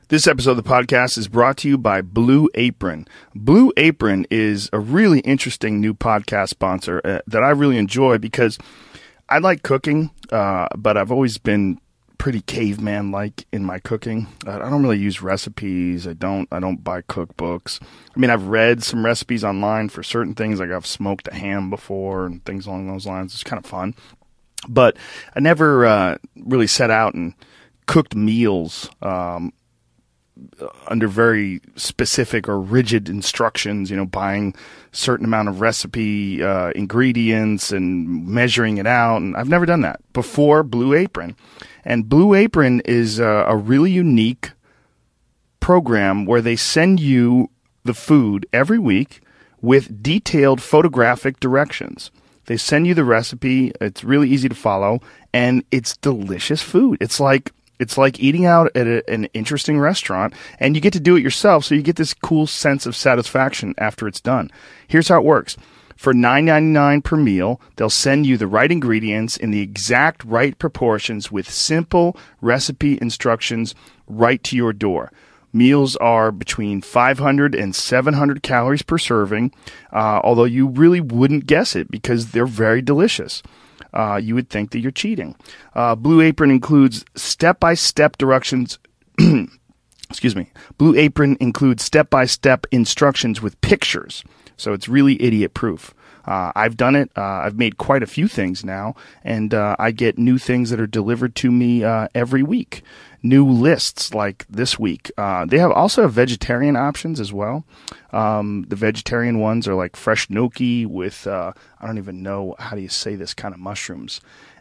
This episode of the podcast is brought to you by Blue Apron. Blue Apron is a really interesting new podcast sponsor that I really enjoy because I like cooking, but I've always been pretty caveman-like in my cooking. I don't really use recipes. I don't buy cookbooks. I mean, I've read some recipes online for certain things, like I've smoked a ham before and things along those lines. It's kind of fun. But I never really set out and cooked meals under very specific or rigid instructions, buying certain amount of recipe ingredients and measuring it out. And I've never done that before Blue Apron. And Blue Apron is a really unique program where they send you the food every week with detailed photographic directions. They send you the recipe. It's really easy to follow, and it's delicious food. It's like eating out at an interesting restaurant, and you get to do it yourself, so you get this cool sense of satisfaction after it's done. Here's how it works. For $9.99 per meal, they'll send you the right ingredients in the exact right proportions with simple recipe instructions right to your door. Meals are between 500 and 700 calories per serving, although you really wouldn't guess it because they're very delicious. You would think that you're cheating. Blue Apron includes step-by-step directions. Excuse me. Blue Apron includes step-by-step instructions with pictures, so it's really idiot-proof. I've done it. I've made quite a few things now, and I get new things that are delivered to me every week. New lists like this week. They also have vegetarian options as well. The vegetarian ones are like fresh gnocchi with, I don't even know how do you say this kind of mushrooms.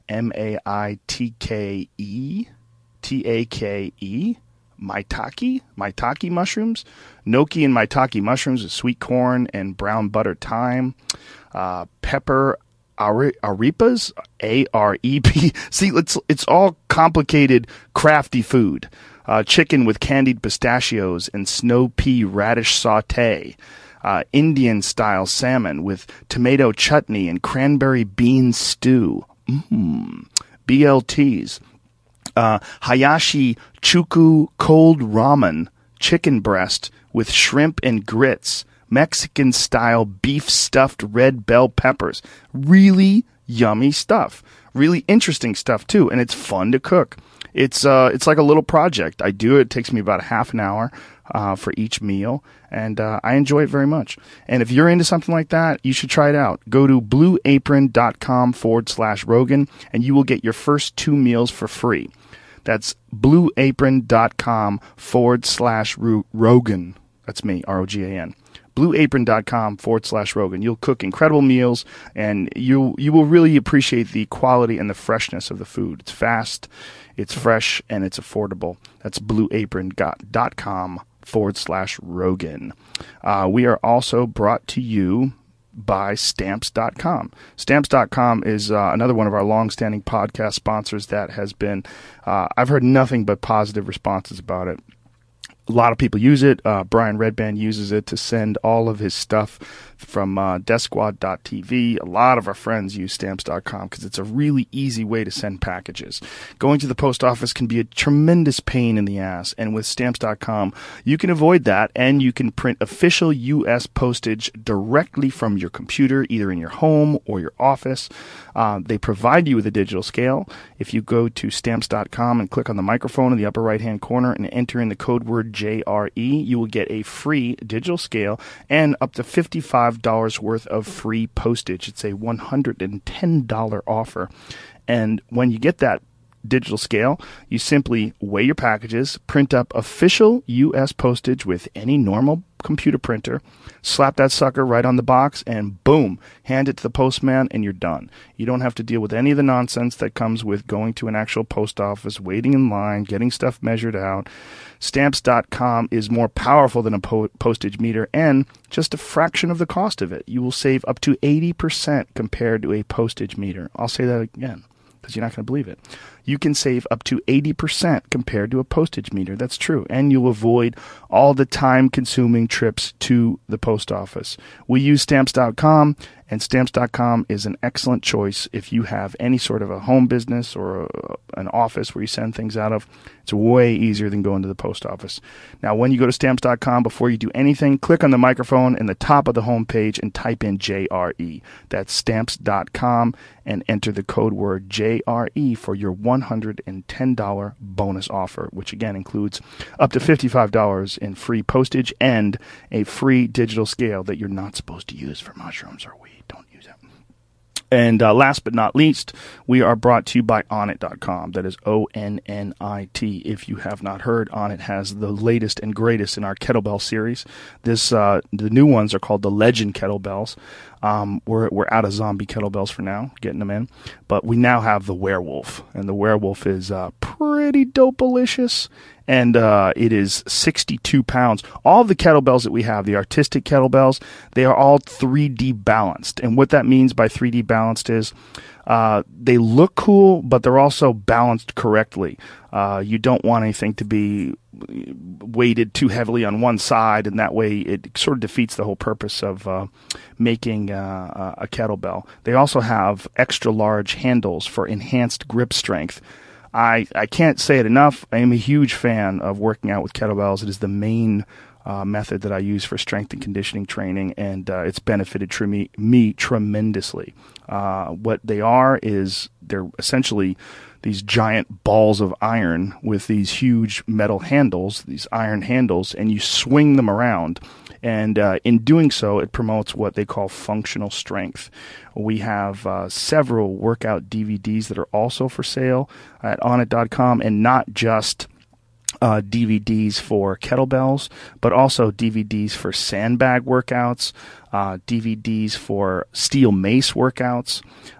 Maitake. Take. Maitake mushrooms. Gnocchi and maitake mushrooms with sweet corn and brown butter thyme. Pepper arepas, A-R-E-P. See, it's all complicated, crafty food. Chicken with candied pistachios and snow pea radish saute. Indian-style salmon with tomato chutney and cranberry bean stew. BLTs. Hayashi chuku cold ramen, chicken breast with shrimp and grits. Mexican-style beef-stuffed red bell peppers. Really yummy stuff. Really interesting stuff, too, and it's fun to cook. It's like a little project. I do it. It takes me about half an hour for each meal, and I enjoy it very much. And if you're into something like that, you should try it out. Go to blueapron.com/Rogan, and you will get your first 2 meals for free. That's blueapron.com/Rogan. That's me, R-O-G-A-N. blueapron.com/Rogan. You'll cook incredible meals, and you will really appreciate the quality and the freshness of the food. It's fast, it's fresh, and it's affordable. That's blueapron.com/Rogan. We are also brought to you by Stamps.com. Stamps.com is another one of our long-standing podcast sponsors that has been, I've heard nothing but positive responses about it. A lot of people use it. Brian Redband uses it to send all of his stuff from DeathSquad.tv. A lot of our friends use Stamps.com because it's a really easy way to send packages. Going to the post office can be a tremendous pain in the ass, and with Stamps.com, you can avoid that, and you can print official U.S. postage directly from your computer, either in your home or your office. They provide you with a digital scale. If you go to Stamps.com and click on the microphone in the upper right-hand corner and enter in the code word JRE, you will get a free digital scale and up to $55 worth of free postage. It's a $110 offer. And when you get that digital scale, you simply weigh your packages, print up official U.S. postage with any normal computer printer, slap that sucker right on the box, and boom, hand it to the postman, and you're done. You don't have to deal with any of the nonsense that comes with going to an actual post office, waiting in line, getting stuff measured out. Stamps.com is more powerful than a postage meter and just a fraction of the cost of it. You will save up to 80% compared to a postage meter. I'll say that again, because you're not going to believe it. you can save up to 80% compared to a postage meter. That's true. And you'll avoid all the time-consuming trips to the post office. We use Stamps.com, and Stamps.com is an excellent choice if you have any sort of a home business or an office where you send things out of. It's way easier than going to the post office. Now, when you go to Stamps.com, before you do anything, click on the microphone in the top of the home page and type in JRE. That's Stamps.com and enter the code word JRE for your $110 bonus offer, which again includes up to $55 in free postage and a free digital scale that you're not supposed to use for mushrooms or weed. Don't use it. And last but not least, we are brought to you by Onnit.com. That is ONNIT. If you have not heard, Onnit has the latest and greatest in our kettlebell series. The new ones are called the Legend kettlebells. We're out of zombie kettlebells for now, getting them in. But we now have the Werewolf, and the Werewolf is pretty dope-alicious. And it is 62 pounds. All the kettlebells that we have, the artistic kettlebells, they are all 3D balanced. And what that means by 3D balanced is they look cool, but they're also balanced correctly. You don't want anything to be weighted too heavily on one side, and that way it sort of defeats the whole purpose of making a kettlebell. They also have extra large handles for enhanced grip strength. I can't say it enough. I am a huge fan of working out with kettlebells. It is the main method that I use for strength and conditioning training, and it's benefited me tremendously. What they are is they're essentially these giant balls of iron with these huge metal handles, these iron handles, and you swing them around. And in doing so, it promotes what they call functional strength. We have several workout DVDs that are also for sale at Onnit.com, and not just DVDs for kettlebells, but also DVDs for sandbag workouts, DVDs for steel mace workouts,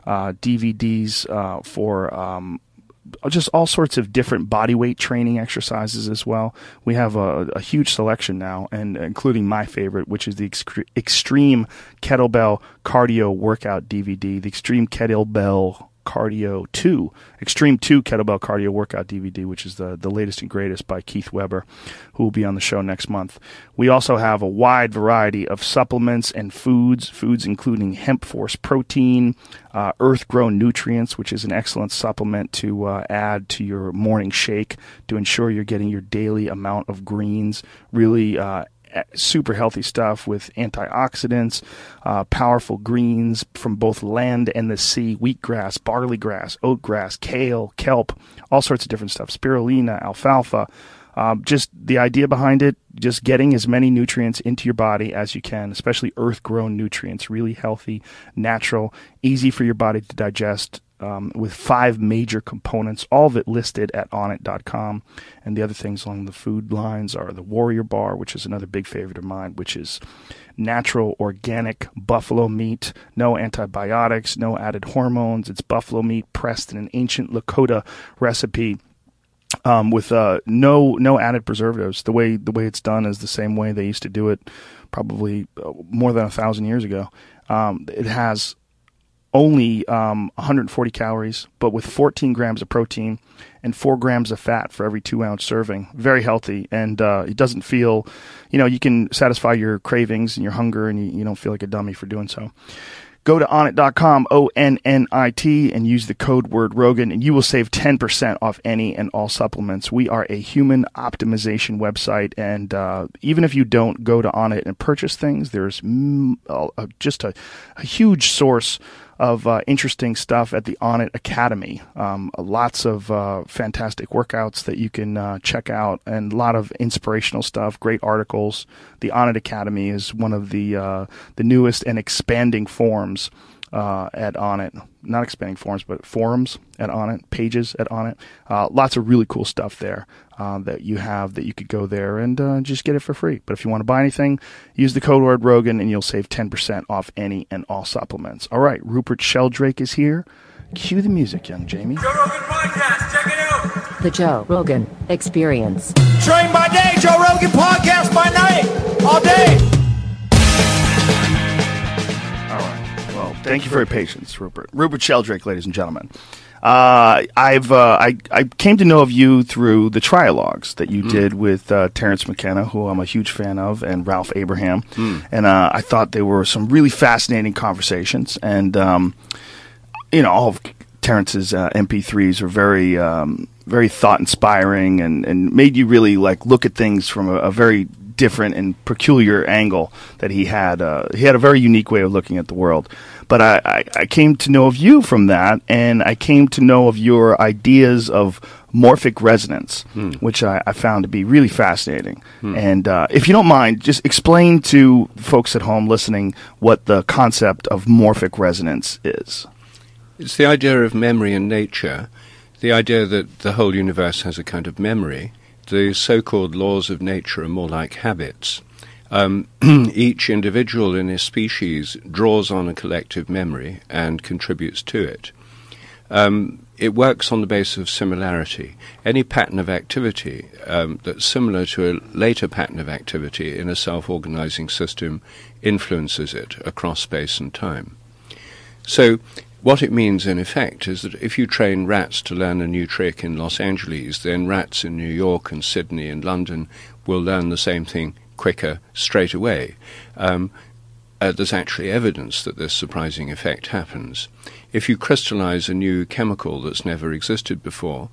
DVDs for just all sorts of different body weight training exercises as well. We have a huge selection now, and including my favorite, which is the Extreme Kettlebell Cardio Workout DVD, the Extreme Kettlebell Cardio 2, Extreme 2 Kettlebell Cardio Workout DVD, which is the latest and greatest by Keith Weber, who will be on the show next month. We also have a wide variety of supplements and foods including Hemp Force protein, earth-grown nutrients, which is an excellent supplement to add to your morning shake to ensure you're getting your daily amount of greens, really super healthy stuff with antioxidants, powerful greens from both land and the sea, wheatgrass, barley grass, oatgrass, kale, kelp, all sorts of different stuff, spirulina, alfalfa. Just the idea behind it, just getting as many nutrients into your body as you can, especially earth-grown nutrients, really healthy, natural, easy for your body to digest, with 5 major components, all of it listed at Onnit.com. And the other things along the food lines are the Warrior Bar, which is another big favorite of mine, which is natural, organic buffalo meat, no antibiotics, no added hormones. It's buffalo meat pressed in an ancient Lakota recipe, with no added preservatives. The way it's done is the same way they used to do it probably more than 1,000 years ago. It has only 140 calories, but with 14 grams of protein and 4 grams of fat for every 2-ounce serving. Very healthy, and it doesn't feel, you can satisfy your cravings and your hunger, and you don't feel like a dummy for doing so. Go to Onnit.com, ONNIT, and use the code word Rogan, and you will save 10% off any and all supplements. We are a human optimization website, and even if you don't go to Onnit and purchase things, there's just a huge source of interesting stuff at the Onnit Academy. Lots of fantastic workouts that you can check out, and a lot of inspirational stuff, great articles. The Onnit Academy is one of the newest and expanding forums at Onnit. Not expanding forums, but forums at Onnit, pages at Onnit. Lots of really cool stuff there that you have that you could go there and just get it for free. But if you want to buy anything, use the code word Rogan and you'll save 10% off any and all supplements. All right, Rupert Sheldrake is here. Cue the music, young Jamie. Joe Rogan Podcast, check it out. The Joe Rogan Experience. Train by day, Joe Rogan Podcast by night, all day. All right. Well, thank you for your patience, Rupert. Rupert Sheldrake, ladies and gentlemen. I came to know of you through the trialogues that you did with Terence McKenna, who I'm a huge fan of, and Ralph Abraham, and I thought they were some really fascinating conversations. And all of Terence's MP3s are very thought inspiring, and made you really look at things from a very different and peculiar angle that he had. He had a very unique way of looking at the world. But I came to know of you from that, and I came to know of your ideas of morphic resonance, which I found to be really fascinating. And if you don't mind, just explain to folks at home listening what the concept of morphic resonance is. It's the idea of memory in nature, the idea that the whole universe has a kind of memory. The so-called laws of nature are more like habits. Each individual in a species draws on a collective memory and contributes to it. It works on the basis of similarity. Any pattern of activity that's similar to a later pattern of activity in a self-organizing system influences it across space and time. So what it means, in effect, is that if you train rats to learn a new trick in Los Angeles, then rats in New York and Sydney and London will learn the same thing quicker straight away. There's actually evidence that this surprising effect happens. If you crystallize a new chemical that's never existed before,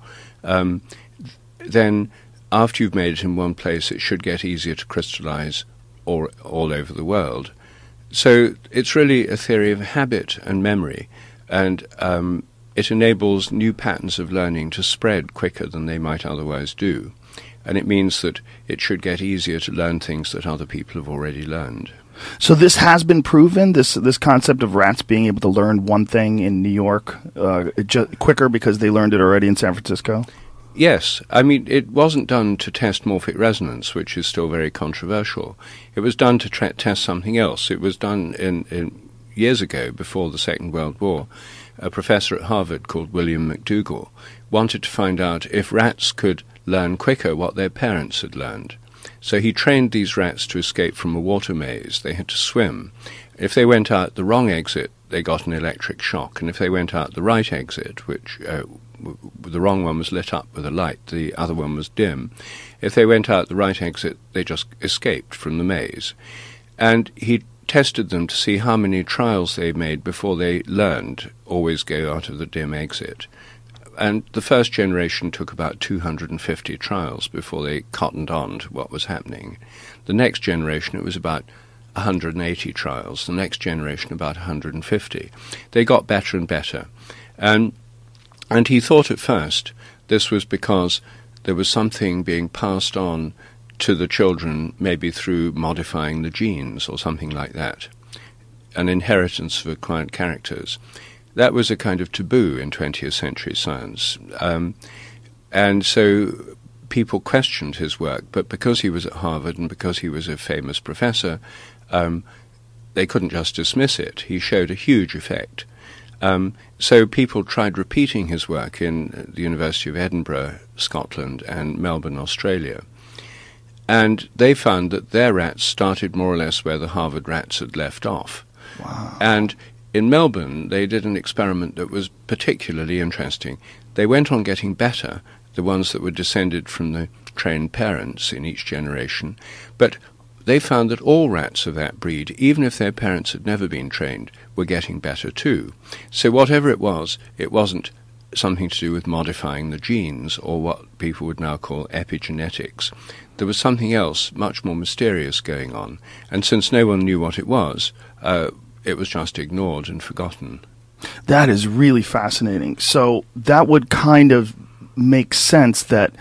then after you've made it in one place, it should get easier to crystallize all over the world. So it's really a theory of habit and memory, and it enables new patterns of learning to spread quicker than they might otherwise do. And it means that it should get easier to learn things that other people have already learned. So this has been proven, this concept of rats being able to learn one thing in New York quicker because they learned it already in San Francisco? Yes. I mean, it wasn't done to test morphic resonance, which is still very controversial. It was done to test something else. It was done in years ago, before the Second World War. A professor at Harvard called William McDougall wanted to find out if rats could learn quicker what their parents had learned. So he trained these rats to escape from a water maze. They had to swim. If they went out the wrong exit, they got an electric shock. And if they went out the right exit, which the wrong one was lit up with a light, the other one was dim. If they went out the right exit, they just escaped from the maze. And he tested them to see how many trials they made before they learned always go out of the dim exit. And the first generation took about 250 trials before they cottoned on to what was happening. The next generation, it was about 180 trials. The next generation, about 150. They got better and better. And he thought at first this was because there was something being passed on to the children, maybe through modifying the genes or something like that, an inheritance of acquired characters. That was a kind of taboo in 20th century science. And so people questioned his work, but because he was at Harvard and because he was a famous professor, they couldn't just dismiss it. He showed a huge effect. So people tried repeating his work in the University of Edinburgh, Scotland, and Melbourne, Australia. And they found that their rats started more or less where the Harvard rats had left off. Wow. And in Melbourne, they did an experiment that was particularly interesting. They went on getting better, the ones that were descended from the trained parents in each generation, but they found that all rats of that breed, even if their parents had never been trained, were getting better too. So whatever it wasn't something to do with modifying the genes, or what people would now call epigenetics. There was something else much more mysterious going on, and since no one knew what it was just ignored and forgotten. That is really fascinating. So that would kind of make sense that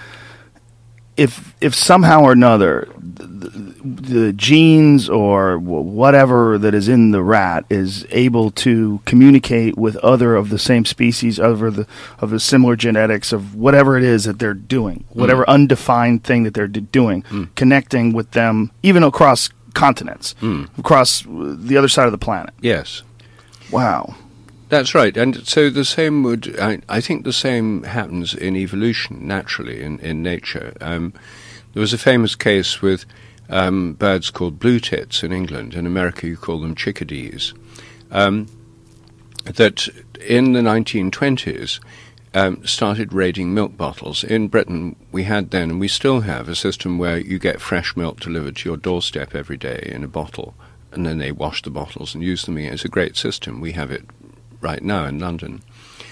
if somehow or another the genes or whatever that is in the rat is able to communicate with other of the same species, of the similar genetics of whatever it is that they're doing, whatever undefined thing that they're doing, connecting with them even across continents, across the other side of the planet. Yes. Wow. That's right. And so the same would, I think the same happens in evolution, naturally, in nature. There was a famous case with birds called blue tits in England. In America you call them chickadees. That in the 1920s, started raiding milk bottles. In Britain, we had then, and we still have, a system where you get fresh milk delivered to your doorstep every day in a bottle, and then they wash the bottles and use them again. It's a great system. We have it right now in London.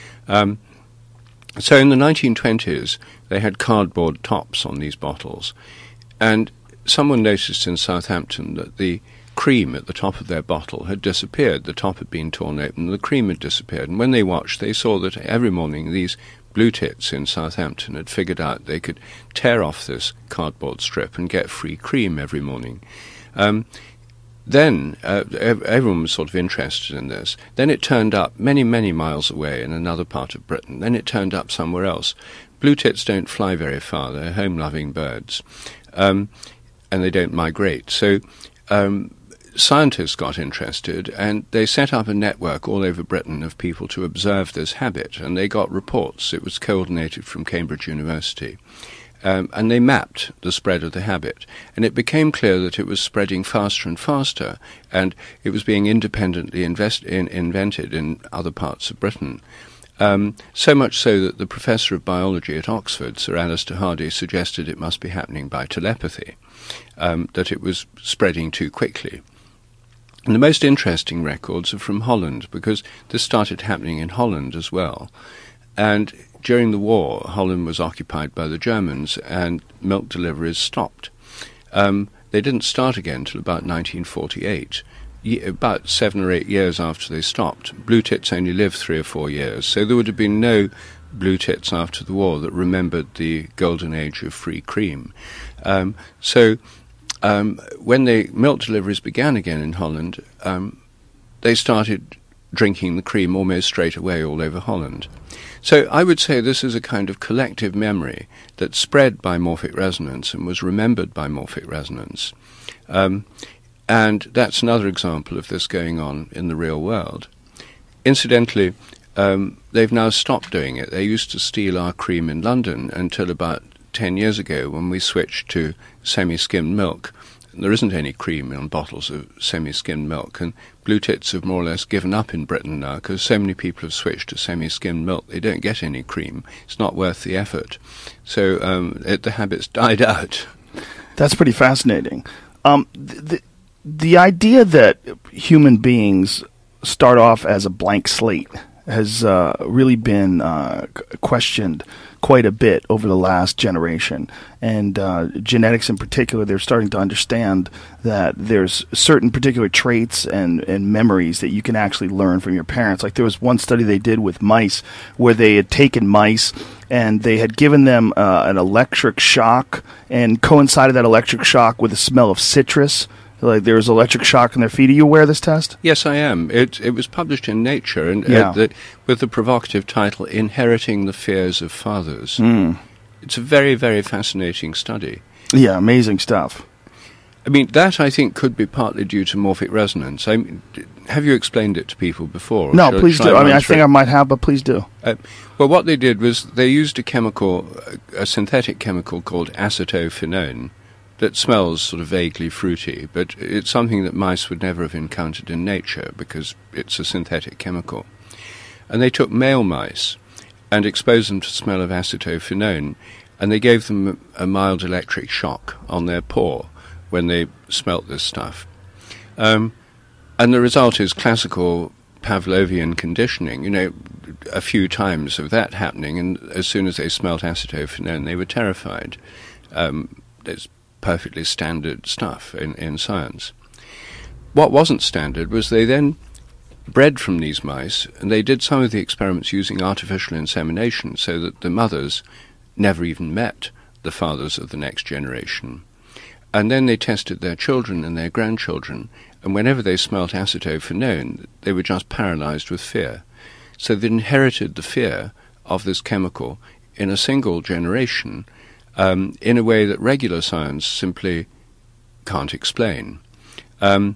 So in the 1920s, they had cardboard tops on these bottles, and someone noticed in Southampton that the cream at the top of their bottle had disappeared. The top had been torn open, and the cream had disappeared. And when they watched, they saw that every morning these blue tits in Southampton had figured out they could tear off this cardboard strip and get free cream every morning. Then everyone was sort of interested in this. Then it turned up many, many miles away in another part of Britain. Then it turned up somewhere else. Blue tits don't fly very far. They're home-loving birds, and they don't migrate. So scientists got interested, and they set up a network all over Britain of people to observe this habit, and they got reports. It was coordinated from Cambridge University. And they mapped the spread of the habit, and it became clear that it was spreading faster and faster, and it was being independently invented in other parts of Britain. So much so that the professor of biology at Oxford, Sir Alister Hardy, suggested it must be happening by telepathy, that it was spreading too quickly. And the most interesting records are from Holland, because this started happening in Holland as well. And during the war, Holland was occupied by the Germans, and milk deliveries stopped. They didn't start again till about 1948, about 7 or 8 years after they stopped. Blue tits only lived 3 or 4 years, so there would have been no blue tits after the war that remembered the golden age of free cream. So when the milk deliveries began again in Holland, they started drinking the cream almost straight away all over Holland. So I would say this is a kind of collective memory that spread by morphic resonance and was remembered by morphic resonance. And that's another example of this going on in the real world. Incidentally, they've now stopped doing it. They used to steal our cream in London until about 10 years ago when we switched to semi-skimmed milk. There isn't any cream on bottles of semi-skimmed milk, and blue tits have more or less given up in Britain now because so many people have switched to semi-skimmed milk they don't get any cream. It's not worth the effort. So the habit's died out. That's pretty fascinating. The idea that human beings start off as a blank slate has really been questioned quite a bit over the last generation. And genetics in particular, they're starting to understand that there's certain particular traits and memories that you can actually learn from your parents. Like there was one study they did with mice where they had taken mice and they had given them an electric shock and coincided that electric shock with the smell of citrus. Like there was electric shock in their feet. Are you aware of this test? Yes, I am. It was published in Nature, and with the provocative title "Inheriting the Fears of Fathers." It's a very, very fascinating study. Yeah, amazing stuff. I mean, that I think could be partly due to morphic resonance. Have you explained it to people before? No, please do. I think I might have, but please do. Well, what they did was they used a synthetic chemical called acetophenone, that smells sort of vaguely fruity, but it's something that mice would never have encountered in nature because it's a synthetic chemical. And they took male mice and exposed them to the smell of acetophenone, and they gave them a mild electric shock on their paw when they smelt this stuff. And the result is classical Pavlovian conditioning, a few times of that happening, and as soon as they smelt acetophenone, they were terrified. There's perfectly standard stuff in science. What wasn't standard was they then bred from these mice, and they did some of the experiments using artificial insemination so that the mothers never even met the fathers of the next generation. And then they tested their children and their grandchildren, and whenever they smelt acetophenone, they were just paralyzed with fear. So they inherited the fear of this chemical in a single generation, in a way that regular science simply can't explain. And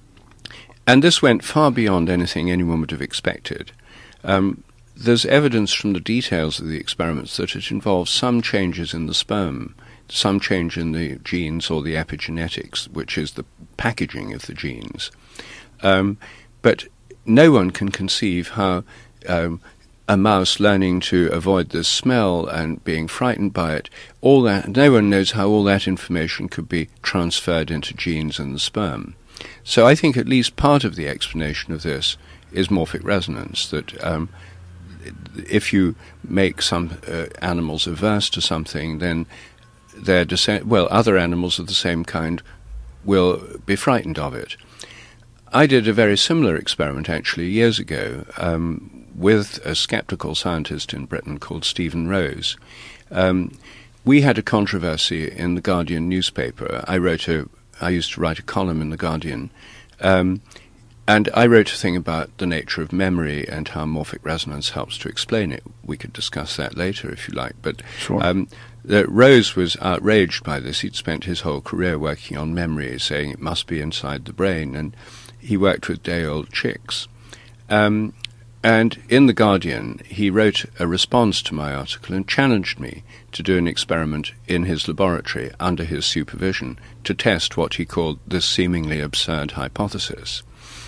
this went far beyond anything anyone would have expected. There's evidence from the details of the experiments that it involves some changes in the sperm, some change in the genes or the epigenetics, which is the packaging of the genes. But no one can conceive how a mouse learning to avoid the smell and being frightened by it, all that, no one knows how all that information could be transferred into genes in the sperm. So I think at least part of the explanation of this is morphic resonance, that if you make some animals averse to something, then their other animals of the same kind will be frightened of it. I did a very similar experiment actually years ago with a skeptical scientist in Britain called Stephen Rose. We had a controversy in the Guardian newspaper. I used to write a column in the Guardian, and I wrote a thing about the nature of memory and how morphic resonance helps to explain it. We could discuss that later if you like, but Sure. Rose was outraged by this. He'd spent his whole career working on memory, saying it must be inside the brain, and he worked with day-old chicks. And in The Guardian, he wrote a response to my article and challenged me to do an experiment in his laboratory under his supervision to test what he called this seemingly absurd hypothesis.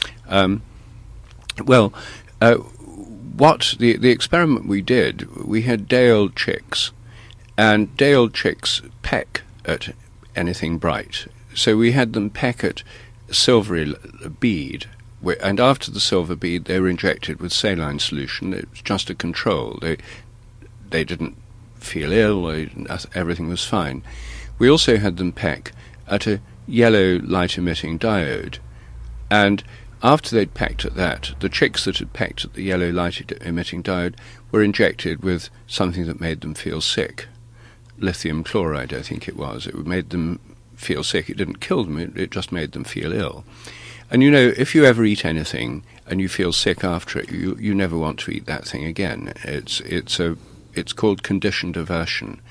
What the experiment we did, we had day-old chicks, and day-old chicks peck at anything bright. So we had them peck at a silvery bead, and after the silver bead they were injected with saline solution. It was just a control. They didn't feel ill, everything was fine. We also had them peck at a yellow light-emitting diode, and after they'd pecked at that, the chicks that had pecked at the yellow light-emitting diode were injected with something that made them feel sick. Lithium chloride, I think it was. It made them feel sick. It didn't kill them, it just made them feel ill. And if you ever eat anything and you feel sick after it, you never want to eat that thing again. It's called conditioned aversion.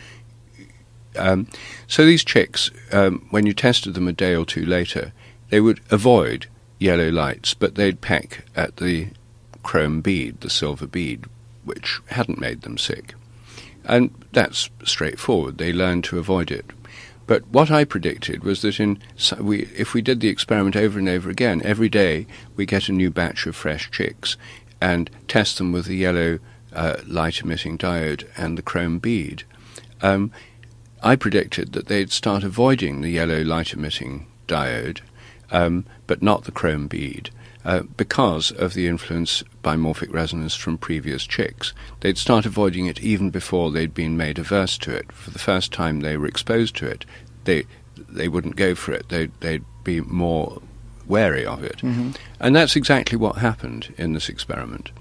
So these chicks, when you tested them a day or two later, they would avoid yellow lights, but they'd peck at the chrome bead, the silver bead, which hadn't made them sick. And that's straightforward. They learned to avoid it. But what I predicted was that if we did the experiment over and over again, every day we get a new batch of fresh chicks and test them with the yellow light-emitting diode and the chrome bead, I predicted that they'd start avoiding the yellow light-emitting diode, but not the chrome bead, because of the influence by morphic resonance from previous chicks. They'd start avoiding it even before they'd been made averse to it. For the first time they were exposed to it, they wouldn't go for it. They'd be more wary of it. Mm-hmm. And that's exactly what happened in this experiment.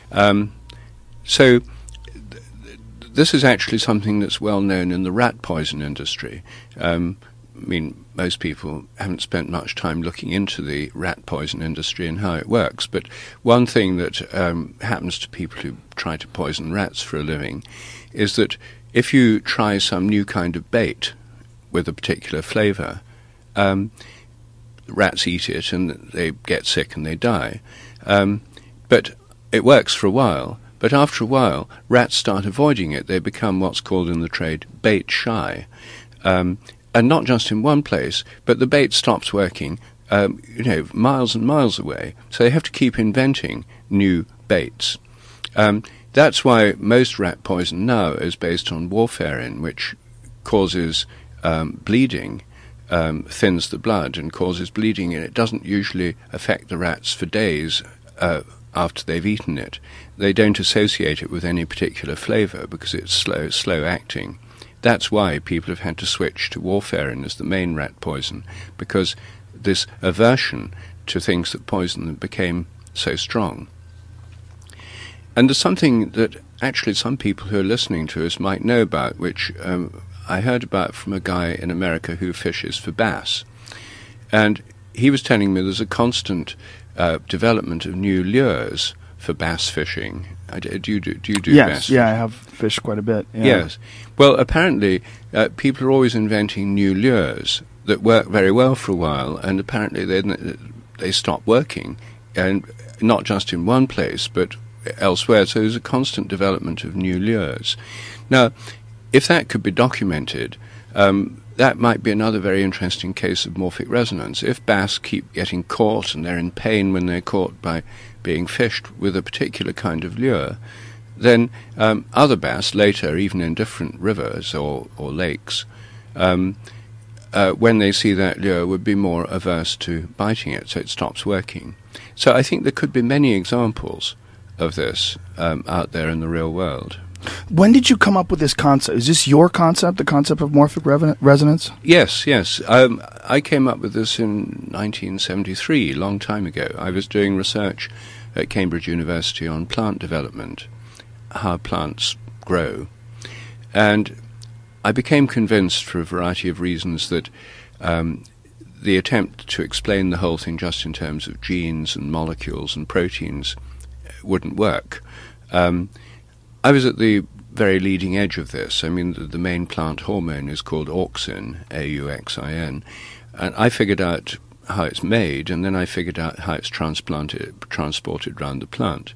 So this is actually something that's well known in the rat poison industry. Most people haven't spent much time looking into the rat poison industry and how it works, but one thing that happens to people who try to poison rats for a living is that if you try some new kind of bait with a particular flavour, rats eat it and they get sick and they die. But it works for a while, but after a while rats start avoiding it. They become what's called in the trade bait shy. And not just in one place, but the bait stops working, miles and miles away. So they have to keep inventing new baits. That's why most rat poison now is based on warfarin, which causes bleeding, thins the blood and causes bleeding, and it doesn't usually affect the rats for days after they've eaten it. They don't associate it with any particular flavour because it's slow acting. That's why people have had to switch to warfarin as the main rat poison, because this aversion to things that poison them became so strong. And there's something that actually some people who are listening to us might know about, which I heard about from a guy in America who fishes for bass. And he was telling me there's a constant development of new lures for bass fishing. Do you do yes, bass? Yeah, I have fished quite a bit. Yeah. Yes. Well, apparently people are always inventing new lures that work very well for a while, and apparently they stop working, and not just in one place, but elsewhere. So there's a constant development of new lures. Now, if that could be documented, that might be another very interesting case of morphic resonance. If bass keep getting caught and they're in pain when they're caught by being fished with a particular kind of lure, then other bass later, even in different rivers or lakes, when they see that lure, would be more averse to biting it, so it stops working. So I think there could be many examples of this out there in the real world. When did you come up with this concept? Is this your concept, the concept of morphic resonance? Yes. I came up with this in 1973, a long time ago. I was doing research at Cambridge University on plant development, how plants grow. And I became convinced for a variety of reasons that the attempt to explain the whole thing just in terms of genes and molecules and proteins wouldn't work. I was at the very leading edge of this. I mean, the main plant hormone is called auxin, AUXIN, and I figured out how it's made, and then I figured out how it's transported around the plant.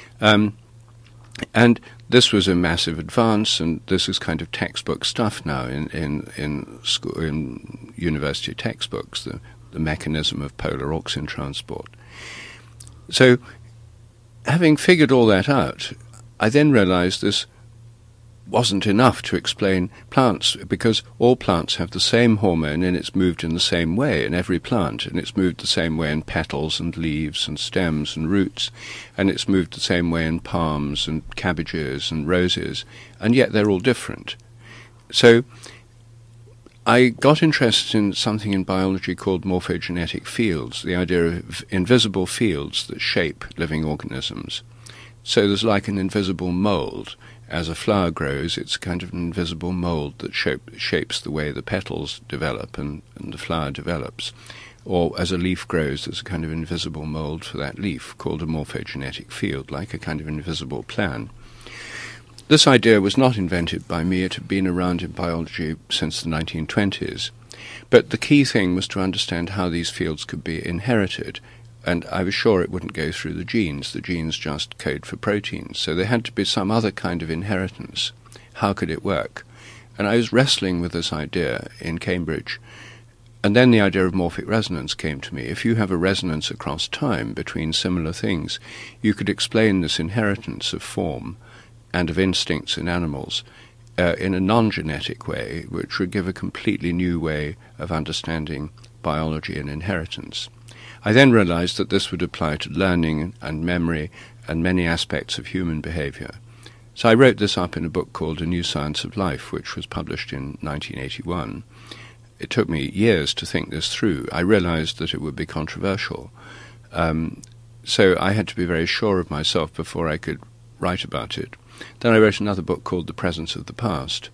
And this was a massive advance, and this is kind of textbook stuff now in university textbooks, the mechanism of polar auxin transport. So, having figured all that out, I then realized this wasn't enough to explain plants, because all plants have the same hormone and it's moved in the same way in every plant, and it's moved the same way in petals and leaves and stems and roots, and it's moved the same way in palms and cabbages and roses, and yet they're all different. So I got interested in something in biology called morphogenetic fields, the idea of invisible fields that shape living organisms. So there's like an invisible mold. As a flower grows, it's a kind of an invisible mold that shapes the way the petals develop and the flower develops. Or as a leaf grows, there's a kind of invisible mold for that leaf called a morphogenetic field, like a kind of invisible plan. This idea was not invented by me. It had been around in biology since the 1920s. But the key thing was to understand how these fields could be inherited. And I was sure it wouldn't go through the genes. The genes just code for proteins. So there had to be some other kind of inheritance. How could it work? And I was wrestling with this idea in Cambridge. And then the idea of morphic resonance came to me. If you have a resonance across time between similar things, you could explain this inheritance of form and of instincts in animals in a non-genetic way, which would give a completely new way of understanding biology and inheritance. I then realized that this would apply to learning and memory and many aspects of human behavior. So I wrote this up in a book called A New Science of Life, which was published in 1981. It took me years to think this through. I realized that it would be controversial. So I had to be very sure of myself before I could write about it. Then I wrote another book called The Presence of the Past,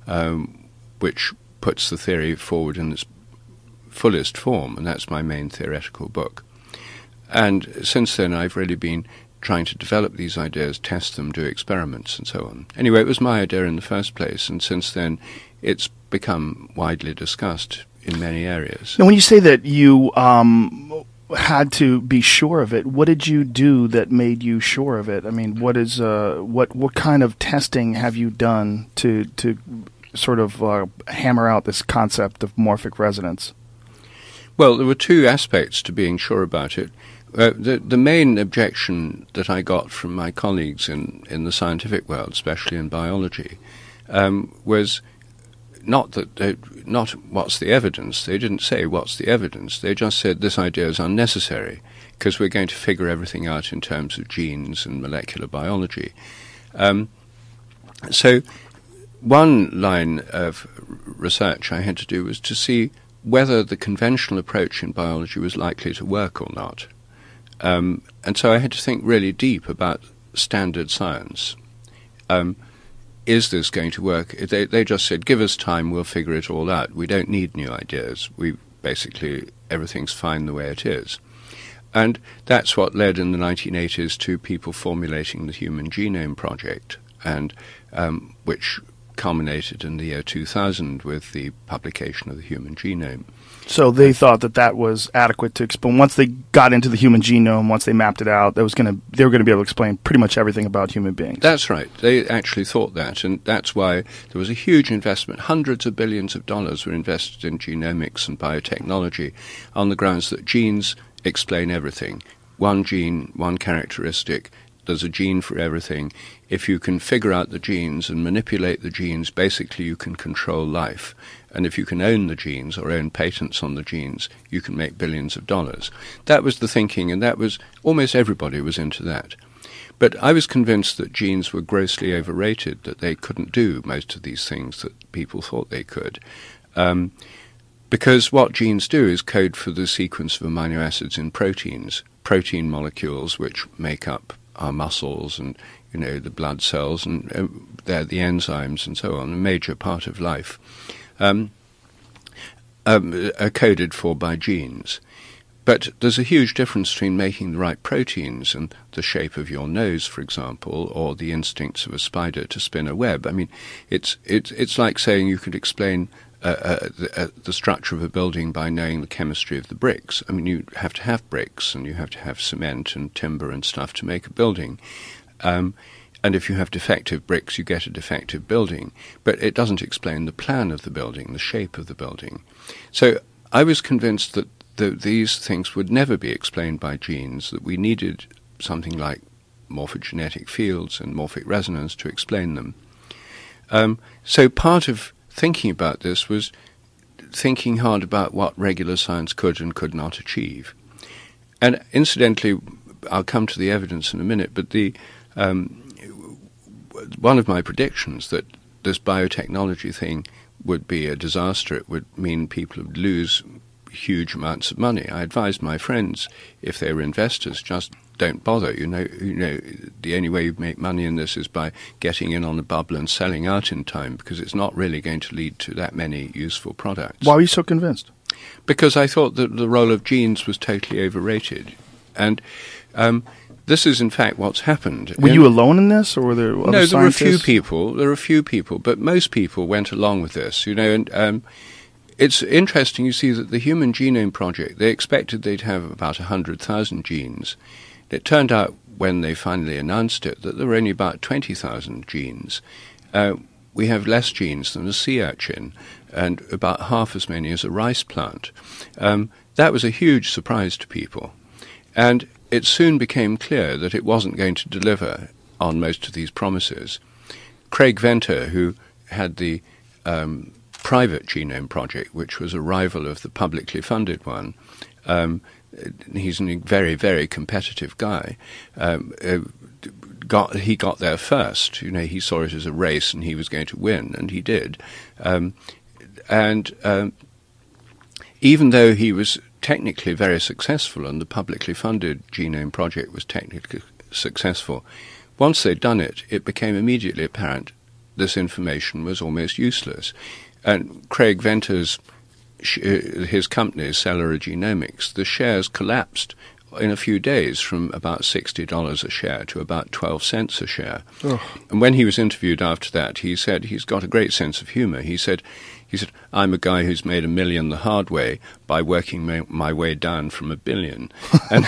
which puts the theory forward in its fullest form, and that's my main theoretical book. And since then I've really been trying to develop these ideas, test them, do experiments, and so on. Anyway, it was my idea in the first place, and since then it's become widely discussed in many areas. Now, when you say that you had to be sure of it, what did you do that made you sure of it? I mean, what kind of testing have you done to sort of hammer out this concept of morphic resonance? Well, there were two aspects to being sure about it. The main objection that I got from my colleagues in the scientific world, especially in biology, was not what's the evidence. They didn't say what's the evidence. They just said this idea is unnecessary because we're going to figure everything out in terms of genes and molecular biology. So one line of research I had to do was to see whether the conventional approach in biology was likely to work or not. And so I had to think really deep about standard science. Is this going to work? They just said, give us time, we'll figure it all out. We don't need new ideas. Everything's fine the way it is. And that's what led in the 1980s to people formulating the Human Genome Project, and which culminated in the year 2000 with the publication of the human genome. So they thought that was adequate to explain. Once they got into the human genome, once they mapped it out, they were going to be able to explain pretty much everything about human beings. That's right. They actually thought that, and that's why there was a huge investment. Hundreds of billions of dollars were invested in genomics and biotechnology on the grounds that genes explain everything. One gene, one characteristic, there's a gene for everything. If you can figure out the genes and manipulate the genes, basically you can control life. And if you can own the genes or own patents on the genes, you can make billions of dollars. That was the thinking, and that was almost everybody was into that. But I was convinced that genes were grossly overrated, that they couldn't do most of these things that people thought they could. Because what genes do is code for the sequence of amino acids in proteins, protein molecules which make up our muscles and, the blood cells, and they're the enzymes and so on, a major part of life, are coded for by genes. But there's a huge difference between making the right proteins and the shape of your nose, for example, or the instincts of a spider to spin a web. I mean, it's like saying you could explain the structure of a building by knowing the chemistry of the bricks. I mean, you have to have bricks, and you have to have cement and timber and stuff to make a building. And if you have defective bricks, you get a defective building. But it doesn't explain the plan of the building, the shape of the building. So I was convinced that these things would never be explained by genes, that we needed something like morphogenetic fields and morphic resonance to explain them. So part of thinking about this was thinking hard about what regular science could and could not achieve. And incidentally, I'll come to the evidence in a minute, but one of my predictions that this biotechnology thing would be a disaster, it would mean people would lose huge amounts of money. I advised my friends, if they were investors, just don't bother. You know, the only way you make money in this is by getting in on the bubble and selling out in time, because it's not really going to lead to that many useful products. Why were you so convinced? Because I thought that the role of genes was totally overrated. And this is, in fact, what's happened. Were you alone in this, or were there other No, there were a scientists? few people, but most people went along with this, and it's interesting, you see, that the Human Genome Project, they expected they'd have about 100,000 genes. It turned out, when they finally announced it, that there were only about 20,000 genes. We have less genes than a sea urchin, and about half as many as a rice plant. That was a huge surprise to people. And it soon became clear that it wasn't going to deliver on most of these promises. Craig Venter, who had the private genome project, which was a rival of the publicly funded one, he's a very, very competitive guy. He got there first. He saw it as a race, and he was going to win, and he did. Even though he was technically very successful, and the publicly funded genome project was technically successful, once they'd done it, it became immediately apparent this information was almost useless. And Craig Venter's his company, Celera Genomics, the shares collapsed in a few days from about $60 a share to about 12 cents a share. Oh. And when he was interviewed after that, he said he's got a great sense of humor. He said, I'm a guy who's made $1 million the hard way by working my way down from $1 billion. And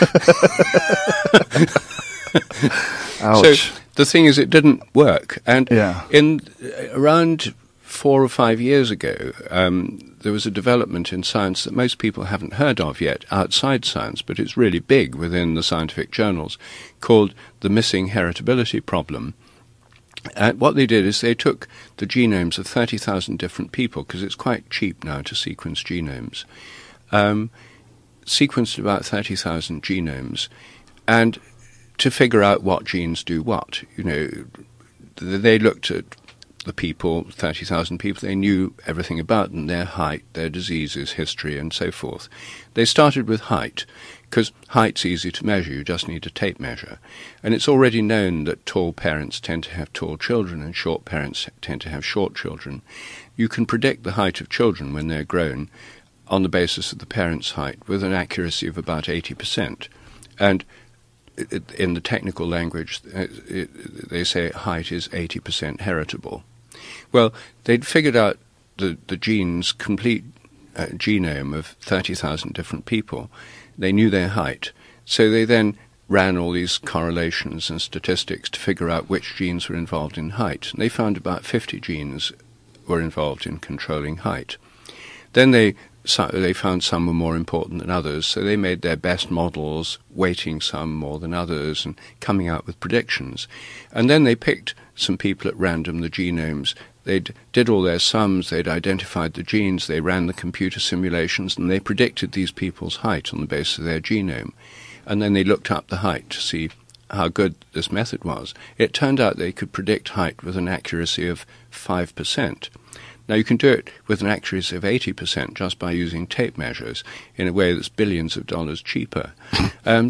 Ouch. So the thing is, it didn't work. And around 4 or 5 years ago, there was a development in science that most people haven't heard of yet outside science, but it's really big within the scientific journals, called the missing heritability problem. And what they did is they took the genomes of 30,000 different people, because it's quite cheap now to sequence genomes, sequenced about 30,000 genomes, and to figure out what genes do what. They looked at the people, 30,000 people, they knew everything about them, their height, their diseases, history, and so forth. They started with height, because height's easy to measure, you just need a tape measure. And it's already known that tall parents tend to have tall children, and short parents tend to have short children. You can predict the height of children when they're grown on the basis of the parents' height with an accuracy of about 80%. And in the technical language, they say height is 80% heritable. Well, they'd figured out the gene's complete genome of 30,000 different people. They knew their height. So they then ran all these correlations and statistics to figure out which genes were involved in height. And they found about 50 genes were involved in controlling height. Then they they found some were more important than others, so they made their best models, weighting some more than others, and coming out with predictions. And then they picked some people at random, the genomes. They did all their sums, they'd identified the genes, they ran the computer simulations, and they predicted these people's height on the basis of their genome. And then they looked up the height to see how good this method was. It turned out they could predict height with an accuracy of 5%. Now, you can do it with an accuracy of 80% just by using tape measures in a way that's billions of dollars cheaper. The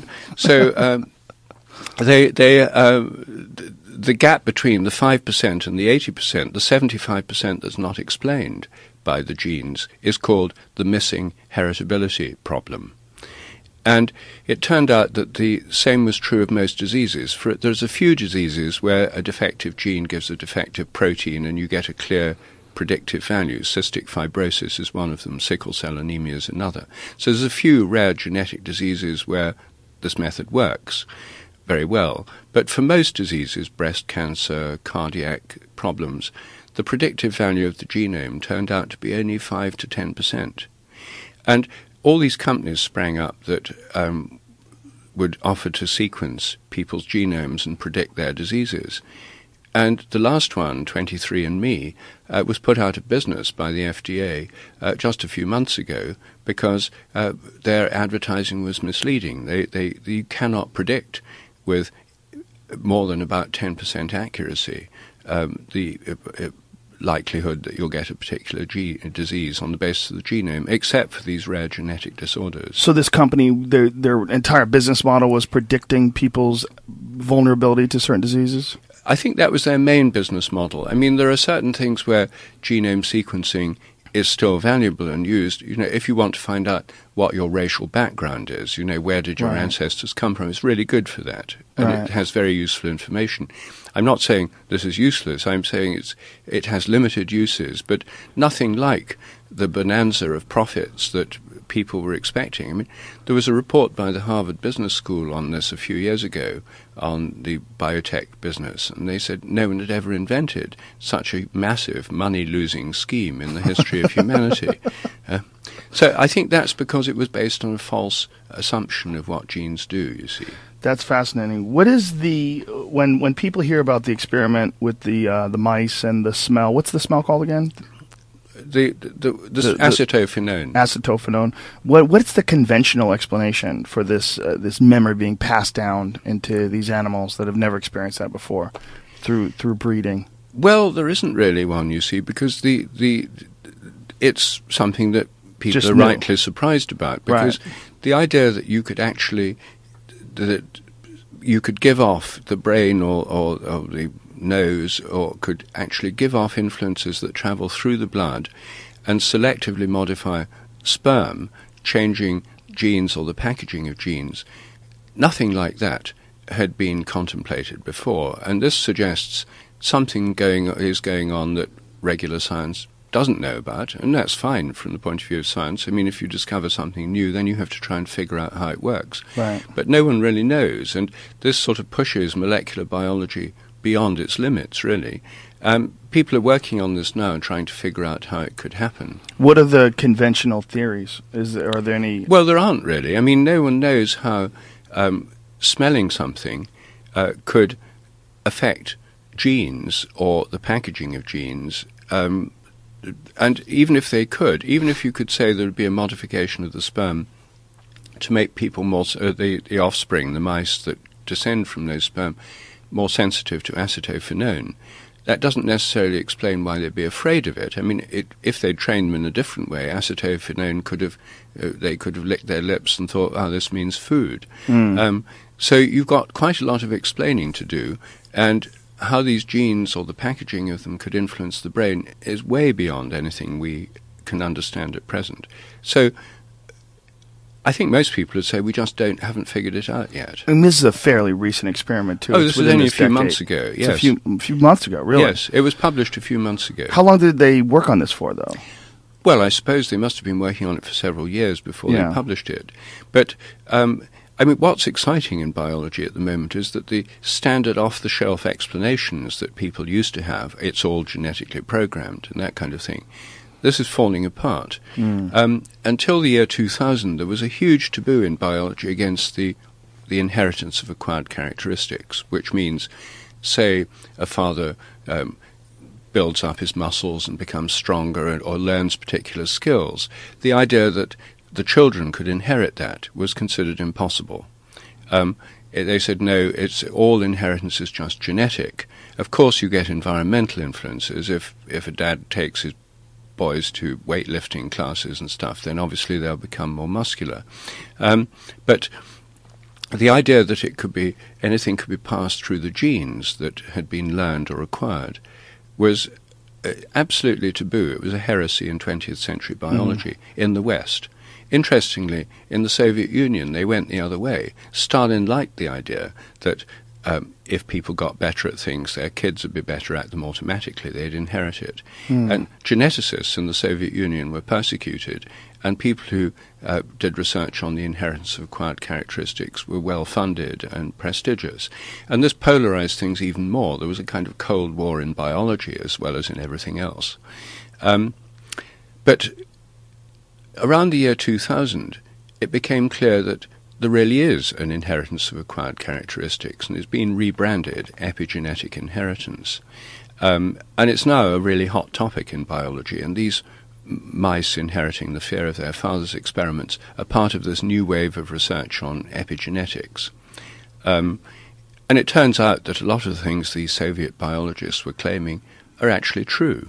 gap between the 5% and the 80%, the 75% that's not explained by the genes, is called the missing heritability problem. And it turned out that the same was true of most diseases. There's a few diseases where a defective gene gives a defective protein and you get a clear predictive value. Cystic fibrosis is one of them, sickle cell anemia is another. So there's a few rare genetic diseases where this method works very well. But for most diseases, breast cancer, cardiac problems, the predictive value of the genome turned out to be only 5 to 10%. And all these companies sprang up that would offer to sequence people's genomes and predict their diseases. And the last one, 23andMe, was put out of business by the FDA just a few months ago because their advertising was misleading. You cannot predict with more than about 10% accuracy the likelihood that you'll get a particular disease on the basis of the genome, except for these rare genetic disorders. So this company, their entire business model was predicting people's vulnerability to certain diseases? I think that was their main business model. I mean, there are certain things where genome sequencing is still valuable and used. You know, if you want to find out what your racial background is, you know, where did your ancestors come from, it's really good for that. And it has very useful information. I'm not saying this is useless. I'm saying it has limited uses, but nothing like the bonanza of profits that people were expecting. I mean, there was a report by the Harvard Business School on this a few years ago on the biotech business, and they said no one had ever invented such a massive money-losing scheme in the history of humanity. So I think that's because it was based on a false assumption of what genes do, you see. That's fascinating. What is when people hear about the experiment with the mice and the smell, what's the smell called again? The acetophenone. Acetophenone. What's the conventional explanation for this memory being passed down into these animals that have never experienced that before through breeding? Well, there isn't really one, you see, because it's something that people Just are new. rightly surprised about. Because the idea that you could actually give off the brain or the nose, or could actually give off influences that travel through the blood and selectively modify sperm, changing genes or the packaging of genes. Nothing like that had been contemplated before, and this suggests something is going on that regular science doesn't know about, and that's fine from the point of view of science. I mean, if you discover something new, then you have to try and figure out how it works. Right. But no one really knows, and this sort of pushes molecular biology beyond its limits, really. People are working on this now and trying to figure out how it could happen. What are the conventional theories? Are there any? Well, there aren't really. I mean, no one knows how smelling something could affect genes or the packaging of genes. And even if they could, even if you could say there would be a modification of the sperm to make people more, the offspring, the mice that descend from those sperm, more sensitive to acetophenone, that doesn't necessarily explain why they'd be afraid of it. I mean, if they'd trained them in a different way, acetophenone could have licked their lips and thought, this means food. So you've got quite a lot of explaining to do, and how these genes or the packaging of them could influence the brain is way beyond anything we can understand at present. So I think most people would say we just haven't figured it out yet. And this is a fairly recent experiment, too. This was only a few months ago, yes. It's a few months ago, really? Yes, it was published a few months ago. How long did they work on this for, though? Well, I suppose they must have been working on it for several years before they published it. But I mean, what's exciting in biology at the moment is that the standard off-the-shelf explanations that people used to have, it's all genetically programmed and that kind of thing, this is falling apart. Until the year 2000, there was a huge taboo in biology against the inheritance of acquired characteristics, which means, say, a father builds up his muscles and becomes stronger or learns particular skills. The idea that the children could inherit that was considered impossible. They said, no, it's all inheritance is just genetic. Of course you get environmental influences. If a dad takes his boys to weightlifting classes and stuff, then obviously they'll become more muscular. But the idea that anything could be passed through the genes that had been learned or acquired was absolutely taboo. It was a heresy in 20th century biology in the West. Interestingly, in the Soviet Union, they went the other way. Stalin liked the idea that if people got better at things, their kids would be better at them automatically. They'd inherit it. And geneticists in the Soviet Union were persecuted, and people who did research on the inheritance of acquired characteristics were well-funded and prestigious. And this polarized things even more. There was a kind of Cold War in biology as well as in everything else. But around the year 2000, it became clear that there really is an inheritance of acquired characteristics, and it's been rebranded epigenetic inheritance. And it's now a really hot topic in biology, and these mice inheriting the fear of their father's experiments are part of this new wave of research on epigenetics. And it turns out that a lot of the things these Soviet biologists were claiming are actually true.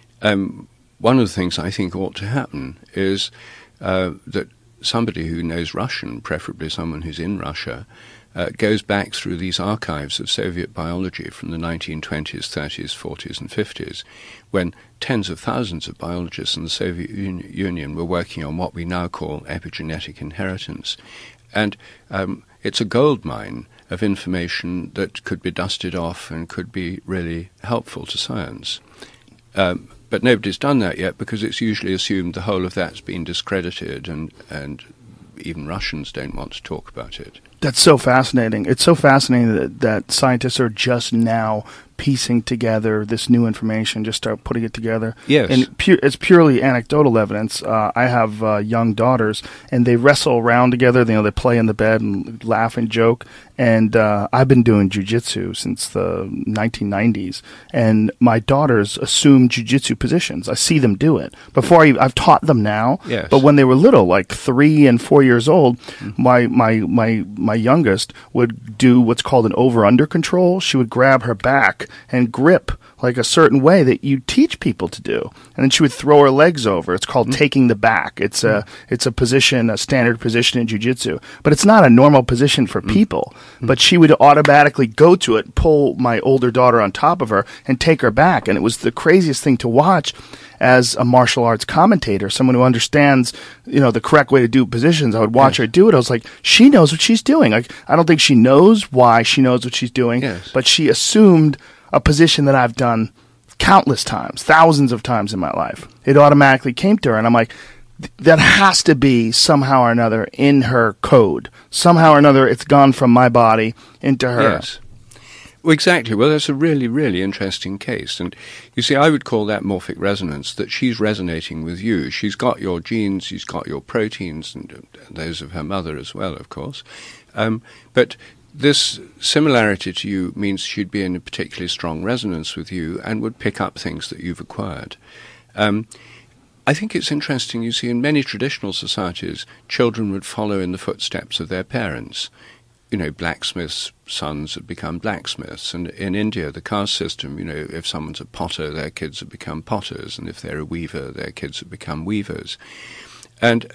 One of the things I think ought to happen is that somebody who knows Russian, preferably someone who's in Russia, goes back through these archives of Soviet biology from the 1920s, 30s, 40s and 50s, when tens of thousands of biologists in the Soviet Union were working on what we now call epigenetic inheritance. And it's a goldmine of information that could be dusted off and could be really helpful to science. But nobody's done that yet because it's usually assumed the whole of that's been discredited, and even Russians don't want to talk about it. That's so fascinating. It's so fascinating that scientists are just now piecing together this new information, just start putting it together. Yes. And it's purely anecdotal evidence. I have young daughters, and they wrestle around together. They play in the bed and laugh and joke. And I've been doing jiu-jitsu since the 1990s, and my daughters assume jiu-jitsu positions. I see them do it. I've taught them now, yes. But when they were little, like 3 and 4 years old, my youngest would do what's called an over-under control. She would grab her back and grip like a certain way that you teach people to do. And then she would throw her legs over. It's called taking the back. It's a position, a standard position in jiu-jitsu. But it's not a normal position for people. But she would automatically go to it, pull my older daughter on top of her, and take her back. And it was the craziest thing to watch as a martial arts commentator, someone who understands, the correct way to do positions. I would watch her do it. I was like, she knows what she's doing. Like, I don't think she knows why she knows what she's doing, but she assumed a position that I've done countless times, thousands of times in my life. It automatically came to her, and I'm like, that has to be somehow or another in her code. Somehow or another, it's gone from my body into her. Yes. Well, exactly. Well, that's a really, really interesting case. And you see, I would call that morphic resonance, that she's resonating with you. She's got your genes, she's got your proteins, and those of her mother as well, of course. But this similarity to you means she'd be in a particularly strong resonance with you and would pick up things that you've acquired. I think it's interesting, you see, in many traditional societies, children would follow in the footsteps of their parents. Blacksmiths' sons have become blacksmiths. And in India, the caste system, if someone's a potter, their kids have become potters. And if they're a weaver, their kids have become weavers. And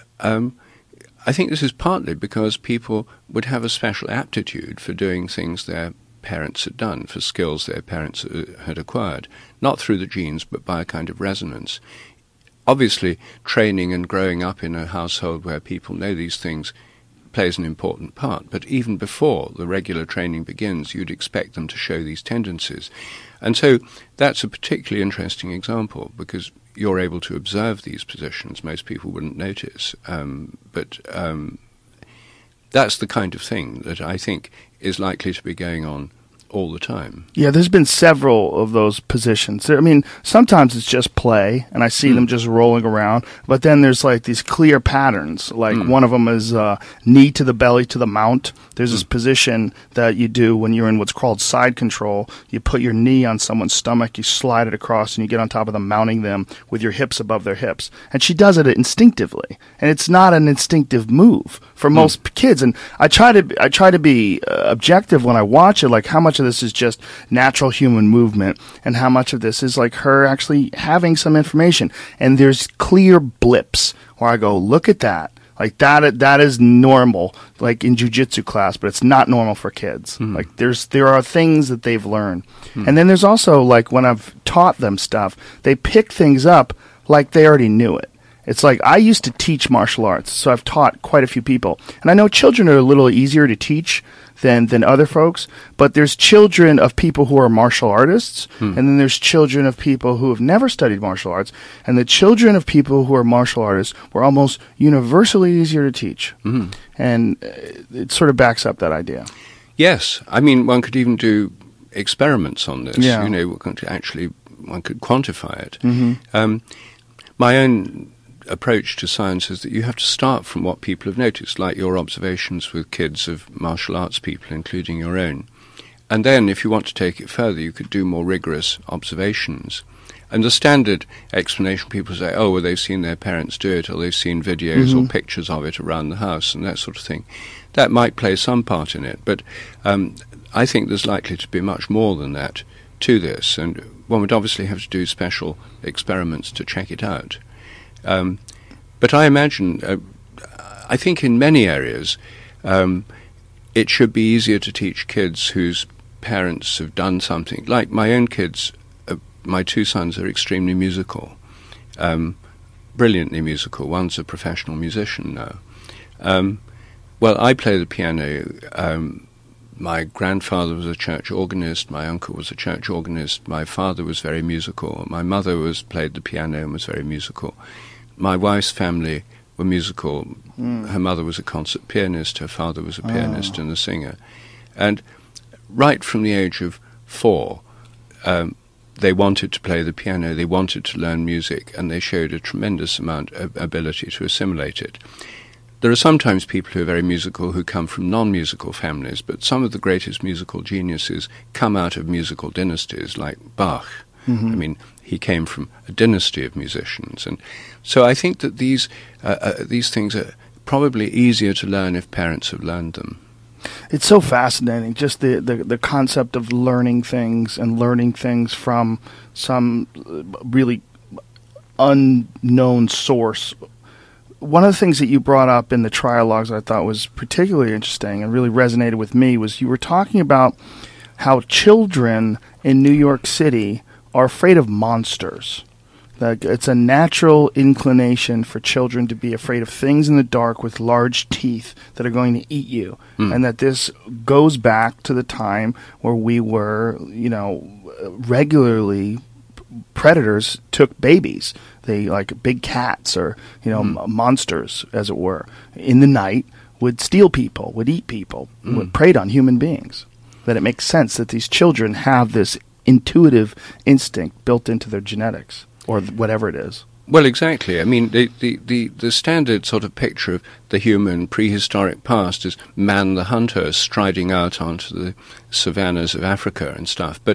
I think this is partly because people would have a special aptitude for doing things their parents had done, for skills their parents had acquired, not through the genes, but by a kind of resonance. Obviously, training and growing up in a household where people know these things plays an important part, but even before the regular training begins, you'd expect them to show these tendencies. And so that's a particularly interesting example, because you're able to observe these positions. Most people wouldn't notice. But that's the kind of thing that I think is likely to be going on all the time. Yeah, there's been several of those positions. I mean, sometimes it's just play, and I see them just rolling around. But then there's like these clear patterns. Like one of them is knee to the belly to the mount. There's this position that you do when you're in what's called side control. You put your knee on someone's stomach, you slide it across, and you get on top of them, mounting them with your hips above their hips. And she does it instinctively, and it's not an instinctive move for most kids. And I try to be objective when I watch it, like how much of this is just natural human movement and how much of this is like her actually having some information. And there's clear blips where I go, look at that. Like that is normal, like in jiu-jitsu class, but it's not normal for kids. Like there are things that they've learned. And then there's also like when I've taught them stuff, they pick things up like they already knew it. It's like I used to teach martial arts, so I've taught quite a few people. And I know children are a little easier to teach than other folks, but there's children of people who are martial artists, and then there's children of people who have never studied martial arts, and the children of people who are martial artists were almost universally easier to teach. And it sort of backs up that idea. Yes. I mean, one could even do experiments on this. Yeah. You know, one could quantify it. My own approach to science is that you have to start from what people have noticed, like your observations with kids of martial arts people, including your own. And then, if you want to take it further, you could do more rigorous observations. And the standard explanation, people say, oh, well, they've seen their parents do it, or they've seen videos or pictures of it around the house, and that sort of thing. That might play some part in it, but I think there's likely to be much more than that to this, and one would obviously have to do special experiments to check it out. But I imagine, I think in many areas, it should be easier to teach kids whose parents have done something. Like my own kids, my two sons are extremely musical, brilliantly musical. One's a professional musician now. Well, I play the piano. My grandfather was a church organist. My uncle was a church organist. My father was very musical. My mother played the piano and was very musical. My wife's family were musical. Her mother was a concert pianist. Her father was a pianist and a singer. And right from the age of 4, they wanted to play the piano. They wanted to learn music, and they showed a tremendous amount of ability to assimilate it. There are sometimes people who are very musical who come from non-musical families, but some of the greatest musical geniuses come out of musical dynasties, like Bach. I mean, he came from a dynasty of musicians. And so I think that these things are probably easier to learn if parents have learned them. It's so fascinating, just the concept of learning things and learning things from some really unknown source. One of the things that you brought up in the trialogues I thought was particularly interesting and really resonated with me was you were talking about how children in New York City are afraid of monsters. That it's a natural inclination for children to be afraid of things in the dark with large teeth that are going to eat you. And that this goes back to the time where we were, regularly predators took babies. They, like big cats or, monsters, as it were, in the night would steal people, would eat people, would prey on human beings. That it makes sense that these children have this intuitive instinct built into their genetics, or whatever it is. Well, exactly. I mean, the standard sort of picture of the human prehistoric past is man the hunter striding out onto the savannas of Africa and stuff. But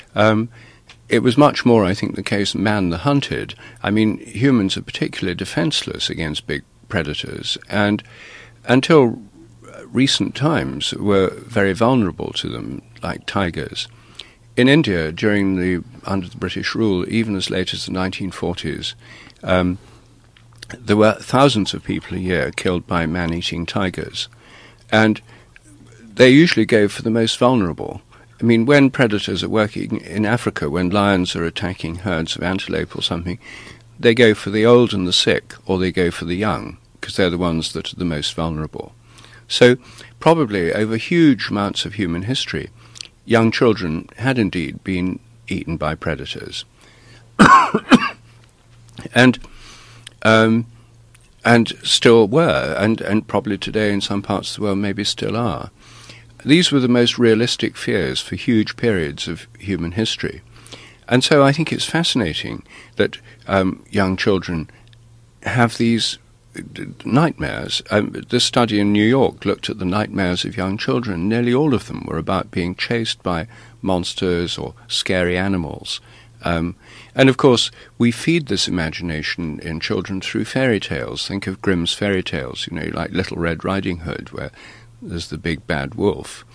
it was much more, I think, the case man the hunted. I mean, humans are particularly defenseless against big predators, and until recent times were very vulnerable to them, like tigers. In India, under the British rule, even as late as the 1940s, there were thousands of people a year killed by man-eating tigers. And they usually go for the most vulnerable. I mean, when predators are working in Africa, when lions are attacking herds of antelope or something, they go for the old and the sick, or they go for the young, because they're the ones that are the most vulnerable. So probably over huge amounts of human history, young children had indeed been eaten by predators. and still were, and probably today in some parts of the world maybe still are. these were the most realistic fears for huge periods of human history. And so I think it's fascinating that young children have these nightmares. This study in New York looked at the nightmares of young children. Nearly all of them were about being chased by monsters or scary animals. And of course, we feed this imagination in children through fairy tales. Think of Grimm's fairy tales, like Little Red Riding Hood, where there's the big bad wolf,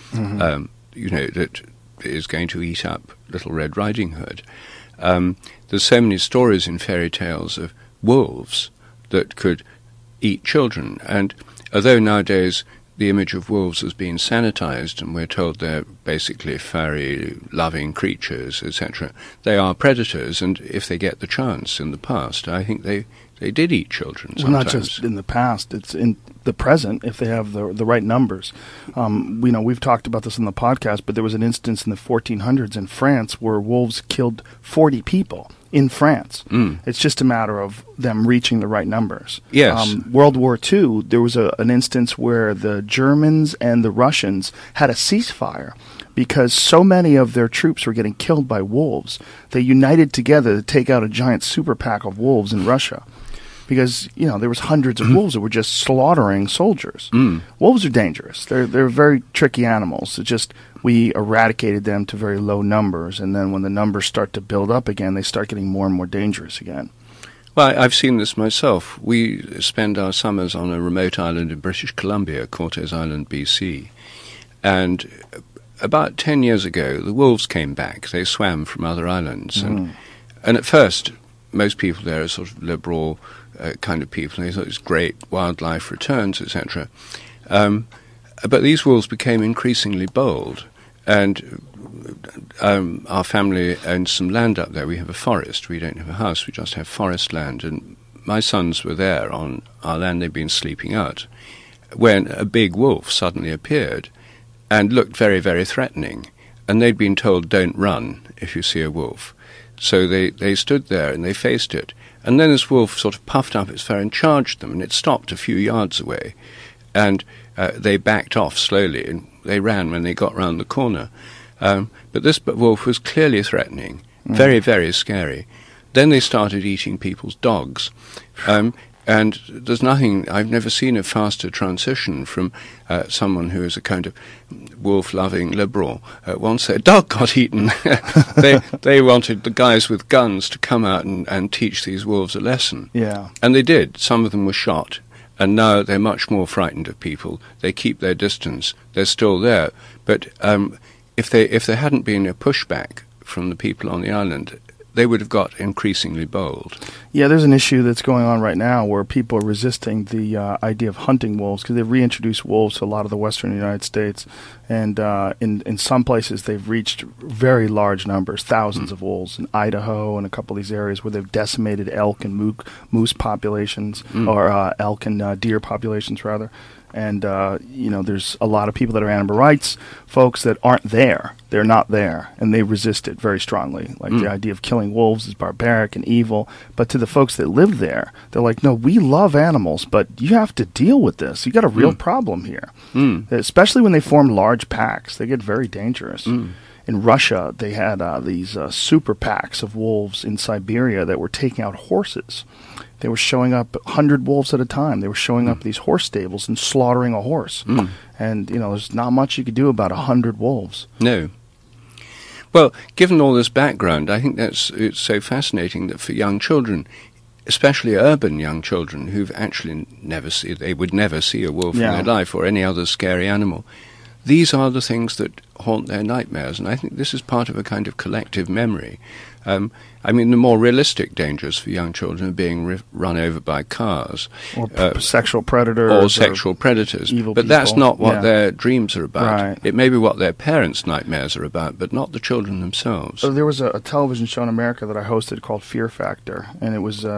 that is going to eat up Little Red Riding Hood. There's so many stories in fairy tales of wolves that could eat children. And although nowadays the image of wolves has been sanitized and we're told they're basically furry, loving creatures, etc., they are predators, and if they get the chance in the past, I think they did eat children sometimes. Well, not just in the past, it's in the present if they have the right numbers. We've talked about this in the podcast, but there was an instance in the 1400s in France where wolves killed 40 people in France. It's just a matter of them reaching the right numbers. Yes. World War II, there was an instance where the Germans and the Russians had a ceasefire because so many of their troops were getting killed by wolves. They united together to take out a giant super pack of wolves in Russia. Because, there was hundreds of wolves that were just slaughtering soldiers. Wolves are dangerous. They're very tricky animals. It's just we eradicated them to very low numbers, and then when the numbers start to build up again, they start getting more and more dangerous again. Well, I've seen this myself. We spend our summers on a remote island in British Columbia, Cortes Island, BC. And about 10 years ago, the wolves came back. They swam from other islands. And at first, most people there are sort of liberal kind of people. They thought it was great, wildlife returns, etc. But these wolves became increasingly bold. And our family owns some land up there. We have a forest. We don't have a house. We just have forest land. And my sons were there on our land. They'd been sleeping out when a big wolf suddenly appeared and looked very, very threatening. And they'd been told, don't run if you see a wolf. So they stood there and they faced it. And then this wolf sort of puffed up its fur and charged them, and it stopped a few yards away. And they backed off slowly, and they ran when they got round the corner. But this wolf was clearly threatening, very, very scary. Then they started eating people's dogs. And there's nothing, I've never seen a faster transition from someone who is a kind of wolf-loving liberal. Once their dog got eaten, they wanted the guys with guns to come out and teach these wolves a lesson. Yeah. And they did. Some of them were shot. And now they're much more frightened of people. They keep their distance. They're still there. But if there hadn't been a pushback from the people on the island, they would have got increasingly bold. Yeah, there's an issue that's going on right now where people are resisting the idea of hunting wolves because they've reintroduced wolves to a lot of the western United States. And in some places they've reached very large numbers, thousands of wolves in Idaho and a couple of these areas where they've decimated elk and moose populations, or elk and deer populations, rather. And, there's a lot of people that are animal rights folks that aren't there. They're not there, and they resist it very strongly. Like the idea of killing wolves is barbaric and evil. But to the folks that live there, they're like, no, we love animals, but you have to deal with this. You got a real problem here. Especially when they form large packs. They get very dangerous. In Russia, they had these super packs of wolves in Siberia that were taking out horses. They were showing up 100 wolves at a time. They were showing up at these horse stables and slaughtering a horse. And, there's not much you could do about 100 wolves. No. Well, given all this background, I think it's so fascinating that for young children, especially urban young children who've actually they would never see a wolf in their life or any other scary animal, these are the things that haunt their nightmares. And I think this is part of a kind of collective memory. The more realistic dangers for young children are being run over by cars. Or sexual predators. Or sexual predators. Evil but people. That's not what their dreams are about. Right. It may be what their parents' nightmares are about, but not the children themselves. So there was a television show in America that I hosted called Fear Factor, and it was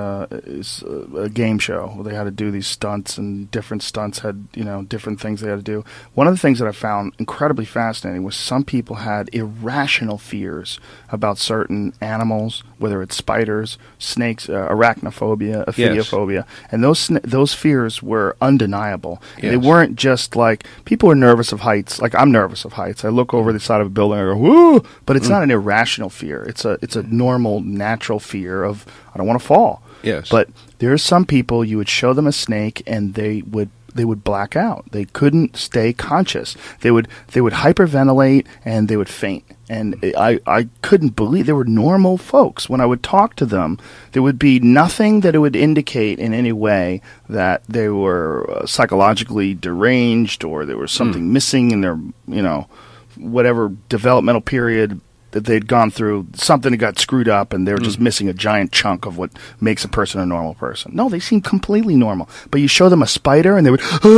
a game show where they had to do these stunts, and different stunts had, different things they had to do. One of the things that I found incredibly fascinating was some people had irrational fears about certain animals animals, whether it's spiders, snakes, arachnophobia, ophidiophobia, and those fears were undeniable. Yes. They weren't just like people are nervous of heights. Like I'm nervous of heights. I look over the side of a building and I go, woo! But it's not an irrational fear. It's a normal, natural fear of I don't want to fall. Yes. But there are some people you would show them a snake and they would black out. They couldn't stay conscious. They would hyperventilate and they would faint. And I couldn't believe they were normal folks. When I would talk to them, there would be nothing that it would indicate in any way that they were psychologically deranged or there was something missing in their, whatever developmental period that they'd gone through, something that got screwed up and they were just missing a giant chunk of what makes a person a normal person. No, they seemed completely normal. But you show them a spider and they would,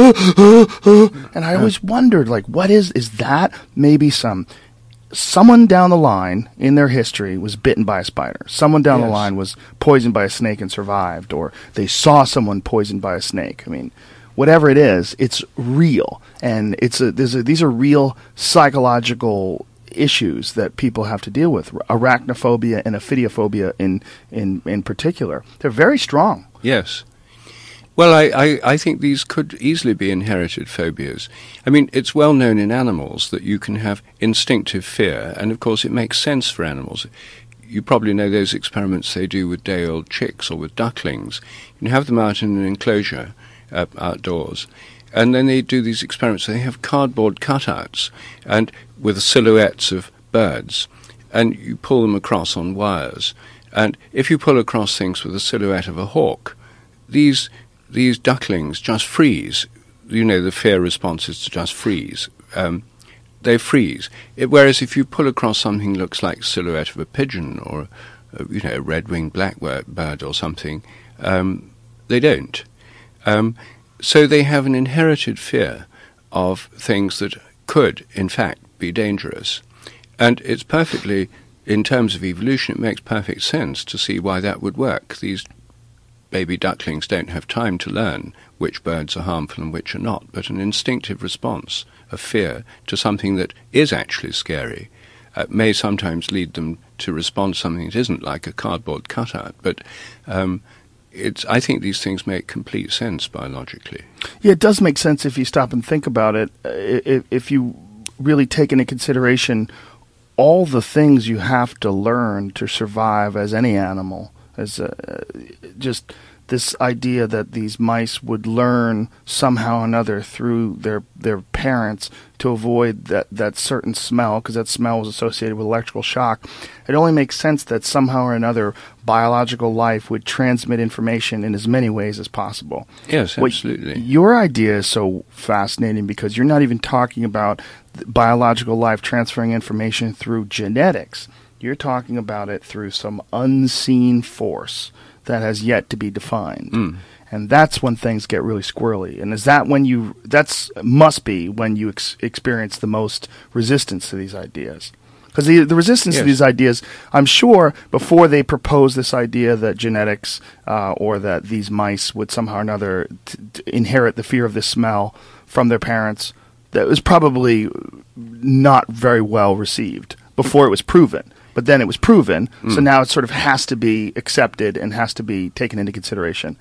and I always wondered, like, what is that? Maybe someone down the line in their history was bitten by a spider. Someone down the line was poisoned by a snake and survived, or they saw someone poisoned by a snake. I mean, whatever it is, it's real. And these are real psychological issues that people have to deal with. Arachnophobia and ophidiophobia in particular. They're very strong. Yes. Well, I think these could easily be inherited phobias. I mean, it's well known in animals that you can have instinctive fear, and of course it makes sense for animals. You probably know those experiments they do with day-old chicks or with ducklings. You can have them out in an enclosure outdoors, and then they do these experiments. They have cardboard cutouts and with silhouettes of birds, and you pull them across on wires. And if you pull across things with a silhouette of a hawk, these ducklings just freeze. The fear response is to just freeze. They freeze. Whereas if you pull across something that looks like a silhouette of a pigeon or a red-winged blackbird or something, they don't. So they have an inherited fear of things that could, in fact, be dangerous. And it's perfectly, in terms of evolution, it makes perfect sense to see why that would work. These baby ducklings don't have time to learn which birds are harmful and which are not, but an instinctive response of fear to something that is actually scary may sometimes lead them to respond to something that isn't, like a cardboard cutout. But I think these things make complete sense biologically. Yeah, it does make sense if you stop and think about it. If you really take into consideration all the things you have to learn to survive as any animal, as just this idea that these mice would learn somehow or another through their parents to avoid that certain smell, because that smell was associated with electrical shock. It only makes sense that somehow or another biological life would transmit information in as many ways as possible. Yes, absolutely. Your idea is so fascinating because you're not even talking about biological life transferring information through genetics. You're talking about it through some unseen force that has yet to be defined. And that's when things get really squirrely. And is that when must be when you experience the most resistance to these ideas? Because the resistance to these ideas, I'm sure, before they proposed this idea that genetics or that these mice would somehow or another inherit the fear of this smell from their parents, that was probably not very well received before it was proven. But then it was proven, so now it sort of has to be accepted and has to be taken into consideration.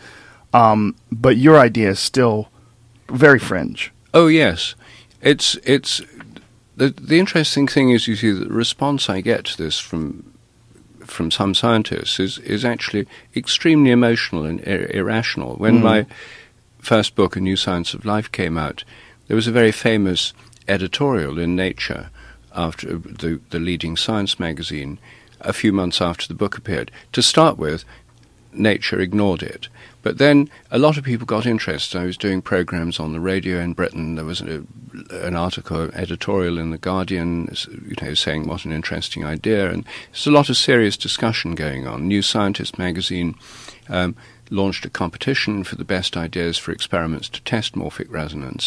But your idea is still very fringe. Oh, yes. It's the interesting thing is, you see, the response I get to this from some scientists is actually extremely emotional and irrational. When my first book, A New Science of Life, came out, there was a very famous editorial in Nature, after the leading science magazine, a few months after the book appeared. To start with, Nature ignored it. But then a lot of people got interested. I was doing programs on the radio in Britain. There was an article, editorial in The Guardian, saying what an interesting idea. And there's a lot of serious discussion going on. New Scientist magazine launched a competition for the best ideas for experiments to test morphic resonance.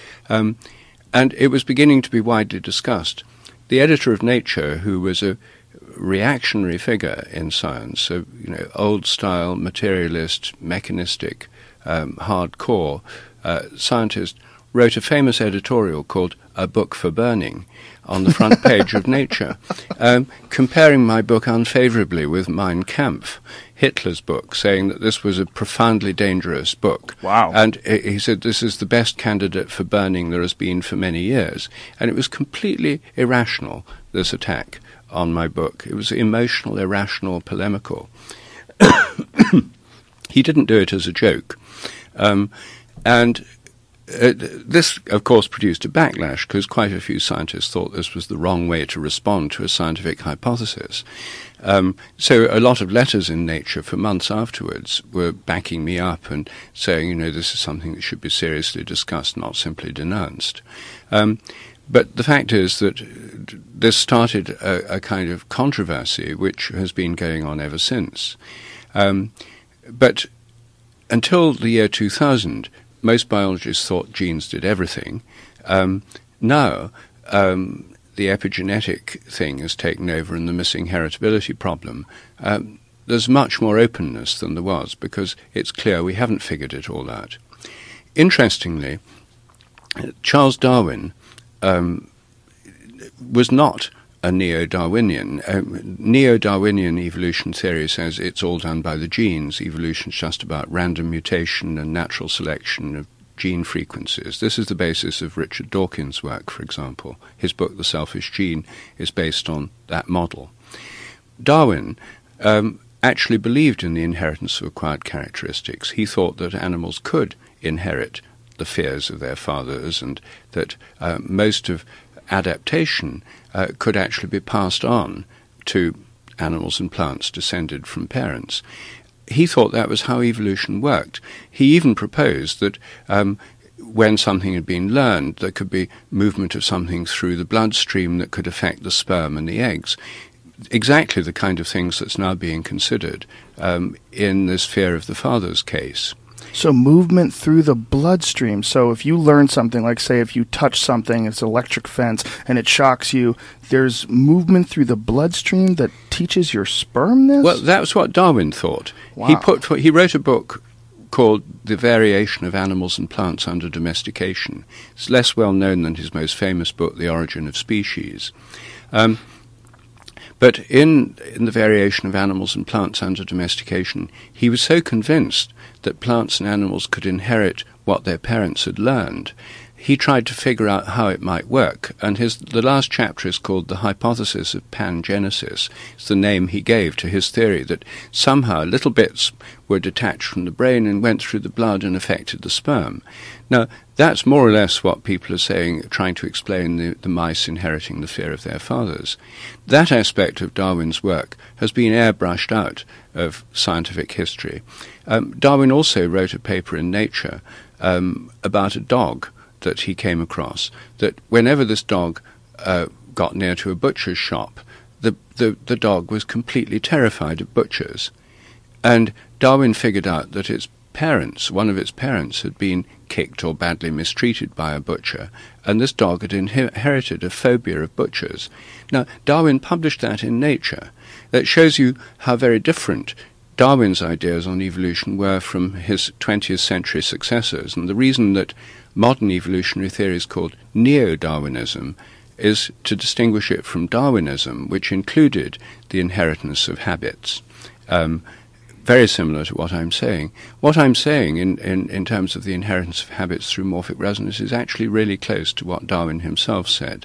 And it was beginning to be widely discussed. The editor of Nature, who was a reactionary figure in science, so old-style, materialist, mechanistic, hardcore scientist, wrote a famous editorial called A Book for Burning on the front page of Nature, comparing my book unfavourably with Mein Kampf, Hitler's book, saying that this was a profoundly dangerous book. Wow. And he said this is the best candidate for burning there has been for many years. And it was completely irrational, this attack on my book. It was emotional, irrational, polemical. He didn't do it as a joke. This, of course, produced a backlash because quite a few scientists thought this was the wrong way to respond to a scientific hypothesis. So a lot of letters in Nature for months afterwards were backing me up and saying, this is something that should be seriously discussed, not simply denounced. But the fact is that this started a kind of controversy which has been going on ever since. But until the year 2000, most biologists thought genes did everything. Now, the epigenetic thing has taken over and the missing heritability problem. There's much more openness than there was because it's clear we haven't figured it all out. Interestingly, Charles Darwin was not a neo-Darwinian. Neo-Darwinian evolution theory says it's all done by the genes. Evolution's just about random mutation and natural selection of gene frequencies. This is the basis of Richard Dawkins' work, for example. His book, The Selfish Gene, is based on that model. Darwin actually believed in the inheritance of acquired characteristics. He thought that animals could inherit the fears of their fathers and that most of adaptation could actually be passed on to animals and plants descended from parents. He thought that was how evolution worked. He even proposed that when something had been learned, there could be movement of something through the bloodstream that could affect the sperm and the eggs. Exactly the kind of things that's now being considered in this fear of the father's case. So movement through the bloodstream. So if you learn something, like say if you touch something, it's an electric fence, and it shocks you, there's movement through the bloodstream that teaches your sperm this? Well, that's what Darwin thought. Wow. He wrote a book called The Variation of Animals and Plants Under Domestication. It's less well known than his most famous book, The Origin of Species. But in the variation of animals and plants under domestication, he was so convinced that plants and animals could inherit what their parents had learned, he tried to figure out how it might work. And the last chapter is called The Hypothesis of Pangenesis. It's the name he gave to his theory that somehow little bits were detached from the brain and went through the blood and affected the sperm. Now, that's more or less what people are saying, trying to explain the mice inheriting the fear of their fathers. That aspect of Darwin's work has been airbrushed out of scientific history. Darwin also wrote a paper in Nature about a dog that he came across, that whenever this dog got near to a butcher's shop, the dog was completely terrified of butchers. And Darwin figured out that one of its parents had been kicked or badly mistreated by a butcher, and this dog had inherited a phobia of butchers. Now, Darwin published that in Nature. That shows you how very different Darwin's ideas on evolution were from his 20th century successors, and the reason that modern evolutionary theory is called neo-Darwinism is to distinguish it from Darwinism, which included the inheritance of habits. Very similar to what I'm saying. What I'm saying in terms of the inheritance of habits through morphic resonance is actually really close to what Darwin himself said.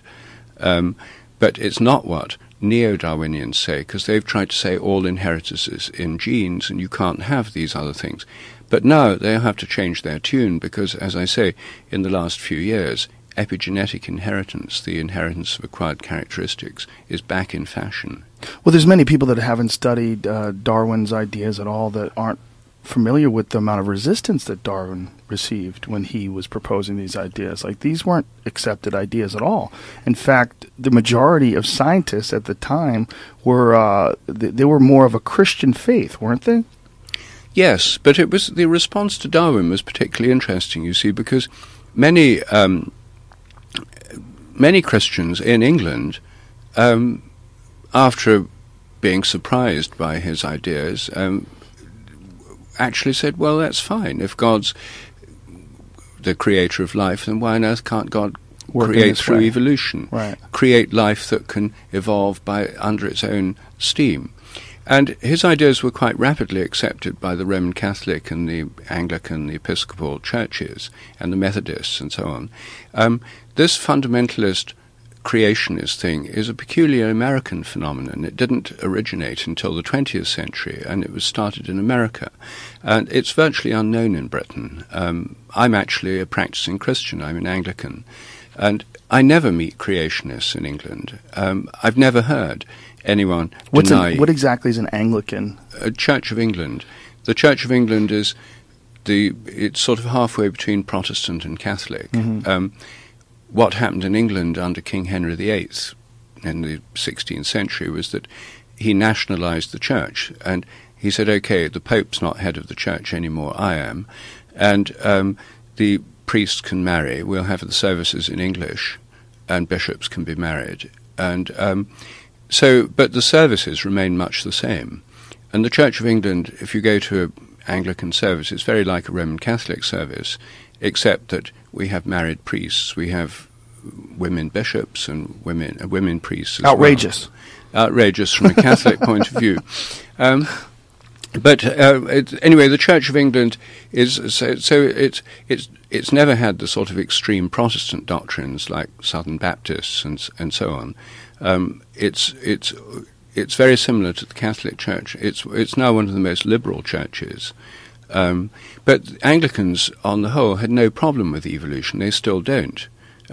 But it's not what neo-Darwinians say, because they've tried to say all inheritance is in genes and you can't have these other things. But now they have to change their tune because, as I say, in the last few years, epigenetic inheritance, the inheritance of acquired characteristics, is back in fashion. Well, there's many people that haven't studied Darwin's ideas at all that aren't familiar with the amount of resistance that Darwin received when he was proposing these ideas. Like, these weren't accepted ideas at all. In fact, the majority of scientists at the time were they were more of a Christian faith, weren't they? Yes, but it was the response to Darwin was particularly interesting, you see, because many Christians in England, after being surprised by his ideas, actually said, well, that's fine. If God's the creator of life, then why on earth can't God Work in create this through way. evolution? Right. Create life that can evolve under its own steam. And his ideas were quite rapidly accepted by the Roman Catholic and the Anglican, the Episcopal churches, and the Methodists, and so on. This fundamentalist creationist thing is a peculiar American phenomenon. It didn't originate until the 20th century, and it was started in America. And it's virtually unknown in Britain. I'm actually a practicing Christian. I'm an Anglican. And I never meet creationists in England. I've never heard anyone deny... What exactly is an Anglican? Church of England. The Church of England is it's sort of halfway between Protestant and Catholic. Mm-hmm. What happened in England under King Henry VIII in the 16th century was that he nationalised the church, and he said, OK, the Pope's not head of the church anymore, I am, and the priests can marry, we'll have the services in English, and bishops can be married. And but the services remain much the same. And the Church of England, if you go to an Anglican service, it's very like a Roman Catholic service, except that we have married priests, we have women bishops and women priests as Outrageous. well. Outrageous from a Catholic point of view. But anyway, the Church of England is it's never had the sort of extreme Protestant doctrines like Southern Baptists and so on. It's very similar to the Catholic Church. It's now one of the most liberal churches. But Anglicans, on the whole, had no problem with evolution. They still don't.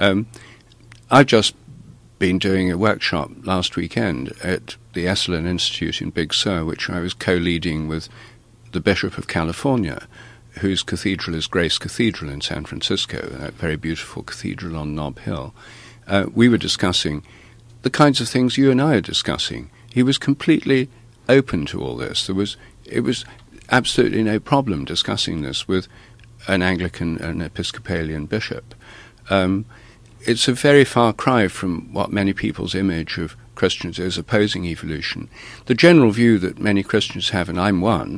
I've just been doing a workshop last weekend at the Esalen Institute in Big Sur, which I was co-leading with the Bishop of California, whose cathedral is Grace Cathedral in San Francisco, that very beautiful cathedral on Nob Hill. We were discussing the kinds of things you and I are discussing. He was completely open to all this. It was absolutely no problem discussing this with an Anglican and Episcopalian bishop. It's a very far cry from what many people's image of Christians is opposing evolution. The general view that many Christians have, and I'm one,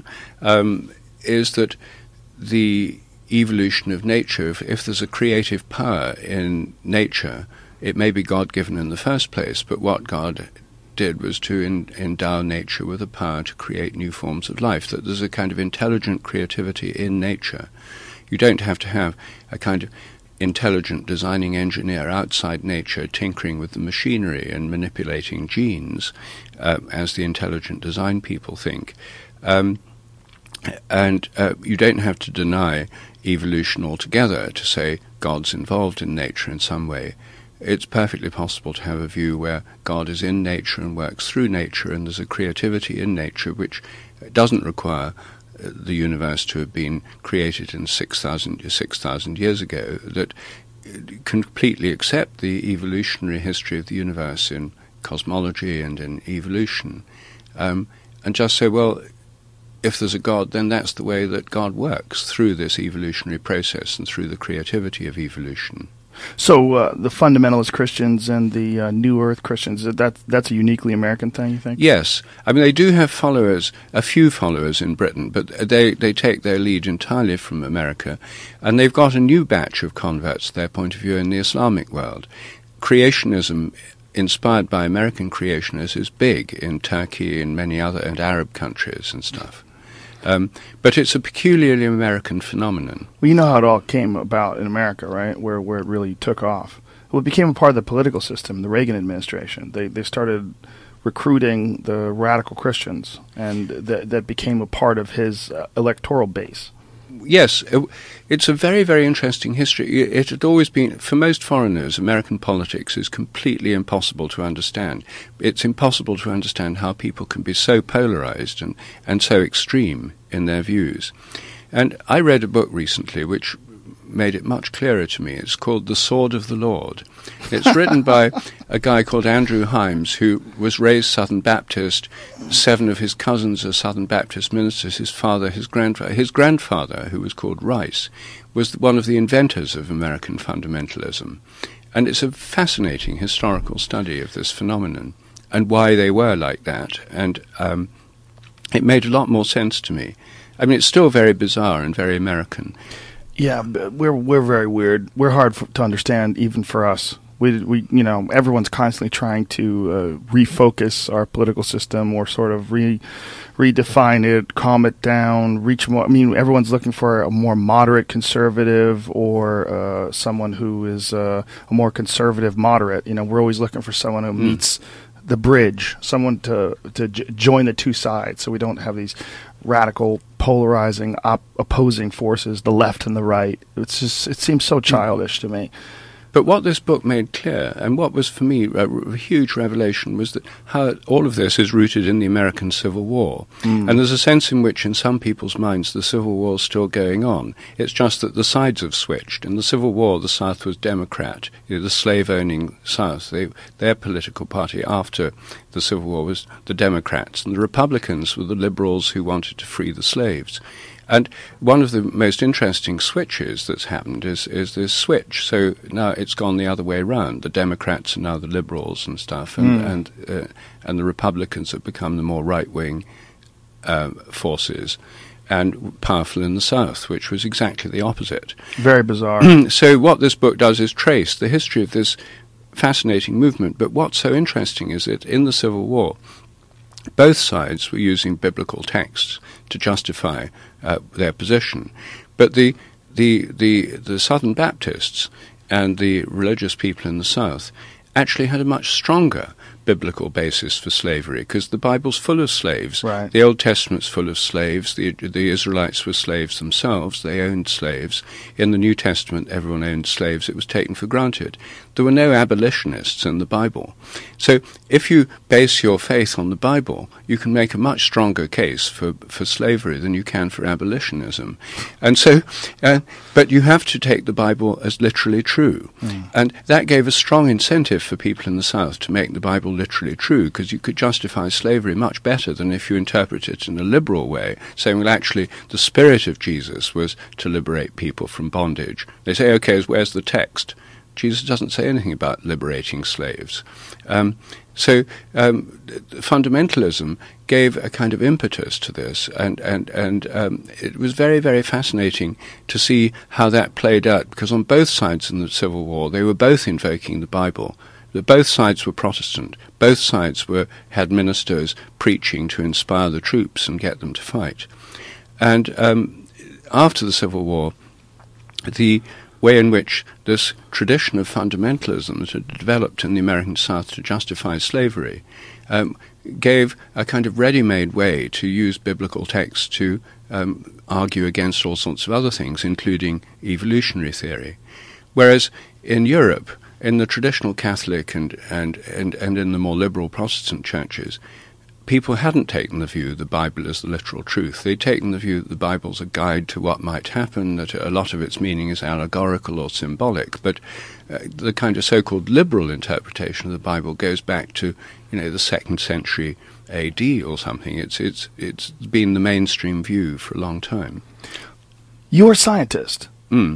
is that the evolution of nature, if there's a creative power in nature, it may be God-given in the first place, but what God did was to endow nature with a power to create new forms of life, that there's a kind of intelligent creativity in nature. You don't have to have a kind of intelligent designing engineer outside nature tinkering with the machinery and manipulating genes, as the intelligent design people think. And you don't have to deny evolution altogether to say God's involved in nature in some way. It's perfectly possible to have a view where God is in nature and works through nature, and there's a creativity in nature which doesn't require the universe to have been created in 6,000 years ago, that completely accept the evolutionary history of the universe in cosmology and in evolution, and just say, well, if there's a God, then that's the way that God works, through this evolutionary process and through the creativity of evolution. So the fundamentalist Christians and the New Earth Christians, that's a uniquely American thing, you think? Yes. I mean, they do have followers, a few followers in Britain, but they take their lead entirely from America, and they've got a new batch of converts, their point of view, in the Islamic world. Creationism, inspired by American creationists, is big in Turkey and many other and Arab countries and stuff. But it's a peculiarly American phenomenon. Well, you know how it all came about in America, right? Where it really took off. Well, it became a part of the political system, the Reagan administration. They started recruiting the radical Christians, and that became a part of his electoral base. Yes, it's a very, very interesting history. It had always been, for most foreigners, American politics is completely impossible to understand. It's impossible to understand how people can be so polarized and so extreme in their views. And I read a book recently which made it much clearer to me. It's called The Sword of the Lord. It's written by a guy called Andrew Himes, who was raised Southern Baptist. 7 of his cousins are Southern Baptist ministers. His father, his grandfather, who was called Rice, was one of the inventors of American fundamentalism. And it's a fascinating historical study of this phenomenon and why they were like that. And it made a lot more sense to me. I mean, it's still very bizarre and very American. Yeah, but we're very weird. We're hard to understand, even for us. We everyone's constantly trying to refocus our political system, or sort of redefine it, calm it down, reach more. I mean, everyone's looking for a more moderate conservative, or someone who is a more conservative moderate. We're always looking for someone who meets the bridge, someone to join the two sides, so we don't have these radical, polarizing, opposing forces, the left and the right. It seems so childish to me. But what this book made clear, and what was for me a huge revelation, was that how all of this is rooted in the American Civil War. And there's a sense in which, in some people's minds, the Civil War is still going on. It's just that the sides have switched. In the Civil War, the South was Democrat. The slave-owning South, their political party after the Civil War was the Democrats, and the Republicans were the liberals who wanted to free the slaves. And one of the most interesting switches that's happened is this switch. So now it's gone the other way around. The Democrats are now the liberals and stuff, and the Republicans have become the more right-wing forces and powerful in the South, which was exactly the opposite. Very bizarre. So what this book does is trace the history of this fascinating movement. But what's so interesting is that in the Civil War, both sides were using biblical texts to justify their position, but the Southern Baptists and the religious people in the South actually had a much stronger biblical basis for slavery, because the Bible's full of slaves. Right. The Old Testament's full of slaves. The Israelites were slaves themselves. They owned slaves. In the New Testament, everyone owned slaves. It was taken for granted. There were no abolitionists in the Bible. So if you base your faith on the Bible, you can make a much stronger case for slavery than you can for abolitionism. And so, but you have to take the Bible as literally true. And that gave a strong incentive for people in the South to make the Bible literally true, because you could justify slavery much better than if you interpret it in a liberal way, saying, well, actually, the spirit of Jesus was to liberate people from bondage. They say, okay, where's the text? Jesus doesn't say anything about liberating slaves. So fundamentalism gave a kind of impetus to this, and it was very, very fascinating to see how that played out, because on both sides in the Civil War, they were both invoking the Bible. Both sides were Protestant. Both sides had ministers preaching to inspire the troops and get them to fight. And after the Civil War, the way in which this tradition of fundamentalism that had developed in the American South to justify slavery gave a kind of ready-made way to use biblical texts to argue against all sorts of other things, including evolutionary theory. Whereas in Europe, in the traditional Catholic and in the more liberal Protestant churches, people hadn't taken the view the Bible is the literal truth. They'd taken the view that the Bible's a guide to what might happen, that a lot of its meaning is allegorical or symbolic. But the kind of so-called liberal interpretation of the Bible goes back to, the 2nd century A.D. or something. It's been the mainstream view for a long time. You're a scientist.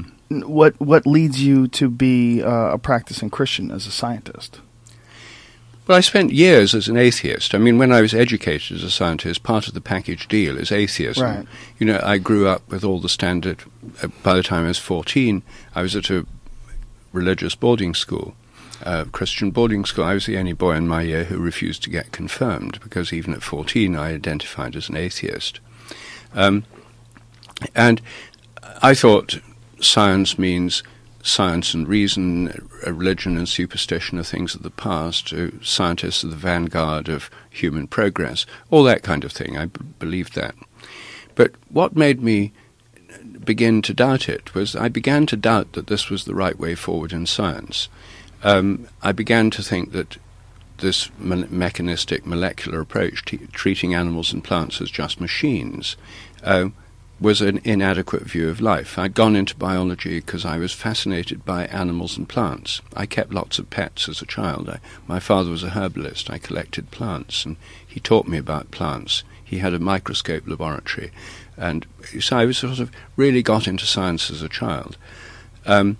What leads you to be a practicing Christian as a scientist? Well, I spent years as an atheist. I mean, when I was educated as a scientist, part of the package deal is atheism. Right. I grew up with all the standard. By the time I was 14, I was at a religious boarding school, Christian boarding school. I was the only boy in my year who refused to get confirmed, because even at 14 I identified as an atheist. And I thought science means science and reason, religion and superstition are things of the past, scientists are the vanguard of human progress, all that kind of thing. I believed that. But what made me begin to doubt it was I began to doubt that this was the right way forward in science. I began to think that this mechanistic, molecular approach to treating animals and plants as just machines was an inadequate view of life. I'd gone into biology because I was fascinated by animals and plants. I kept lots of pets as a child. My father was a herbalist. I collected plants, and he taught me about plants. He had a microscope laboratory. And so I was sort of really got into science as a child. When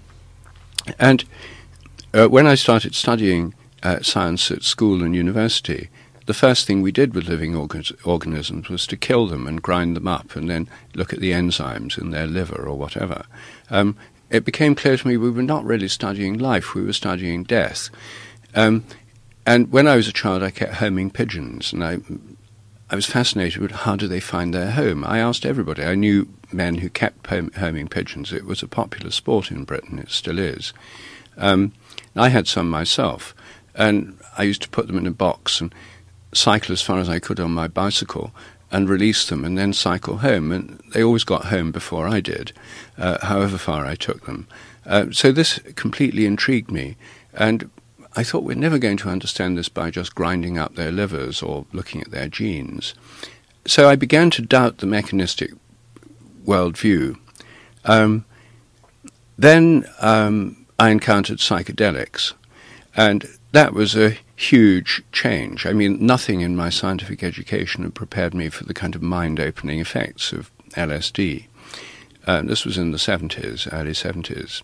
I started studying science at school and university, the first thing we did with living organisms was to kill them and grind them up and then look at the enzymes in their liver or whatever. It became clear to me we were not really studying life, we were studying death. And when I was a child, I kept homing pigeons, and I was fascinated with how do they find their home. I asked everybody. I knew men who kept homing pigeons. It was a popular sport in Britain. It still is. I had some myself, and I used to put them in a box and cycle as far as I could on my bicycle and release them and then cycle home. And they always got home before I did, however far I took them. So this completely intrigued me. And I thought we're never going to understand this by just grinding up their livers or looking at their genes. So I began to doubt the mechanistic worldview. Then I encountered psychedelics, and that was a huge change. I mean, nothing in my scientific education had prepared me for the kind of mind-opening effects of LSD. This was in the 70s, early 70s.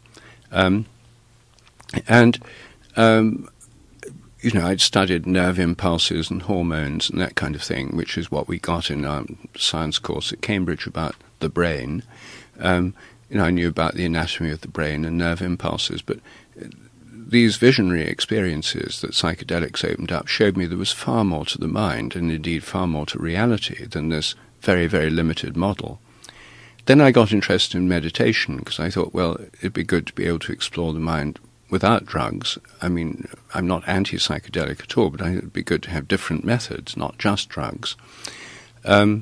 I'd studied nerve impulses and hormones and that kind of thing, which is what we got in our science course at Cambridge about the brain. I knew about the anatomy of the brain and nerve impulses, but these visionary experiences that psychedelics opened up showed me there was far more to the mind, and indeed far more to reality, than this very, very limited model. Then I got interested in meditation, because I thought, well, it'd be good to be able to explore the mind without drugs. I mean, I'm not anti-psychedelic at all, but I think it'd be good to have different methods, not just drugs. Then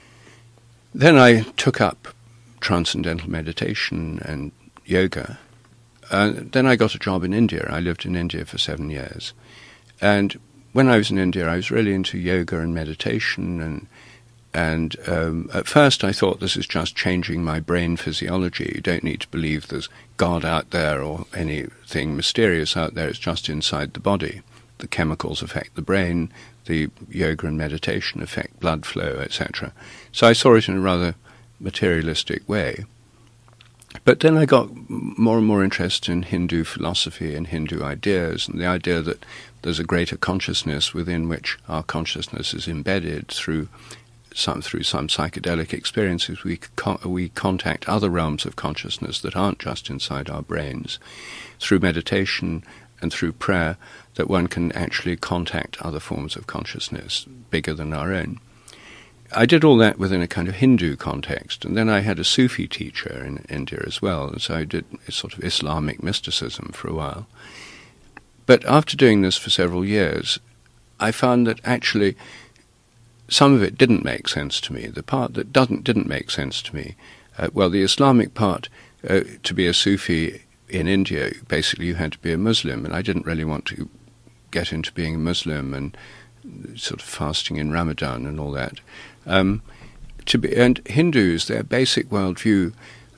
I took up transcendental meditation and yoga. Then I got a job in India. I lived in India for 7 years. And when I was in India, I was really into yoga and meditation. And at first I thought, this is just changing my brain physiology. You don't need to believe there's God out there or anything mysterious out there. It's just inside the body. The chemicals affect the brain. The yoga and meditation affect blood flow, etc. So I saw it in a rather materialistic way. But then I got more and more interested in Hindu philosophy and Hindu ideas, and the idea that there's a greater consciousness within which our consciousness is embedded through some psychedelic experiences. We contact other realms of consciousness that aren't just inside our brains. Through meditation and through prayer, that one can actually contact other forms of consciousness bigger than our own. I did all that within a kind of Hindu context, and then I had a Sufi teacher in India as well, and so I did a sort of Islamic mysticism for a while. But after doing this for several years, I found that actually some of it didn't make sense to me. The part that didn't make sense to me, the Islamic part, to be a Sufi in India, basically you had to be a Muslim, and I didn't really want to get into being a Muslim and sort of fasting in Ramadan and all that. And Hindus, their basic worldview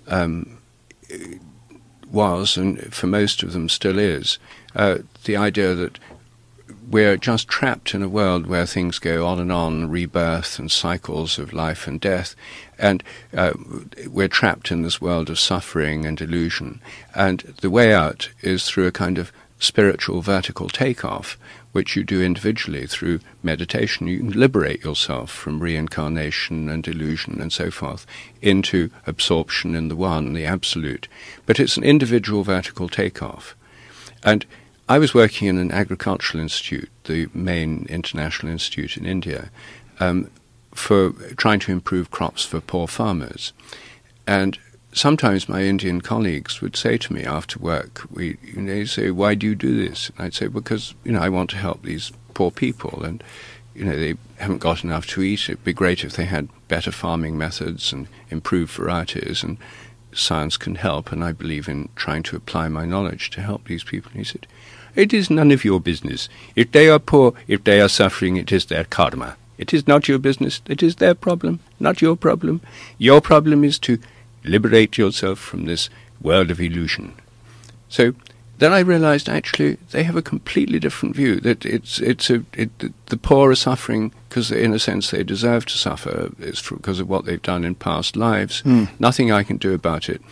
was, and for most of them still is, the idea that we're just trapped in a world where things go on, rebirth and cycles of life and death, and we're trapped in this world of suffering and illusion. And the way out is through a kind of spiritual vertical takeoff, which you do individually through meditation. You can liberate yourself from reincarnation and illusion and so forth into absorption in the one, the absolute. But it's an individual vertical takeoff. And I was working in an agricultural institute, the main international institute in India, for trying to improve crops for poor farmers. And sometimes my Indian colleagues would say to me after work, they'd say, "Why do you do this?" And I'd say, "Because, I want to help these poor people, and, they haven't got enough to eat. It'd be great if they had better farming methods and improved varieties, and science can help, and I believe in trying to apply my knowledge to help these people." And he said, "It is none of your business. If they are poor, if they are suffering, it is their karma. It is not your business. It is their problem, not your problem. Your problem is to liberate yourself from this world of illusion." So then I realized actually they have a completely different view, that the poor are suffering because in a sense they deserve to suffer. It's because of what they've done in past lives. Nothing I can do about it.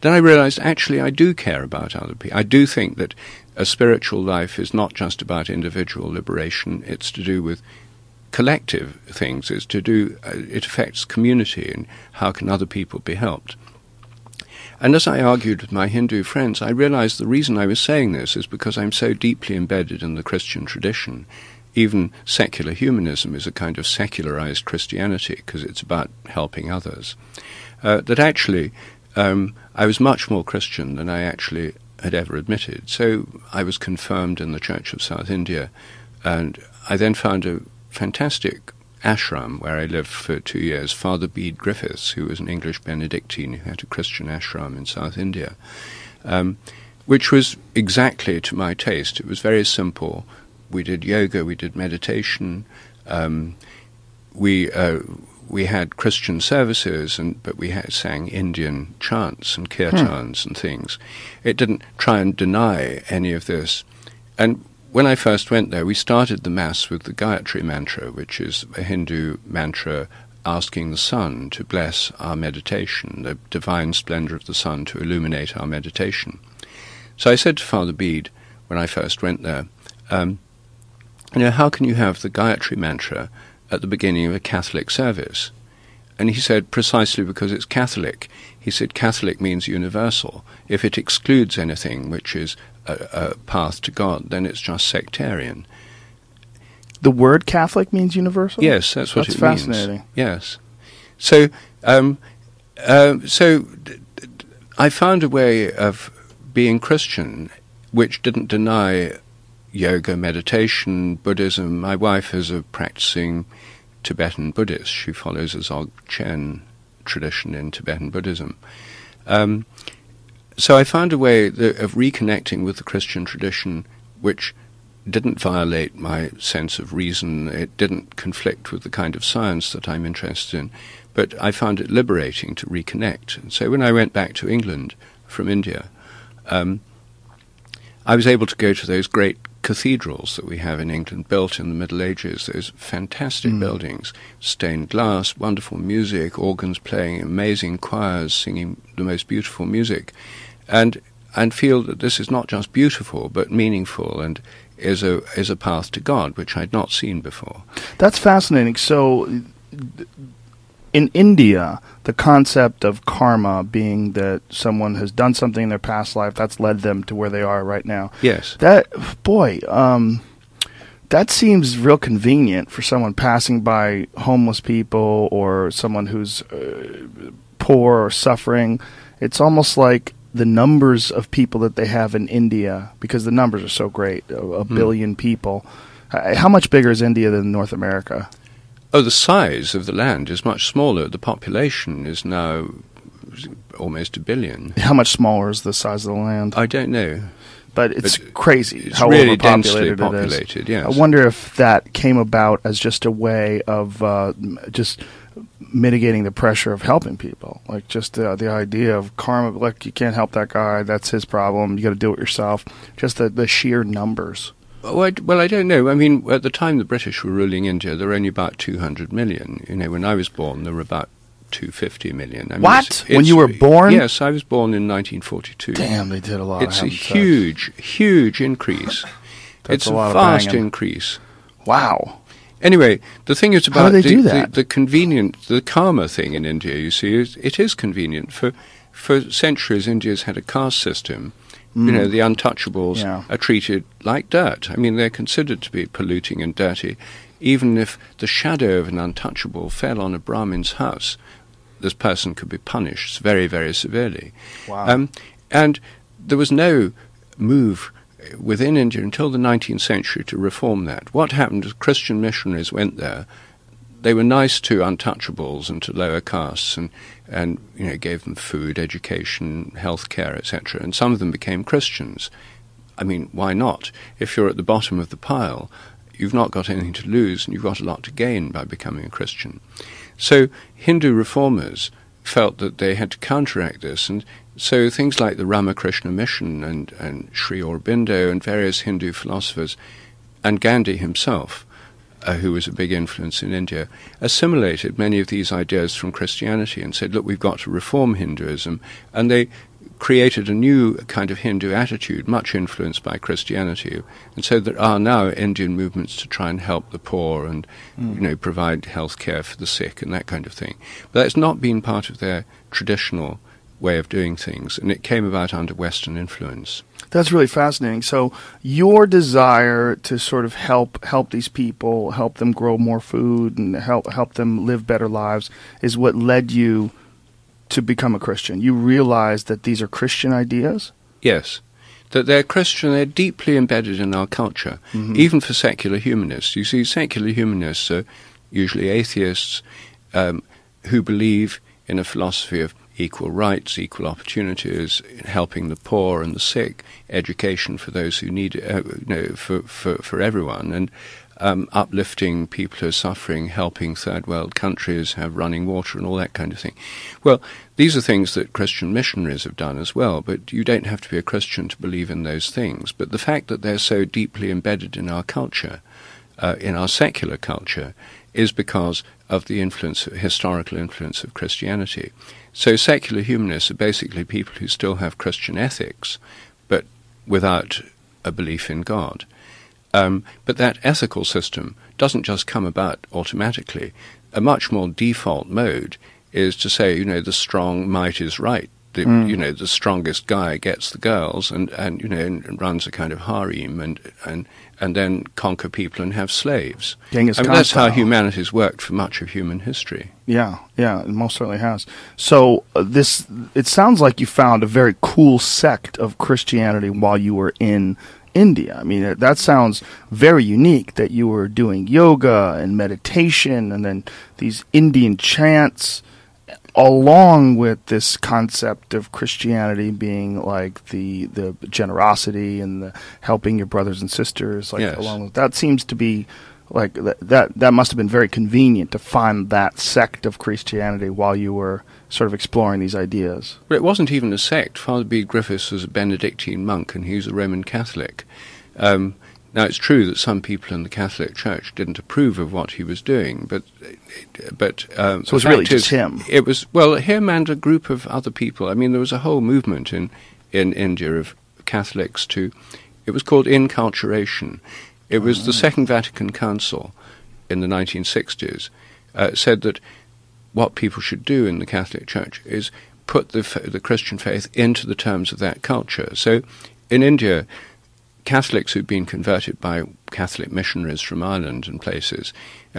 then I realized actually I do care about other people. I do think that a spiritual life is not just about individual liberation. It's to do with collective things. It's to do, it affects community and how can other people be helped. And as I argued with my Hindu friends, I realized the reason I was saying this is because I'm so deeply embedded in the Christian tradition. Even secular humanism is a kind of secularized Christianity because it's about helping others. That actually I was much more Christian than I actually had ever admitted. So I was confirmed in the Church of South India, and I then found a fantastic ashram where I lived for 2 years. Father Bede Griffiths, who was an English Benedictine who had a Christian ashram in South India, which was exactly to my taste. It was very simple. We did yoga, we did meditation, we had Christian services, but we sang Indian chants and kirtans and things. It didn't try and deny any of this. And when I first went there, we started the Mass with the Gayatri Mantra, which is a Hindu mantra asking the sun to bless our meditation, the divine splendor of the sun to illuminate our meditation. So I said to Father Bede, when I first went there, how can you have the Gayatri Mantra at the beginning of a Catholic service? And he said, precisely because it's Catholic. He said, Catholic means universal. If it excludes anything which is a path to God, then it's just sectarian. The word Catholic means universal? Yes, that's what it means. That's fascinating. Yes. So, so I found a way of being Christian which didn't deny yoga, meditation, Buddhism. My wife is a practicing Tibetan Buddhist. She follows a Dzogchen tradition in Tibetan Buddhism. So I found a way of reconnecting with the Christian tradition which didn't violate my sense of reason. It didn't conflict with the kind of science that I'm interested in. But I found it liberating to reconnect. And so when I went back to England from India, I was able to go to those great cathedrals that we have in England, built in the Middle Ages, those fantastic buildings, stained glass, wonderful music, organs playing, amazing choirs singing the most beautiful music, and feel that this is not just beautiful but meaningful and is a path to God, which I'd not seen before. That's fascinating. So in India, the concept of karma being that someone has done something in their past life that's led them to where they are right now. Yes. That seems real convenient for someone passing by homeless people or someone who's poor or suffering. It's almost like the numbers of people that they have in India, because the numbers are so great, a billion people. How much bigger is India than North America? Oh, the size of the land is much smaller. The population is now almost 1 billion. How much smaller is the size of the land? I don't know. But it's crazy it's how really overpopulated densely it is. populated, yes. I wonder if that came about as just a way of just mitigating the pressure of helping people. Like just the idea of karma, like you can't help that guy, that's his problem, you got to do it yourself. Just the sheer numbers. Well, I don't know. I mean, at the time the British were ruling India, there were only about 200 million. You know, when I was born, there were about 250 million. I mean, what? When you were born? Yes, I was born in 1942. Damn, they did a lot. It's a huge increase. It's a vast increase. Wow. Anyway, the thing is about how do they do that? The convenient, the karma thing in India, you see, it is convenient. For centuries, India's had a caste system. You know, the untouchables are treated like dirt. I mean, they're considered to be polluting and dirty. Even if the shadow of an untouchable fell on a Brahmin's house, this person could be punished very, very severely. Wow. And there was no move within India until the 19th century to reform that. What happened is Christian missionaries went there. They were nice to untouchables and to lower castes and you know, gave them food, education, health care, etc. And some of them became Christians. I mean, why not? If you're at the bottom of the pile, you've not got anything to lose and you've got a lot to gain by becoming a Christian. So Hindu reformers felt that they had to counteract this, and so things like the Ramakrishna Mission and Sri Aurobindo and various Hindu philosophers, and Gandhi himself, who was a big influence in India, assimilated many of these ideas from Christianity and said, look, we've got to reform Hinduism. And they created a new kind of Hindu attitude, much influenced by Christianity, and so there are now Indian movements to try and help the poor and provide health care for the sick and that kind of thing. But that's not been part of their traditional way of doing things, and it came about under Western influence. That's really fascinating. So your desire to sort of help these people, help them grow more food, and help them live better lives is what led you to become a Christian. You realized that these are Christian ideas? Yes. That they're Christian, they're deeply embedded in our culture, even for secular humanists. You see, secular humanists are usually atheists who believe in a philosophy of equal rights, equal opportunities, helping the poor and the sick, education for those who need it, for everyone, and uplifting people who are suffering, helping third world countries have running water and all that kind of thing. Well, these are things that Christian missionaries have done as well, but you don't have to be a Christian to believe in those things. But the fact that they're so deeply embedded in our culture, in our secular culture, is because of the historical influence of Christianity. So secular humanists are basically people who still have Christian ethics, but without a belief in God. But that ethical system doesn't just come about automatically. A much more default mode is to say, the strong might is right. The strongest guy gets the girls and runs a kind of harem and then conquer people and have slaves. That's how humanity's worked for much of human history. Yeah, it most certainly has. So it sounds like you found a very cool sect of Christianity while you were in India. I mean, that sounds very unique, that you were doing yoga and meditation and then these Indian chants, along with this concept of Christianity being like the generosity and the helping your brothers and sisters. Yes. Along with that seems to be like that must have been very convenient to find that sect of Christianity while you were sort of exploring these ideas. But it wasn't even a sect. Father Bede Griffiths was a Benedictine monk, and he was a Roman Catholic. Now, it's true that some people in the Catholic Church didn't approve of what he was doing, but so it was really just him. It was him and a group of other people. I mean, there was a whole movement in India of Catholics it was called inculturation. It was the Second Vatican Council in the 1960s said that what people should do in the Catholic Church is put the Christian faith into the terms of that culture. So in India, Catholics who'd been converted by Catholic missionaries from Ireland and places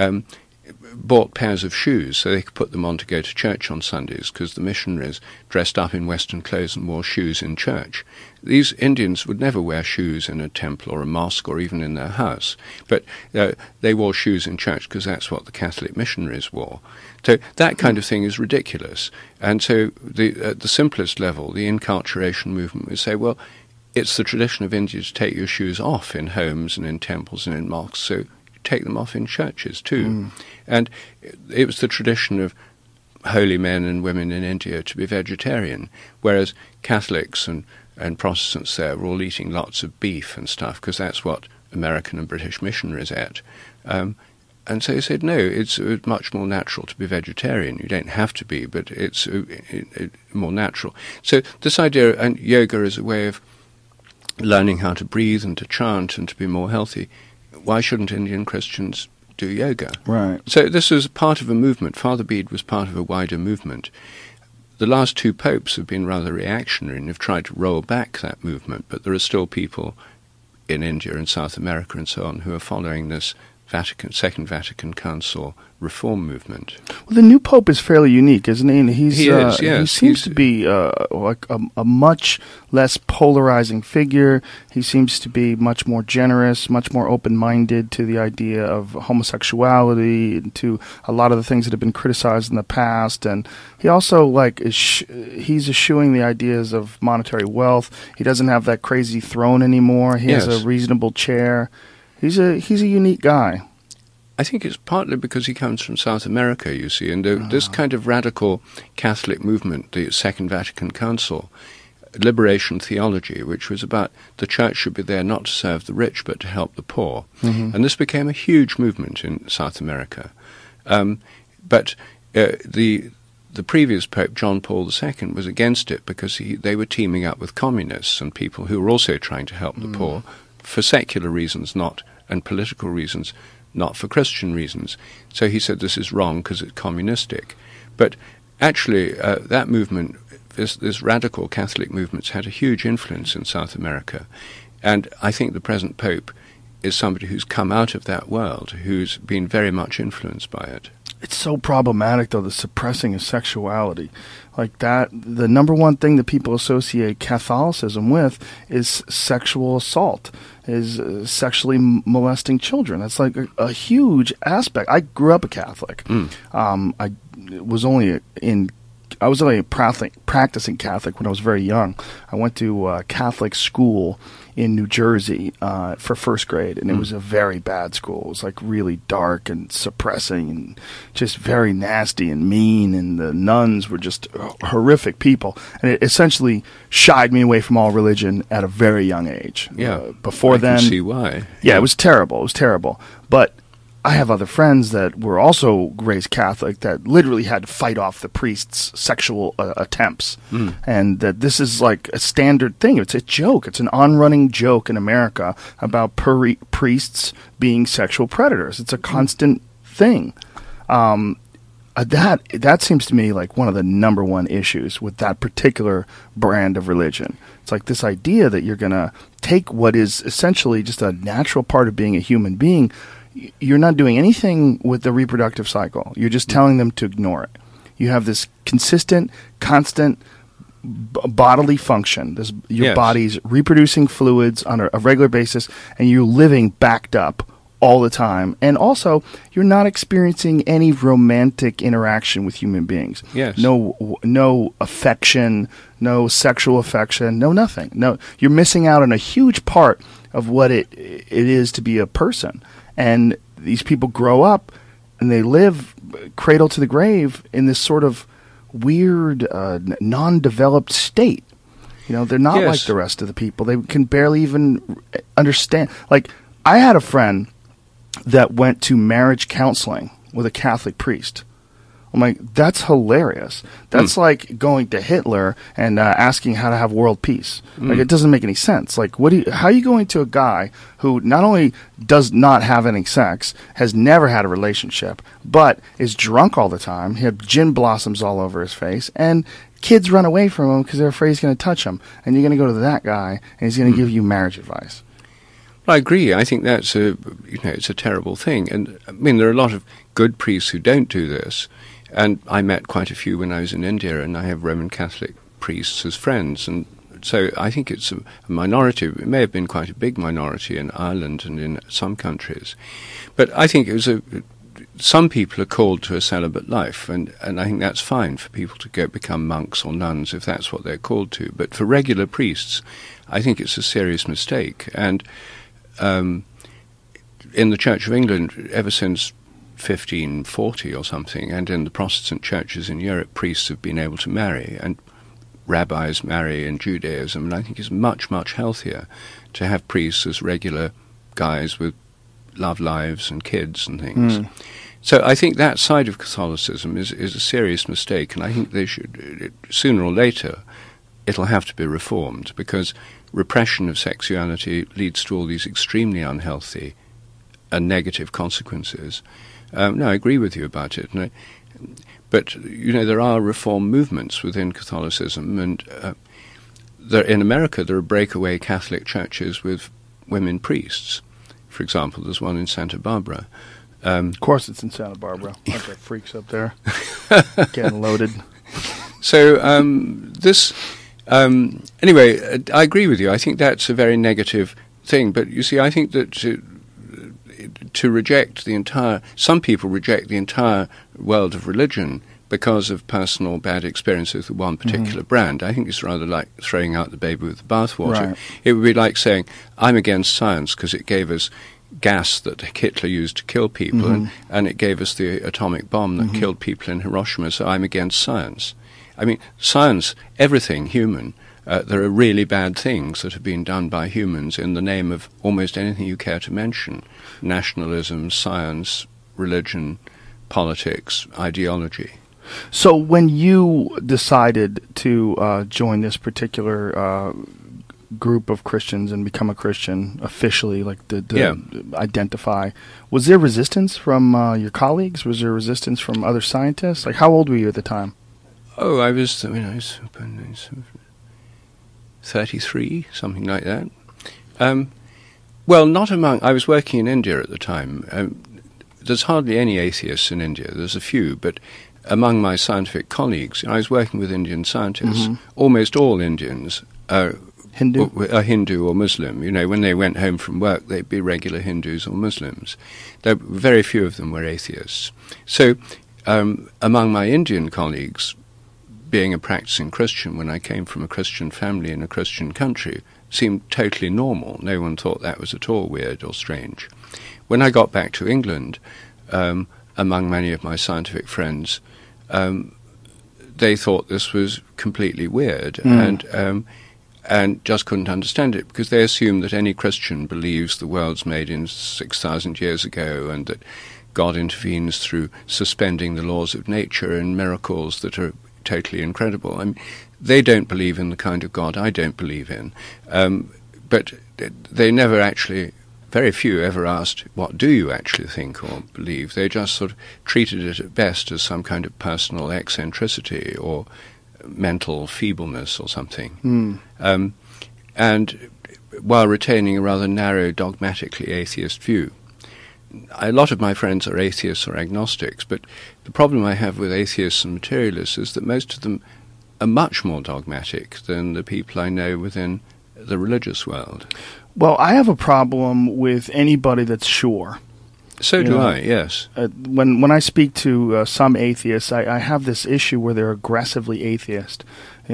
bought pairs of shoes so they could put them on to go to church on Sundays, because the missionaries dressed up in Western clothes and wore shoes in church. These Indians would never wear shoes in a temple or a mosque or even in their house, but they wore shoes in church because that's what the Catholic missionaries wore. So that kind of thing is ridiculous. And so at the simplest level, the inculturation movement would say, well, it's the tradition of India to take your shoes off in homes and in temples and in mosques, so you take them off in churches too. And it was the tradition of holy men and women in India to be vegetarian, whereas Catholics and Protestants there were all eating lots of beef and stuff, because that's what American and British missionaries ate. And so he said, no, it's much more natural to be vegetarian. You don't have to be, but it's more natural. So this idea, and yoga is a way of learning how to breathe and to chant and to be more healthy. Why shouldn't Indian Christians do yoga? Right. So this is part of a movement. Father Bede was part of a wider movement. The last two popes have been rather reactionary and have tried to roll back that movement, but there are still people in India and South America and so on who are following this Second Vatican Council reform movement. Well, the new pope is fairly unique, isn't he? And he is, yes. He seems to be like a much less polarizing figure. He seems to be much more generous, much more open-minded to the idea of homosexuality and to a lot of the things that have been criticized in the past. And he also he's eschewing the ideas of monetary wealth. He doesn't have that crazy throne anymore. He has a reasonable chair. He's a unique guy. I think it's partly because he comes from South America, you see, and this kind of radical Catholic movement, the Second Vatican Council, liberation theology, which was about the church should be there not to serve the rich but to help the poor. And this became a huge movement in South America. But the the previous Pope, John Paul II, was against it because they were teaming up with communists and people who were also trying to help the poor for secular reasons, and political reasons, not for Christian reasons. So he said this is wrong because it's communistic. But actually, that movement, this radical Catholic movement's had a huge influence in South America. And I think the present Pope is somebody who's come out of that world, who's been very much influenced by it. It's so problematic, though, the suppressing of sexuality. Like that, the number one thing that people associate Catholicism with is sexual assault, is sexually molesting children. That's like a huge aspect. I grew up a Catholic. I was only a practicing Catholic when I was very young. I went to a Catholic school in New Jersey for first grade, and it was a very bad school. It was like really dark and suppressing and just very nasty and mean, and the nuns were just horrific people. And it essentially shied me away from all religion at a very young age. Yeah, before then, I can see why. Yeah, it was terrible. It was terrible. But I have other friends that were also raised Catholic that literally had to fight off the priest's sexual attempts. And that this is like a standard thing. It's a joke. It's an on-running joke in America about priests being sexual predators. It's a constant thing. That seems to me like one of the number one issues with that particular brand of religion. It's like this idea that you're going to take what is essentially just a natural part of being a human being. You're not doing anything with the reproductive cycle. You're just telling them to ignore it. You have this consistent, constant bodily function. Your body's reproducing fluids on a regular basis, and you're living backed up all the time. And also, you're not experiencing any romantic interaction with human beings. Yes. No affection, no sexual affection, no nothing. No, you're missing out on a huge part of what it is to be a person. And these people grow up and they live cradle to the grave in this sort of weird, non-developed state. You know, they're not like the rest of the people. They can barely even understand. Like, I had a friend that went to marriage counseling with a Catholic priest. I'm like, that's hilarious. That's like going to Hitler and asking how to have world peace. Like, it doesn't make any sense. Like, how are you going to a guy who not only does not have any sex, has never had a relationship, but is drunk all the time, he had gin blossoms all over his face, and kids run away from him because they're afraid he's going to touch them, and you're going to go to that guy, and he's going to give you marriage advice. I agree. I think that's it's a terrible thing. And I mean, there are a lot of good priests who don't do this. And I met quite a few when I was in India, and I have Roman Catholic priests as friends. And so I think it's a minority. It may have been quite a big minority in Ireland and in some countries. But I think it was some people are called to a celibate life, and I think that's fine for people to become monks or nuns if that's what they're called to. But for regular priests, I think it's a serious mistake. And in the Church of England, ever since 1540 or something, and in the Protestant churches in Europe, priests have been able to marry, and rabbis marry in Judaism, and I think it's much, much healthier to have priests as regular guys with love lives and kids and things. So I think that side of Catholicism is a serious mistake, and I think they should, sooner or later, it'll have to be reformed, because repression of sexuality leads to all these extremely unhealthy and negative consequences. No, I agree with you about it. But, there are reform movements within Catholicism, and in America there are breakaway Catholic churches with women priests. For example, there's one in Santa Barbara. Of course it's in Santa Barbara. Bunch of freaks up there getting loaded. So anyway, I agree with you. I think that's a very negative thing. But you see, I think that to reject some people reject the entire world of religion because of personal bad experiences with one particular brand. I think it's rather like throwing out the baby with the bathwater. Right. It would be like saying, I'm against science because it gave us gas that Hitler used to kill people, and it gave us the atomic bomb that killed people in Hiroshima, so I'm against science. I mean, science, everything human, there are really bad things that have been done by humans in the name of almost anything you care to mention. Nationalism, science, religion, politics, ideology. So when you decided to join this particular group of Christians and become a Christian officially, like identify, was there resistance from your colleagues? Was there resistance from other scientists? Like, how old were you at the time? Oh, I was 33, something like that. Well, not among... I was working in India at the time. There's hardly any atheists in India. There's a few, but among my scientific colleagues, I was working with Indian scientists. Almost all Indians are Hindu or Muslim. You know, when they went home from work, they'd be regular Hindus or Muslims. Very few of them were atheists. So among my Indian colleagues, being a practicing Christian when I came from a Christian family in a Christian country seemed totally normal. No one thought that was at all weird or strange. When I got back to England, among many of my scientific friends, they thought this was completely weird and just couldn't understand it, because they assume that any Christian believes the world's made in 6,000 years ago and that God intervenes through suspending the laws of nature and miracles that are totally incredible. I mean, they don't believe in the kind of God I don't believe in. But they never actually, very few ever asked, what do you actually think or believe? They just sort of treated it at best as some kind of personal eccentricity or mental feebleness or something. And while retaining a rather narrow, dogmatically atheist view. A lot of my friends are atheists or agnostics, but the problem I have with atheists and materialists is that most of them are much more dogmatic than the people I know within the religious world. Well, I have a problem with anybody that's sure. So do I, yes. When I speak to some atheists, I have this issue where they're aggressively atheist.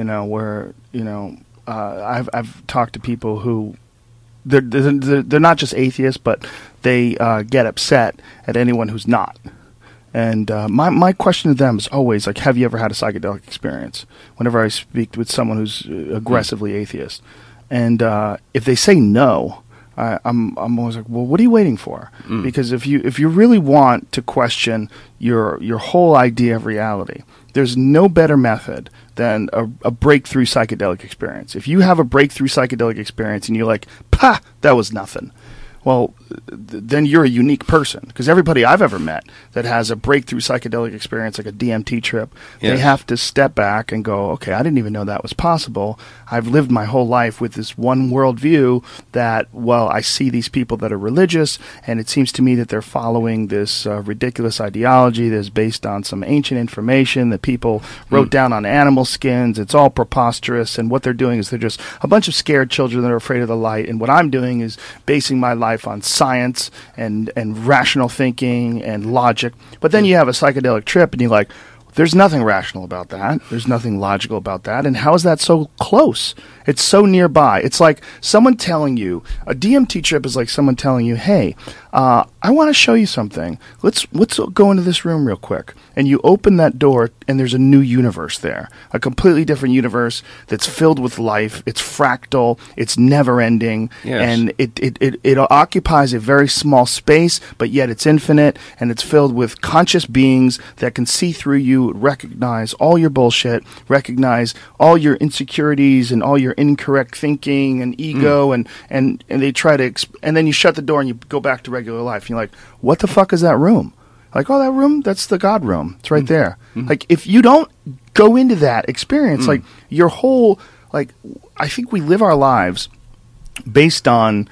I've talked to people who they're not just atheists, but they get upset at anyone who's not. And my question to them is always like, have you ever had a psychedelic experience? Whenever I speak with someone who's aggressively atheist, and if they say no, I'm always like, well, what are you waiting for? Because if you really want to question your whole idea of reality, there's no better method than a breakthrough psychedelic experience. If you have a breakthrough psychedelic experience and you're like, pah, that was nothing, well, then you're a unique person. Because everybody I've ever met that has a breakthrough psychedelic experience, like a DMT trip, they have to step back and go, okay, I didn't even know that was possible. I've lived my whole life with this one worldview that, well, I see these people that are religious, and it seems to me that they're following this ridiculous ideology that's based on some ancient information that people wrote down on animal skins. It's all preposterous, and what they're doing is they're just a bunch of scared children that are afraid of the light, and what I'm doing is basing my life on science and rational thinking and logic. But then you have a psychedelic trip and you're like, there's nothing rational about that. There's nothing logical about that. And how is that so close? It's so nearby. It's like someone telling you, a DMT trip is like someone telling you, hey, I want to show you something. Let's go into this room real quick. And you open that door and there's a new universe there, a completely different universe that's filled with life. It's fractal. It's never ending. Yes. And it occupies a very small space, but yet it's infinite, and it's filled with conscious beings that can see through you, recognize all your bullshit, recognize all your insecurities and all your incorrect thinking and ego, and they try to and then you shut the door and you go back to regular life. And you're like, what the fuck is that room? Like, oh, that room, that's the God room. It's right there. Like, if you don't go into that experience, like, your whole, like, I think we live our lives based on,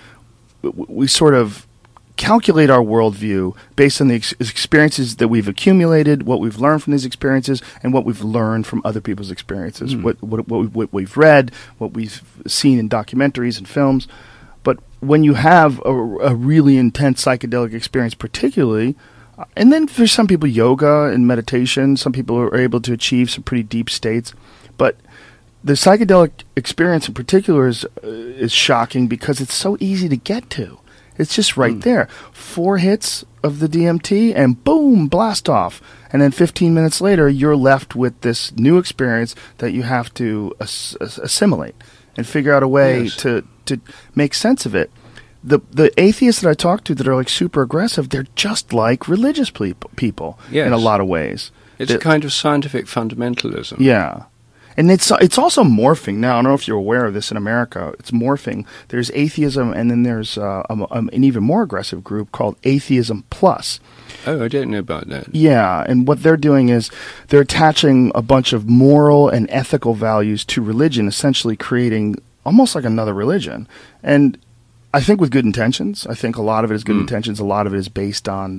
we sort of calculate our worldview based on the experiences that we've accumulated, what we've learned from these experiences, and what we've learned from other people's experiences, what we've read, what we've seen in documentaries and films. But when you have a really intense psychedelic experience, particularly, and then for some people, yoga and meditation, some people are able to achieve some pretty deep states. But the psychedelic experience in particular is shocking because it's so easy to get to. It's just right there. 4 hits of the DMT and boom, blast off. And then 15 minutes later, you're left with this new experience that you have to assimilate and figure out a way to make sense of it. The atheists that I talk to that are like super aggressive, they're just like religious people in a lot of ways. It's a kind of scientific fundamentalism. Yeah. And it's also morphing now. I don't know if you're aware of this in America. It's morphing. There's atheism, and then there's an even more aggressive group called Atheism Plus. Oh, I don't know about that. Yeah, and what they're doing is they're attaching a bunch of moral and ethical values to religion, essentially creating almost like another religion. And I think with good intentions. I think a lot of it is good intentions. A lot of it is based on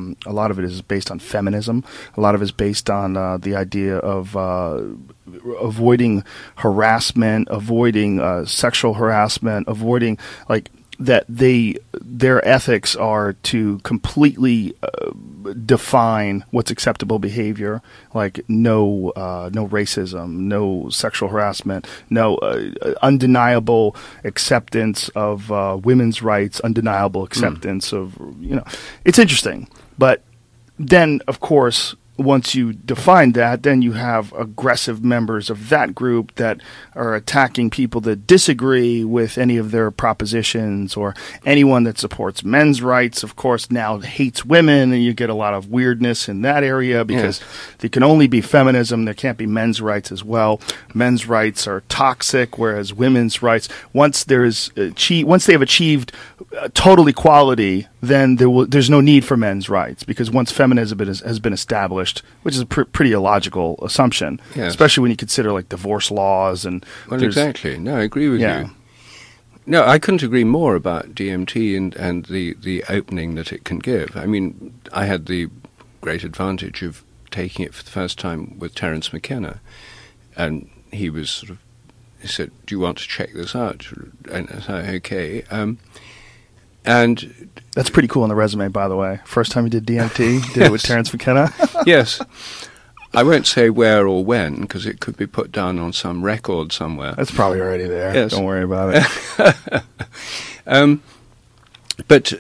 feminism. A lot of it is based on the idea of avoiding harassment, avoiding sexual harassment, avoiding that their ethics are to completely define what's acceptable behavior, like no racism, no sexual harassment, no undeniable acceptance of women's rights, undeniable acceptance of, it's interesting. But then, of course, once you define that, then you have aggressive members of that group that are attacking people that disagree with any of their propositions, or anyone that supports men's rights, of course, now hates women, and you get a lot of weirdness in that area because there can only be feminism, there can't be men's rights as well. Men's rights are toxic, whereas women's rights, once they have achieved total equality, then there's no need for men's rights, because once feminism has been established, which is a pretty illogical assumption, especially when you consider like divorce laws and. Well, exactly. No, I agree with you. No, I couldn't agree more about DMT and the opening that it can give. I mean, I had the great advantage of taking it for the first time with Terence McKenna, and he said, "Do you want to check this out?" And I said, "Okay." And that's pretty cool on the resume, by the way. First time you did DMT, did it with Terence McKenna. Yes. I won't say where or when, because it could be put down on some record somewhere. That's probably already there. Yes. Don't worry about it. But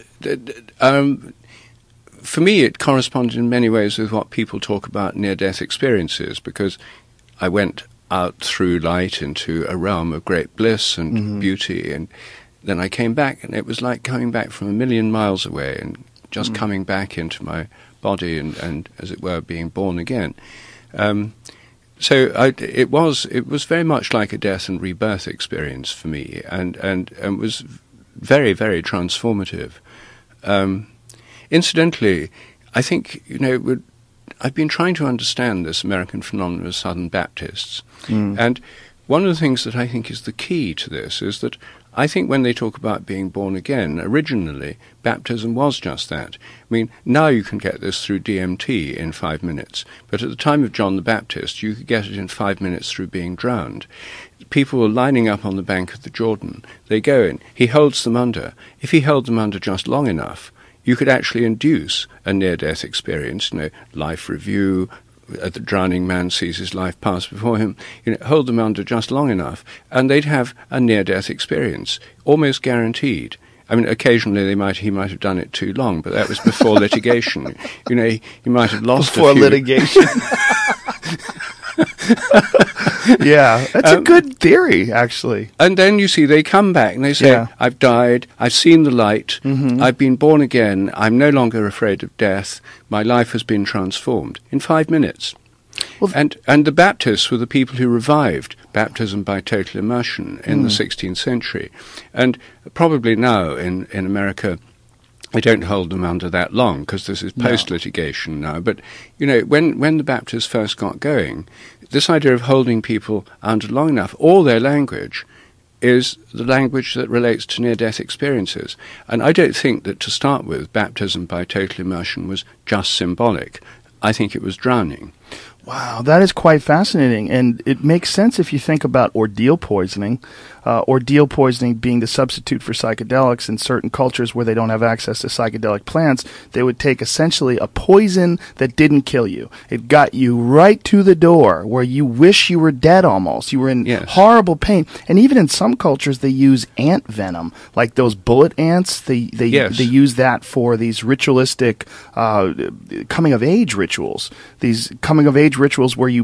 for me, it corresponded in many ways with what people talk about near-death experiences, because I went out through light into a realm of great bliss and beauty, and then I came back, and it was like coming back from a million miles away and just coming back into my body and, as it were, being born again. So it was very much like a death and rebirth experience for me, and was very, very transformative. Incidentally, I think, I've been trying to understand this American phenomenon of Southern Baptists, and one of the things that I think is the key to this is that I think when they talk about being born again, originally, baptism was just that. I mean, now you can get this through DMT in 5 minutes, but at the time of John the Baptist, you could get it in 5 minutes through being drowned. People were lining up on the bank of the Jordan. They go in. He holds them under. If he held them under just long enough, you could actually induce a near-death experience, life review. The drowning man sees his life pass before him. Hold them under just long enough, and they'd have a near-death experience, almost guaranteed. I mean, occasionally he might have done it too long, but that was before litigation. He might have lost before a few. Litigation. Yeah, that's a good theory, actually. And then you see they come back and they say, I've died, I've seen the light, I've been born again, I'm no longer afraid of death, my life has been transformed in 5 minutes. Well, and the Baptists were the people who revived baptism by total immersion in the 16th century. And probably now in America, I don't hold them under that long, because this is post-litigation now. But, when the Baptists first got going, this idea of holding people under long enough, all their language is the language that relates to near-death experiences. And I don't think that, to start with, baptism by total immersion was just symbolic. I think it was drowning. Wow, that is quite fascinating, and it makes sense if you think about ordeal poisoning. Ordeal poisoning being the substitute for psychedelics in certain cultures where they don't have access to psychedelic plants. They would take essentially a poison that didn't kill you. It got you right to the door where you wish you were dead almost. You were in horrible pain. And even in some cultures, they use ant venom, like those bullet ants. They use that for these ritualistic coming-of-age rituals. These coming-of-age rituals where you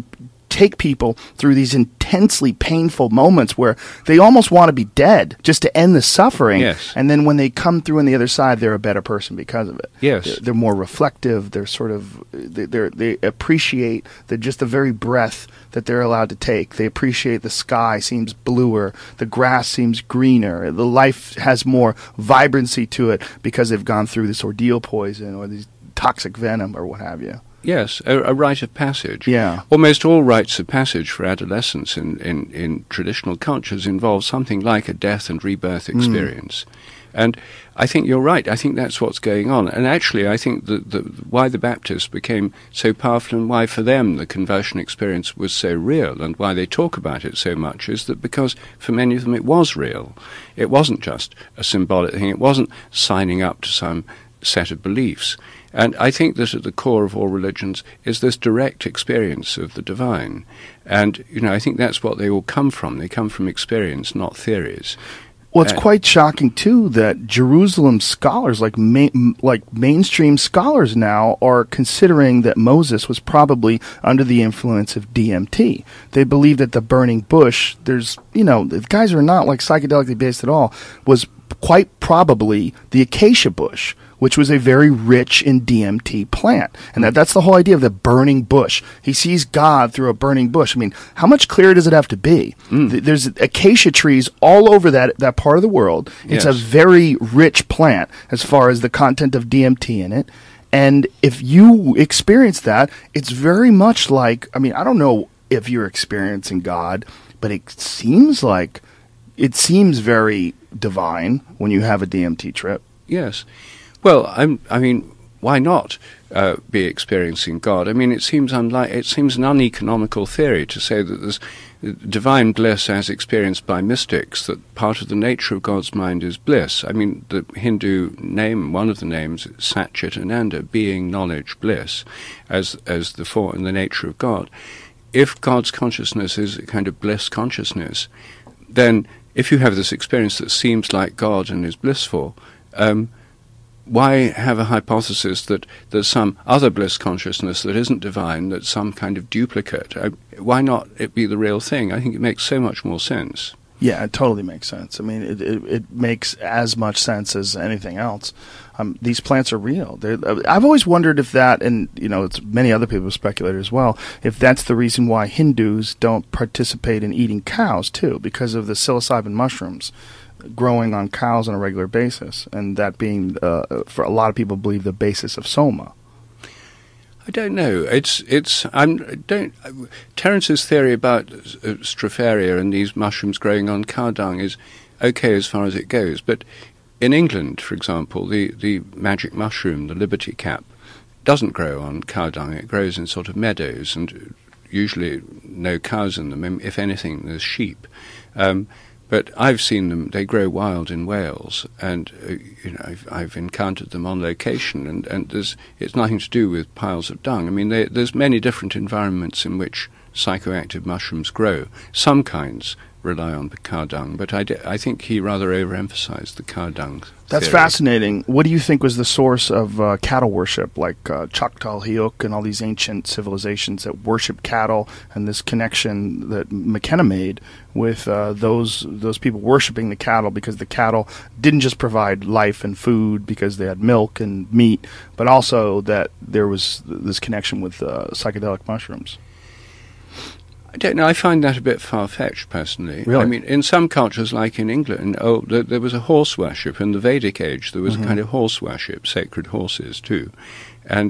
take people through these intensely painful moments where they almost want to be dead just to end the suffering. Yes. And then when they come through on the other side, they're a better person because of it. Yes. They're more reflective. They're sort of, they appreciate just the very breath that they're allowed to take. They appreciate the sky seems bluer. The grass seems greener. The life has more vibrancy to it because they've gone through this ordeal poison or these toxic venom or what have you. Yes, a rite of passage. Yeah. Almost all rites of passage for adolescents in traditional cultures involve something like a death and rebirth experience. And I think you're right. I think that's what's going on. And actually, I think why the Baptists became so powerful and why for them the conversion experience was so real and why they talk about it so much is that because for many of them it was real. It wasn't just a symbolic thing. It wasn't signing up to some set of beliefs. And I think that at the core of all religions is this direct experience of the divine. And, I think that's what they all come from. They come from experience, not theories. Well, it's quite shocking, too, that Jerusalem scholars, like mainstream scholars now, are considering that Moses was probably under the influence of DMT. They believe that the burning bush, the guys are not like psychedelically based at all, was quite probably the acacia bush, which was a very rich in DMT plant. And that's the whole idea of the burning bush. He sees God through a burning bush. I mean, how much clearer does it have to be? There's acacia trees all over that part of the world. It's a very rich plant as far as the content of DMT in it. And if you experience that, it's very much like, I don't know if you're experiencing God, but it seems very divine when you have a DMT trip. Yes. Well, why not be experiencing God? It seems an uneconomical theory to say that there's divine bliss as experienced by mystics, that part of the nature of God's mind is bliss. The Hindu name, one of the names, Satchit Ananda, being, knowledge, bliss, as in the nature of God. If God's consciousness is a kind of bliss consciousness, then if you have this experience that seems like God and is blissful, why have a hypothesis that there's some other bliss consciousness that isn't divine, that's some kind of duplicate? Why not it be the real thing? I think it makes so much more sense. Yeah, it totally makes sense. It makes as much sense as anything else. These plants are real. I've always wondered if that, and it's many other people speculate as well, if that's the reason why Hindus don't participate in eating cows too, because of the psilocybin mushrooms growing on cows on a regular basis, and that being, for a lot of people, believe the basis of soma. I don't know. Terence's theory about stropharia and these mushrooms growing on cow dung is okay as far as it goes, but in England, for example, the magic mushroom, the liberty cap, doesn't grow on cow dung. It grows in sort of meadows, and usually no cows in them. If anything, there's sheep. But I've seen them; they grow wild in Wales, and I've encountered them on location. And it's nothing to do with piles of dung. There's many different environments in which psychoactive mushrooms grow. Some kinds rely on the cow dung, but I think he rather overemphasized the cow dung That's theory. Fascinating. What do you think was the source of cattle worship, like Choctaw Hiok and all these ancient civilizations that worship cattle, and this connection that McKenna made with those people worshiping the cattle, because the cattle didn't just provide life and food because they had milk and meat, but also that there was this connection with psychedelic mushrooms? I don't know. I find that a bit far-fetched, personally. Really? In some cultures, like in England, there was a horse worship. In the Vedic age, there was a kind of horse worship, sacred horses, too. And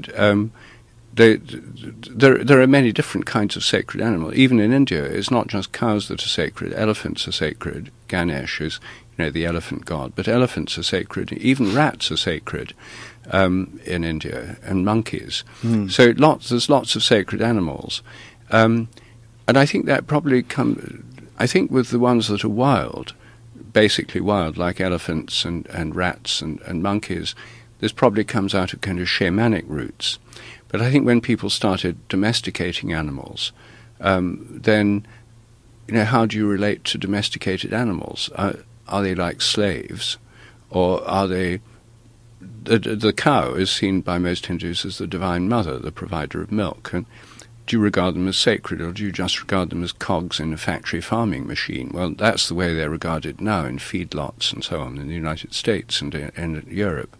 there are many different kinds of sacred animals. Even in India, it's not just cows that are sacred. Elephants are sacred. Ganesh is, the elephant god. But elephants are sacred. Even rats are sacred in India, and monkeys. So there's lots of sacred animals. And I think that probably with the ones that are wild, basically wild, like elephants and rats and monkeys, this probably comes out of kind of shamanic roots. But I think when people started domesticating animals, then, how do you relate to domesticated animals? Are they like slaves, or are they... The cow is seen by most Hindus as the divine mother, the provider of milk, and do you regard them as sacred, or do you just regard them as cogs in a factory farming machine? Well, that's the way they're regarded now in feedlots and so on in the United States and in Europe.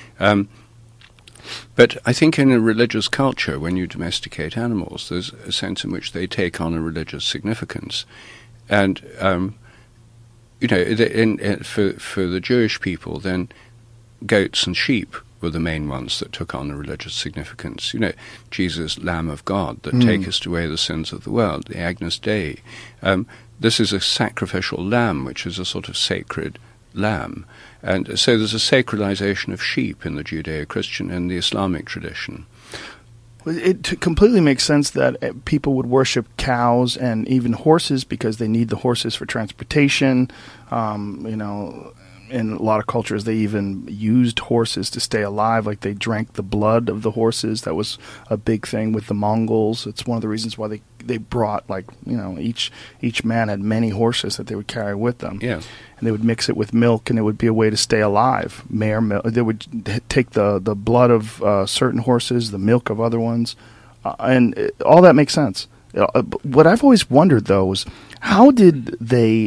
But I think in a religious culture, when you domesticate animals, there's a sense in which they take on a religious significance. And, for the Jewish people, then goats and sheep were the main ones that took on a religious significance. Jesus, Lamb of God, that takest away the sins of the world, the Agnus Dei. This is a sacrificial lamb, which is a sort of sacred lamb. And so there's a sacralization of sheep in the Judeo-Christian and the Islamic tradition. It completely makes sense that people would worship cows and even horses because they need the horses for transportation. In a lot of cultures, they even used horses to stay alive. Like they drank the blood of the horses. That was a big thing with the Mongols. It's one of the reasons why they brought, each man had many horses that they would carry with them. Yeah. And they would mix it with milk, and it would be a way to stay alive. Mare milk. They would take the blood of certain horses, the milk of other ones, and all that makes sense. What I've always wondered, though, is how did they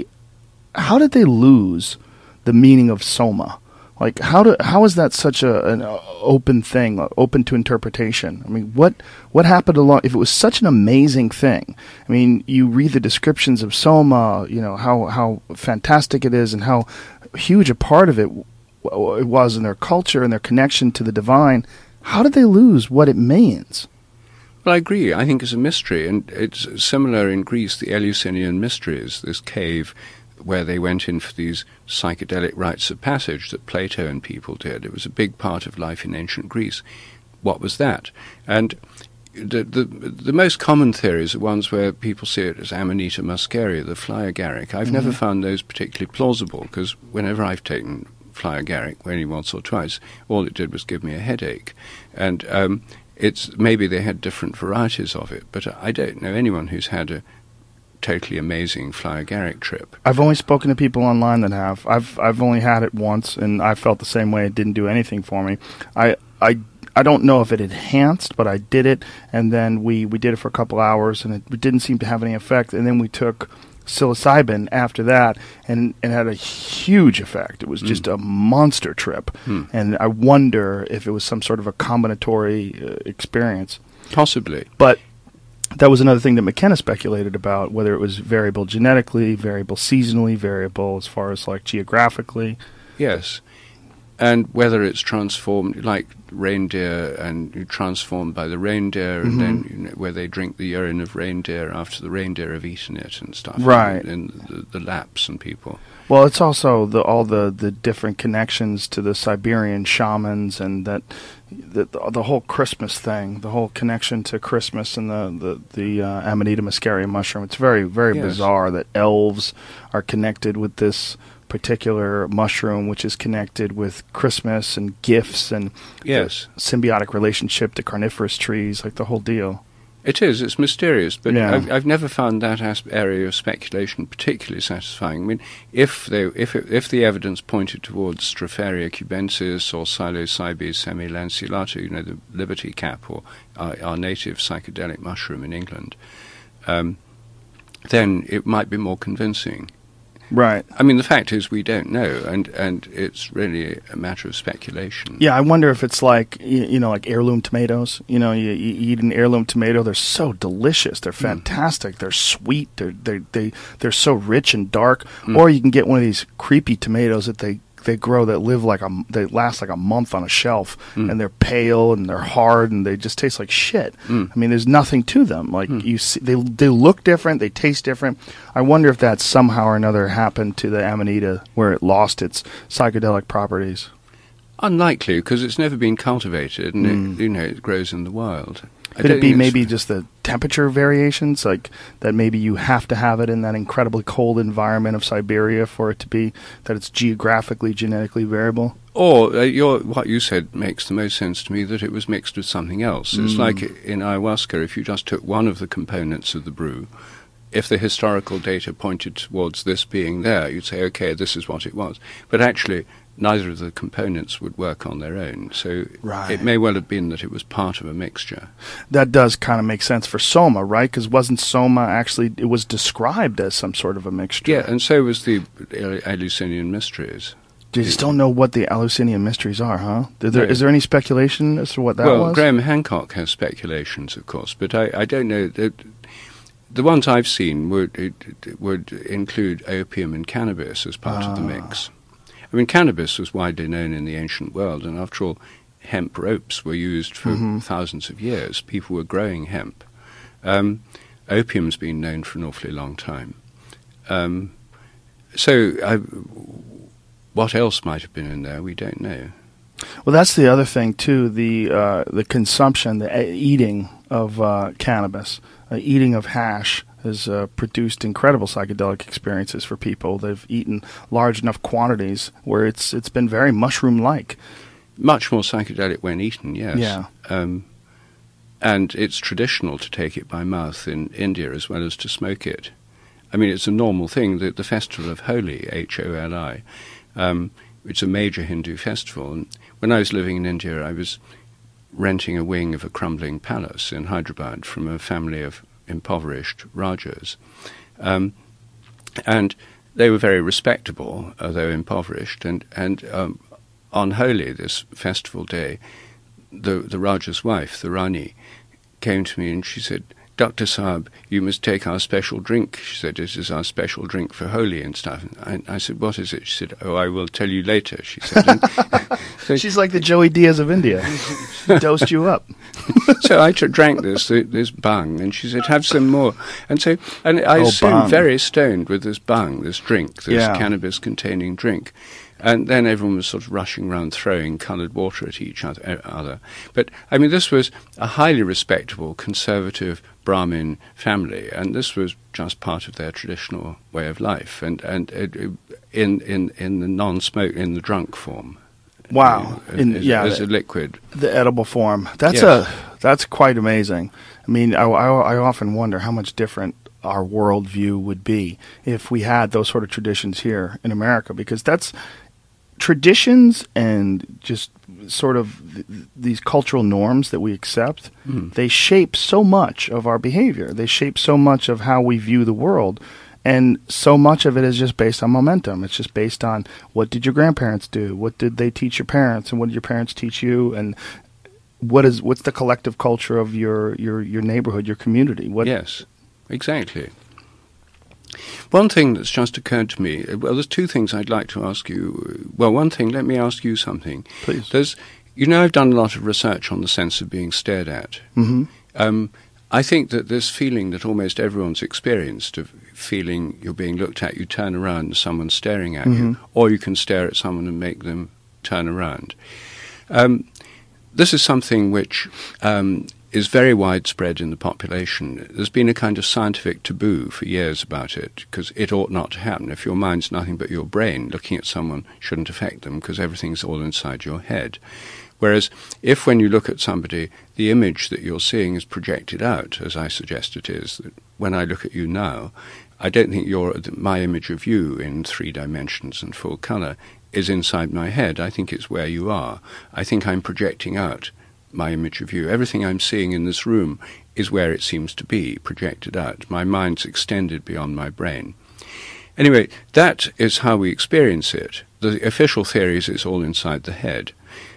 lose the meaning of soma? Like, how is that such an open thing, open to interpretation? I mean, what happened along? If it was such an amazing thing, I mean, you read the descriptions of soma, how fantastic it is and how huge a part of it was in their culture and their connection to the divine. How did they lose what it means? Well, I agree. I think it's a mystery, and it's similar in Greece, the Eleusinian Mysteries, this cave where they went in for these psychedelic rites of passage that Plato and people did. It was a big part of life in ancient Greece. What was that? And the most common theories are ones where people see it as Amanita muscaria, the fly agaric. I've never found those particularly plausible, because whenever I've taken fly agaric, only once or twice, all it did was give me a headache. And maybe they had different varieties of it, but I don't know anyone who's had a totally amazing fly agaric trip. I've only spoken to people online that have. I've only had it once, and I felt the same way. It didn't do anything for me. I don't know if it enhanced, but I did it, and then we did it for a couple hours, and it didn't seem to have any effect. And then we took psilocybin after that, and it had a huge effect. It was just a monster trip, and I wonder if it was some sort of a combinatory experience. Possibly. But that was another thing that McKenna speculated about, whether it was variable genetically, variable seasonally, variable as far as geographically. Yes. And whether it's transformed, like reindeer, and transformed by the reindeer, and then where they drink the urine of reindeer after the reindeer have eaten it and stuff. Right. And the Lapps and people. Well, it's also all the different connections to the Siberian shamans, and the whole Christmas thing, the whole connection to Christmas and the Amanita muscaria mushroom. It's very, very bizarre that elves are connected with this particular mushroom, which is connected with Christmas and gifts and symbiotic relationship to carnivorous trees, like the whole deal. It is. It's mysterious, but I've never found that area of speculation particularly satisfying. I mean, if the evidence pointed towards Stropharia cubensis or Psilocybes semilanceolata, the liberty cap, or our native psychedelic mushroom in England, then it might be more convincing. Right. I mean, the fact is we don't know, and it's really a matter of speculation. Yeah, I wonder if it's like heirloom tomatoes. You eat an heirloom tomato, they're so delicious, they're fantastic, they're sweet, they're so rich and dark. Or you can get one of these creepy tomatoes that they grow that they last like a month on a shelf, and they're pale and they're hard and they just taste like shit. I mean, there's nothing to them. Like you see, they look different, they taste different. I wonder if that somehow or another happened to the Amanita, where it lost its psychedelic properties. Unlikely, because it's never been cultivated, and it grows in the wild. Could it be maybe just the temperature variations, like that maybe you have to have it in that incredibly cold environment of Siberia for it to be that it's geographically, genetically variable? Or what you said makes the most sense to me, that it was mixed with something else. It's like in ayahuasca, if you just took one of the components of the brew, if the historical data pointed towards this being there, you'd say, okay, this is what it was. But actually, neither of the components would work on their own. So Right. it may well have been that it was part of a mixture. That does kind of make sense for Soma, right? Because wasn't Soma actually, it was described as some sort of a mixture. Yeah, and so was the Eleusinian Mysteries. You just don't know what the Eleusinian mysteries are, huh? Is No. there any speculation as to what that well, was? Graham Hancock has speculations, of course, but I don't know. The ones I've seen would include opium and cannabis as part of the mix. I mean, cannabis was widely known in the ancient world, and after all, hemp ropes were used for thousands of years. People were growing hemp. Opium's been known for an awfully long time. What else might have been in there, we don't know. Well, that's the other thing too. The consumption, the eating of cannabis, eating of hash has produced incredible psychedelic experiences for people. They've eaten large enough quantities where it's been very mushroom-like. Much more psychedelic when eaten, yes. Yeah. And it's traditional to take it by mouth in India as well as to smoke it. I mean, it's a normal thing. The festival of Holi, Holi, it's a major Hindu festival. And when I was living in India, I was renting a wing of a crumbling palace in Hyderabad from a family of impoverished Rajas. And they were very respectable, though impoverished. And on Holi, this festival day, the Raja's wife, the Rani, came to me and she said, "Dr. Saab, you must take our special drink." She said, "This is our special drink for Holi and stuff." And I said, "What is it?" She said, "Oh, I will tell you later," she said. So She's like the Joey Diaz of India. She dosed you up. so I drank this bung, and she said, "Have some more." And I assumed bung. very stoned with this bung, this drink, this Yeah. cannabis-containing drink. And then everyone was sort of rushing around throwing coloured water at each other. But, I mean, this was a highly respectable, conservative Brahmin family, and this was just part of their traditional way of life, and in the non-smoke, in the drunk form. Wow. As a liquid. The edible form. That's Yes. that's quite amazing. I mean, I often wonder how much different our worldview would be if we had those sort of traditions here in America, because that's traditions and just sort of these cultural norms that we accept. They shape so much of our behavior. They shape so much of how we view the world. And so much of it is just based on momentum. It's just based on what did your grandparents do? What did they teach your parents? And what did your parents teach you? And what's the collective culture of your neighborhood, your community? Yes, exactly. One thing that's just occurred to me, well, there's two things I'd like to ask you. Well, one thing, let me ask you something. Please. I've done a lot of research on the sense of being stared at. Mm-hmm. I think that this feeling that almost everyone's experienced of feeling you're being looked at, you turn around and someone's staring at you, or you can stare at someone and make them turn around. This is something which is very widespread in the population. There's been a kind of scientific taboo for years about it, because it ought not to happen. If your mind's nothing but your brain, looking at someone shouldn't affect them, because everything's all inside your head. Whereas if when you look at somebody, the image that you're seeing is projected out, as I suggest it is, that when I look at you now, I don't think my image of you in 3 dimensions and full colour is inside my head. I think it's where you are. I think I'm projecting out my image of you. Everything I'm seeing in this room is where it seems to be, projected out. My mind's extended beyond my brain. Anyway, that is how we experience it. The official theory is it's all inside the head.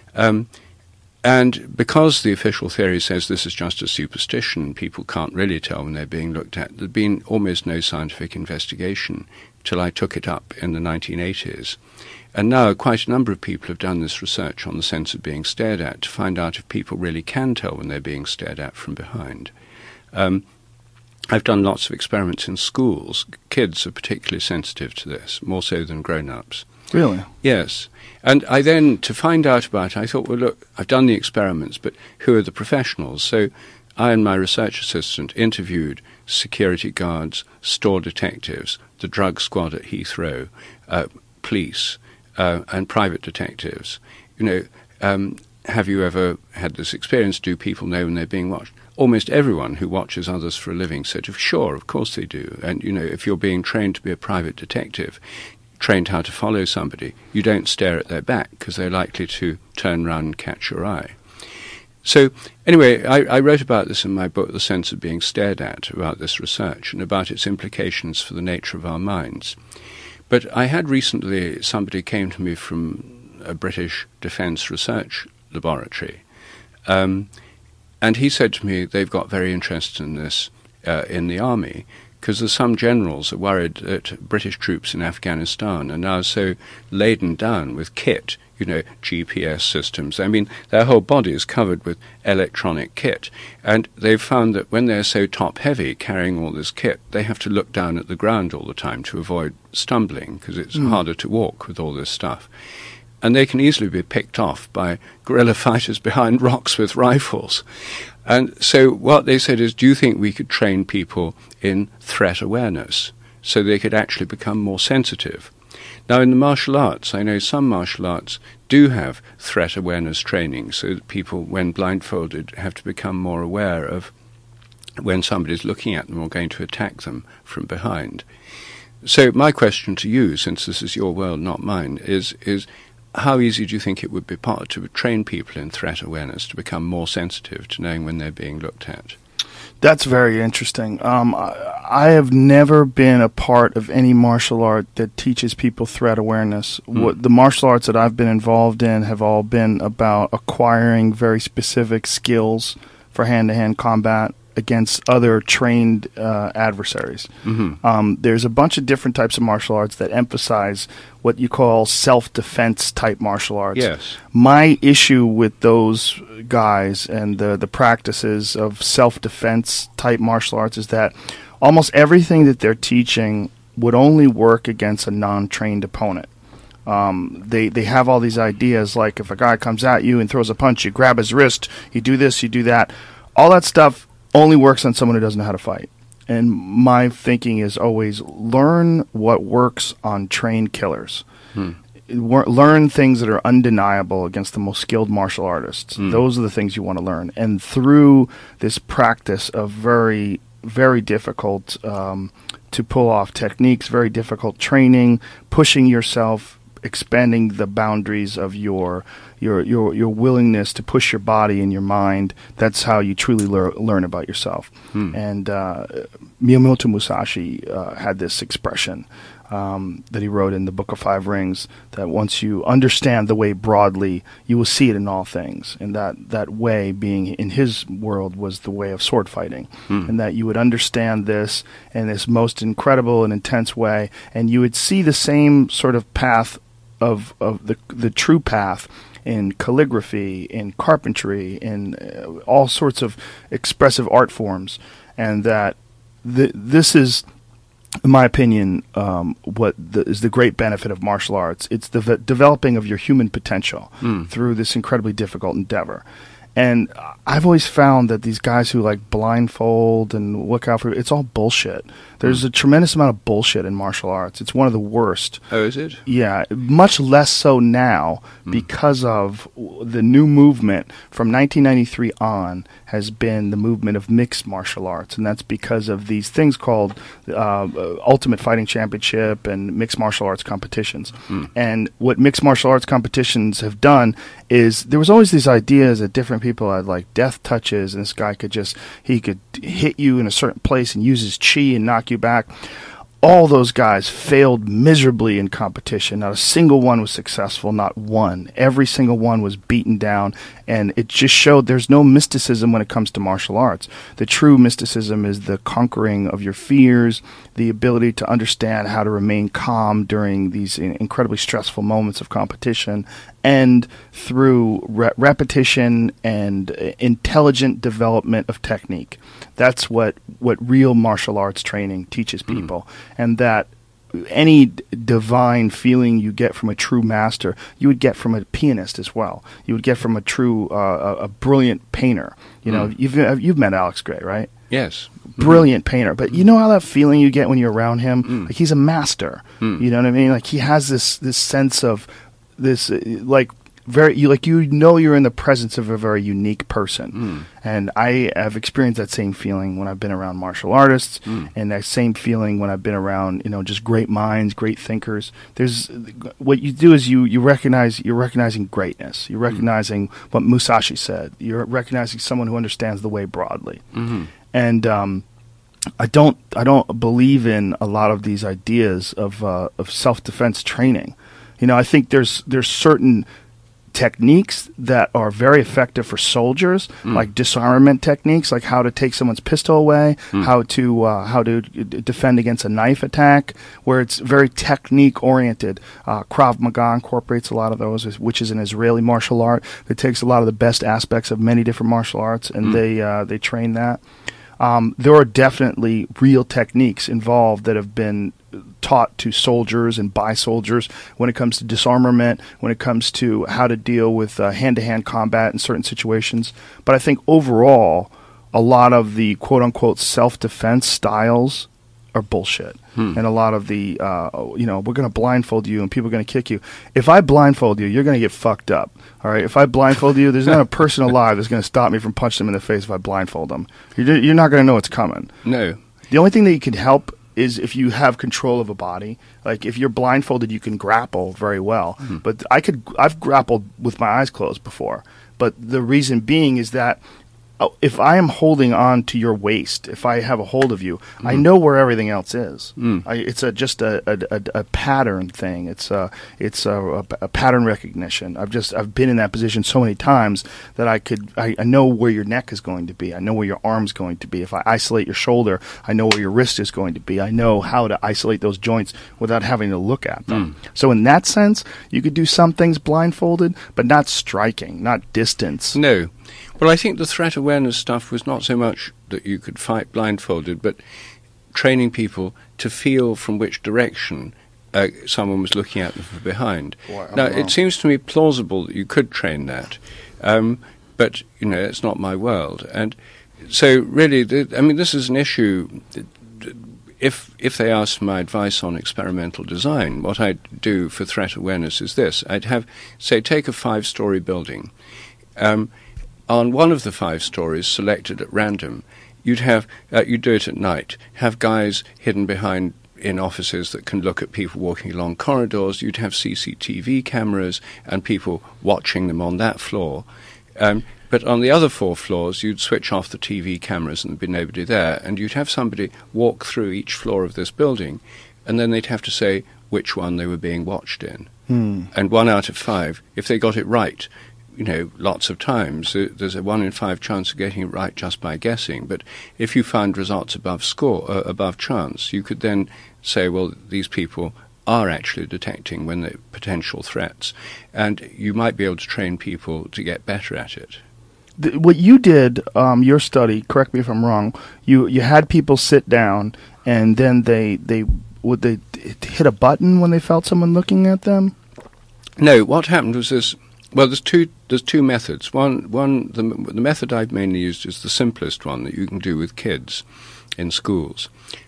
And because the official theory says this is just a superstition, people can't really tell when they're being looked at, there'd been almost no scientific investigation till I took it up in the 1980s. And now quite a number of people have done this research on the sense of being stared at to find out if people really can tell when they're being stared at from behind. I've done lots of experiments in schools. Kids are particularly sensitive to this, more so than grown-ups. Really? Yes. And I then, to find out about it, I thought, well, look, I've done the experiments, but who are the professionals? So I and my research assistant interviewed security guards, store detectives, the drug squad at Heathrow, police, and private detectives. Have you ever had this experience? Do people know when they're being watched? Almost everyone who watches others for a living said, sure, of course they do. And, if you're being trained to be a private detective, trained how to follow somebody, you don't stare at their back because they're likely to turn round and catch your eye. So, anyway, I wrote about this in my book, The Sense of Being Stared At, about this research and about its implications for the nature of our minds. But I had recently, somebody came to me from a British Defence Research Laboratory, and he said to me they've got very interested in this in the army, because there's some generals are worried that British troops in Afghanistan are now so laden down with kit, GPS systems. I mean, their whole body is covered with electronic kit. And they've found that when they're so top-heavy carrying all this kit, they have to look down at the ground all the time to avoid stumbling, because it's harder to walk with all this stuff. And they can easily be picked off by guerrilla fighters behind rocks with rifles. And so what they said is, do you think we could train people in threat awareness so they could actually become more sensitive? Now, in the martial arts, I know some martial arts do have threat awareness training, so that people, when blindfolded, have to become more aware of when somebody's looking at them or going to attack them from behind. So my question to you, since this is your world, not mine, is how easy do you think it would be to train people in threat awareness to become more sensitive to knowing when they're being looked at? That's very interesting. I have never been a part of any martial art that teaches people threat awareness. What the martial arts that I've been involved in have all been about acquiring very specific skills for hand-to-hand combat against other trained adversaries. There's a bunch of different types of martial arts that emphasize what you call self-defense type martial arts. Yes. My issue with those guys and the practices of self-defense type martial arts is that almost everything that they're teaching would only work against a non-trained opponent. They have all these ideas like if a guy comes at you and throws a punch, you grab his wrist, you do this, you do that. All that stuff only works on someone who doesn't know how to fight. And my thinking is always learn what works on trained killers. Learn things that are undeniable against the most skilled martial artists. Those are the things you want to learn. And through this practice of very, very difficult to pull off techniques, very difficult training, pushing yourself, expanding the boundaries of your willingness to push your body and your mind. That's how you truly learn about yourself. And Miyamoto Musashi had this expression that he wrote in the Book of Five Rings, that once you understand the way broadly, you will see it in all things. And that way being, in his world, was the way of sword fighting. And that you would understand this in this most incredible and intense way, and you would see the same sort of path of the true path in calligraphy, in carpentry, in all sorts of expressive art forms. And that this is, in my opinion, what is the great benefit of martial arts. It's the developing of your human potential through this incredibly difficult endeavor. And I've always found that these guys who like blindfold and look out for it's all bullshit. There's a tremendous amount of bullshit in martial arts. It's one of the worst. Oh, is it? Yeah, much less so now because of the new movement from 1993 on has been the movement of mixed martial arts, and that's because of these things called Ultimate Fighting Championship and mixed martial arts competitions. And what mixed martial arts competitions have done is there was always these ideas that different people had like death touches, and this guy could hit you in a certain place and use his chi and knock you back. All those guys failed miserably in competition. Not a single one was successful, not one. Every single one was beaten down, and it just showed there's no mysticism when it comes to martial arts. The true mysticism is the conquering of your fears, the ability to understand how to remain calm during these incredibly stressful moments of competition, and through repetition and intelligent development of technique. That's what real martial arts training teaches people. And that any divine feeling you get from a true master, you would get from a pianist as well. You would get from a true, a brilliant painter. You know, you've met Alex Gray, right? Yes. Brilliant painter. But you know how that feeling you get when you're around him? Like he's a master. You know what I mean? Like he has this sense of this, like you're in the presence of a very unique person. And I have experienced that same feeling when I've been around martial artists, and that same feeling when I've been around, just great minds, great thinkers. What you do is you're recognizing greatness. You're recognizing what Musashi said. You're recognizing someone who understands the way broadly. And I don't believe in a lot of these ideas of self-defense training. I think there's certain techniques that are very effective for soldiers, like disarmament techniques, like how to take someone's pistol away, how to defend against a knife attack, where it's very technique oriented. Krav Maga incorporates a lot of those, which is an Israeli martial art that takes a lot of the best aspects of many different martial arts, and they train that. There are definitely real techniques involved that have been taught to soldiers and by soldiers when it comes to disarmament, when it comes to how to deal with hand-to-hand combat in certain situations. But I think overall, a lot of the quote-unquote self-defense styles are bullshit. And a lot of the, we're going to blindfold you and people are going to kick you. If I blindfold you, you're going to get fucked up. All right? If I blindfold you, there's not a person alive that's going to stop me from punching them in the face if I blindfold them. You're not going to know what's coming. No. The only thing that you can help is if you have control of a body. Like if you're blindfolded, you can grapple very well. But I've grappled with my eyes closed before. But the reason being is that if I am holding on to your waist, if I have a hold of you, I know where everything else is. It's just a pattern thing. It's a pattern recognition. I've been in that position so many times that I know where your neck is going to be. I know where your arm's going to be. If I isolate your shoulder, I know where your wrist is going to be. I know how to isolate those joints without having to look at them. So in that sense, you could do some things blindfolded, but not striking, not distance. No. Well, I think the threat awareness stuff was not so much that you could fight blindfolded, but training people to feel from which direction someone was looking at them from behind. Now, it seems to me plausible that you could train that, but, it's not my world. And so, really, this is an issue. If they ask my advice on experimental design, what I'd do for threat awareness is this. I'd have, say, take a 5-story building. On one of the 5 stories selected at random, you'd do it at night, have guys hidden behind in offices that can look at people walking along corridors. You'd have CCTV cameras and people watching them on that floor. But on the other 4 floors, you'd switch off the TV cameras and there'd be nobody there, and you'd have somebody walk through each floor of this building, and then they'd have to say which one they were being watched in. And 1 out of 5, if they got it right, lots of times, there's a 1 in 5 chance of getting it right just by guessing. But if you found results above chance, you could then say, well, these people are actually detecting when they're potential threats. And you might be able to train people to get better at it. What you did, your study, correct me if I'm wrong, you had people sit down and then they hit a button when they felt someone looking at them? No, what happened was this. Well, there's two methods. The method I've mainly used is the simplest one that you can do with kids in schools.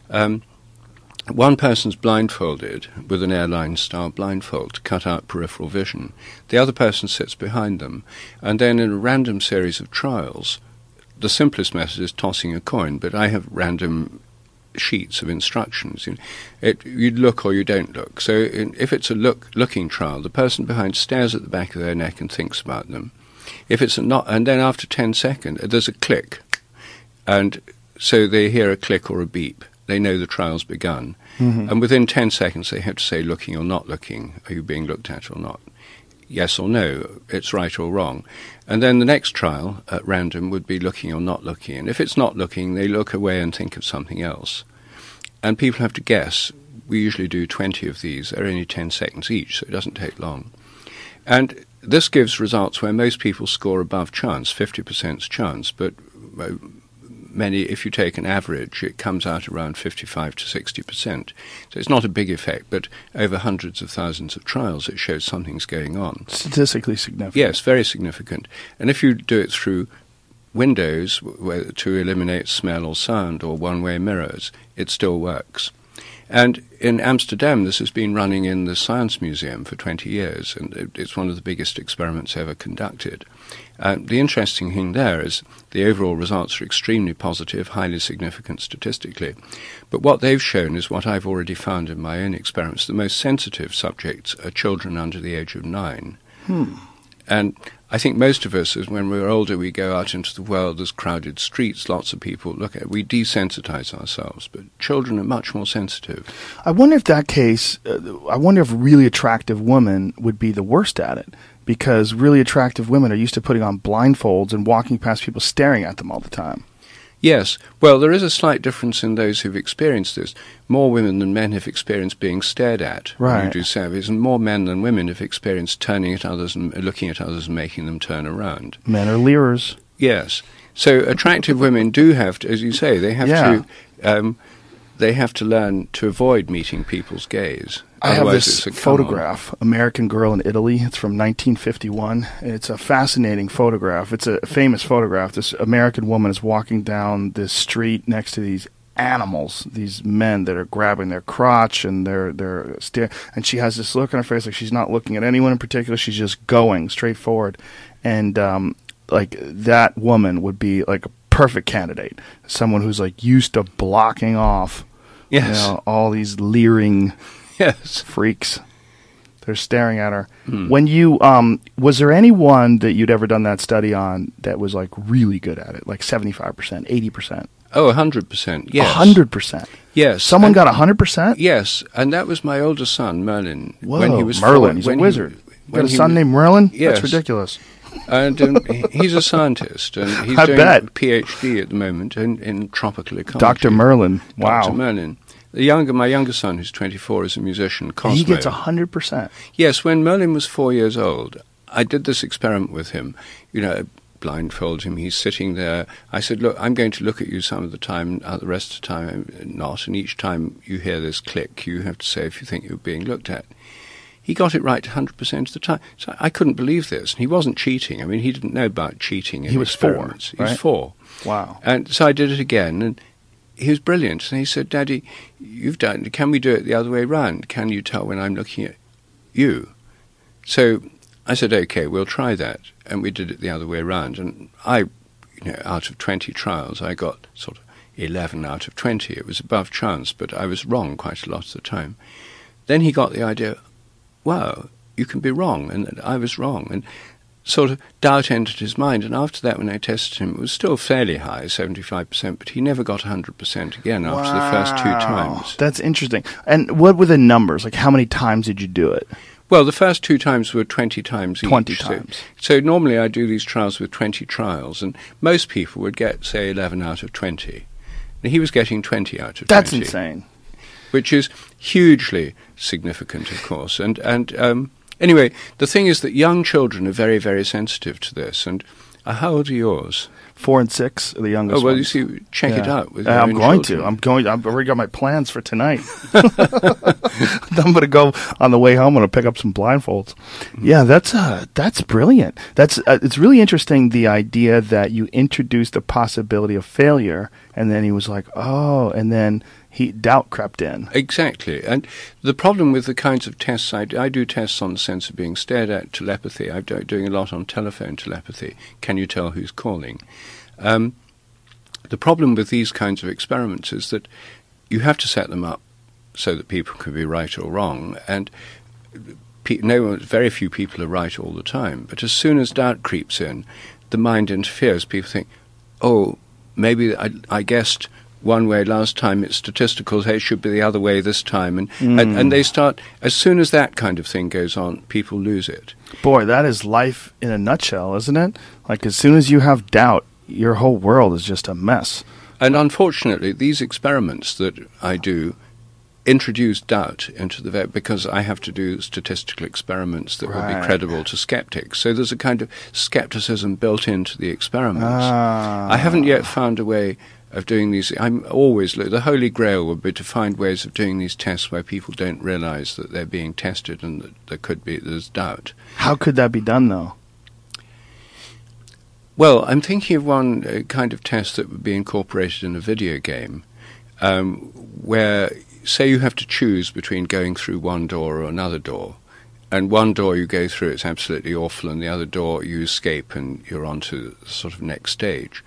One person's blindfolded with an airline-style blindfold to cut out peripheral vision. The other person sits behind them, and then in a random series of trials, the simplest method is tossing a coin, but I have random sheets of instructions. You look or you don't look. So if it's a looking trial, the person behind stares at the back of their neck and thinks about them. If it's not, and then after 10 seconds, there's a click. And so they hear a click or a beep. They know the trial's begun. And within 10 seconds, they have to say looking or not looking. Are you being looked at or not? Yes or no, it's right or wrong. And then the next trial at random would be looking or not looking. And if it's not looking, they look away and think of something else. And people have to guess. We usually do 20 of these. They're only 10 seconds each, so it doesn't take long. And this gives results where most people score above chance, 50% chance, but many, if you take an average, it comes out around 55 to 60%. So it's not a big effect, but over hundreds of thousands of trials, it shows something's going on. Statistically significant. Yes, very significant. And if you do it through windows to eliminate smell or sound or one-way mirrors, it still works. And in Amsterdam, this has been running in the Science Museum for 20 years, and it's one of the biggest experiments ever conducted. The interesting thing there is the overall results are extremely positive, highly significant statistically. But what they've shown is what I've already found in my own experiments. The most sensitive subjects are children under the age of 9. And I think most of us, as when we're older, we go out into the world, there's crowded streets, lots of people look at it, we desensitize ourselves. But children are much more sensitive. I wonder if that case, I wonder if really attractive women would be the worst at it. Because really attractive women are used to putting on blindfolds and walking past people staring at them all the time. Yes. Well, there is a slight difference in those who've experienced this. More women than men have experienced being stared at when you do surveys, and more men than women have experienced turning at others and looking at others and making them turn around. Men are leerers. Yes. So attractive women do have to, as you say, they have to learn to avoid meeting people's gaze. I have Otherwise this it's a photograph, American Girl in Italy. It's from 1951. It's a fascinating photograph. It's a famous photograph. This American woman is walking down this street next to these animals, these men that are grabbing their crotch and they're staring. And she has this look on her face like she's not looking at anyone in particular. She's just going straight forward. And like that woman would be like a perfect candidate. Someone who's like used to blocking off all these leering freaks. They're staring at her. When you was there anyone that you'd ever done that study on that was like really good at it, like 75%, 80%? Oh, 100%. Yes. 100%. Yes. Someone got 100%? Yes, and that was my older son, Merlin. Whoa, when he was Merlin, he's a wizard. You got a son named Merlin? Yes. That's ridiculous. And he's a scientist, and he's doing a PhD at the moment in tropical ecology. Dr. Merlin. Wow. Dr. Merlin. My younger son, who's 24, is a musician, Cosmo. He gets 100%. Yes, when Merlin was 4 years old, I did this experiment with him. Blindfold him. He's sitting there. I said, look, I'm going to look at you some of the time, the rest of the time not. And each time you hear this click, you have to say if you think you're being looked at. He got it right 100% of the time. So I couldn't believe this. And he wasn't cheating. I mean, he didn't know about cheating in experiments. He was 4. Wow. And so I did it again, and he was brilliant. And he said, Daddy, can we do it the other way around? Can you tell when I'm looking at you? So I said, okay, we'll try that. And we did it the other way around. And out of 20 trials, I got sort of 11 out of 20. It was above chance, but I was wrong quite a lot of the time. Then he got the idea, wow, you can be wrong, and I was wrong. And sort of doubt entered his mind, and after that, when I tested him, it was still fairly high, 75%, but he never got 100% again after the first 2 times. That's interesting. And what were the numbers? Like, how many times did you do it? Well, the first 2 times were 20 times each. 20 times. So normally I do these trials with 20 trials, and most people would get, say, 11 out of 20. And he was getting 20 out of 20. That's insane. Which is hugely significant, of course. And anyway, the thing is that young children are very, very sensitive to this. And how old are yours? 4 and 6 are the youngest Oh, well, ones. you see, check it out with your I'm own going children. to. I've already got my plans for tonight. I'm going to go on the way home. I'm going to pick up some blindfolds. Yeah, that's brilliant. It's really interesting, the idea that you introduced the possibility of failure, and then he was like, oh, and then doubt crept in. Exactly. And the problem with the kinds of tests I do tests on the sense of being stared at, telepathy. I'm doing a lot on telephone telepathy. Can you tell who's calling? The problem with these kinds of experiments is that you have to set them up so that people can be right or wrong, and very few people are right all the time. But as soon as doubt creeps in, the mind interferes. People think, oh, maybe I guessed one way last time, it's statistical, it should be the other way this time. And they start, as soon as that kind of thing goes on, people lose it. Boy, that is life in a nutshell, isn't it? Like, as soon as you have doubt, your whole world is just a mess. And unfortunately, these experiments that I do introduce doubt into the vet, because I have to do statistical experiments that will be credible to skeptics. So there's a kind of skepticism built into the experiments. I haven't yet found a way of doing these. I'm always, the holy grail would be to find ways of doing these tests where people don't realize that they're being tested and that there's doubt. How could that be done, though? Well, I'm thinking of one kind of test that would be incorporated in a video game. where, say you have to choose between going through one door or another door, and one door you go through, it's absolutely awful, and the other door you escape and you're on to the sort of next stage.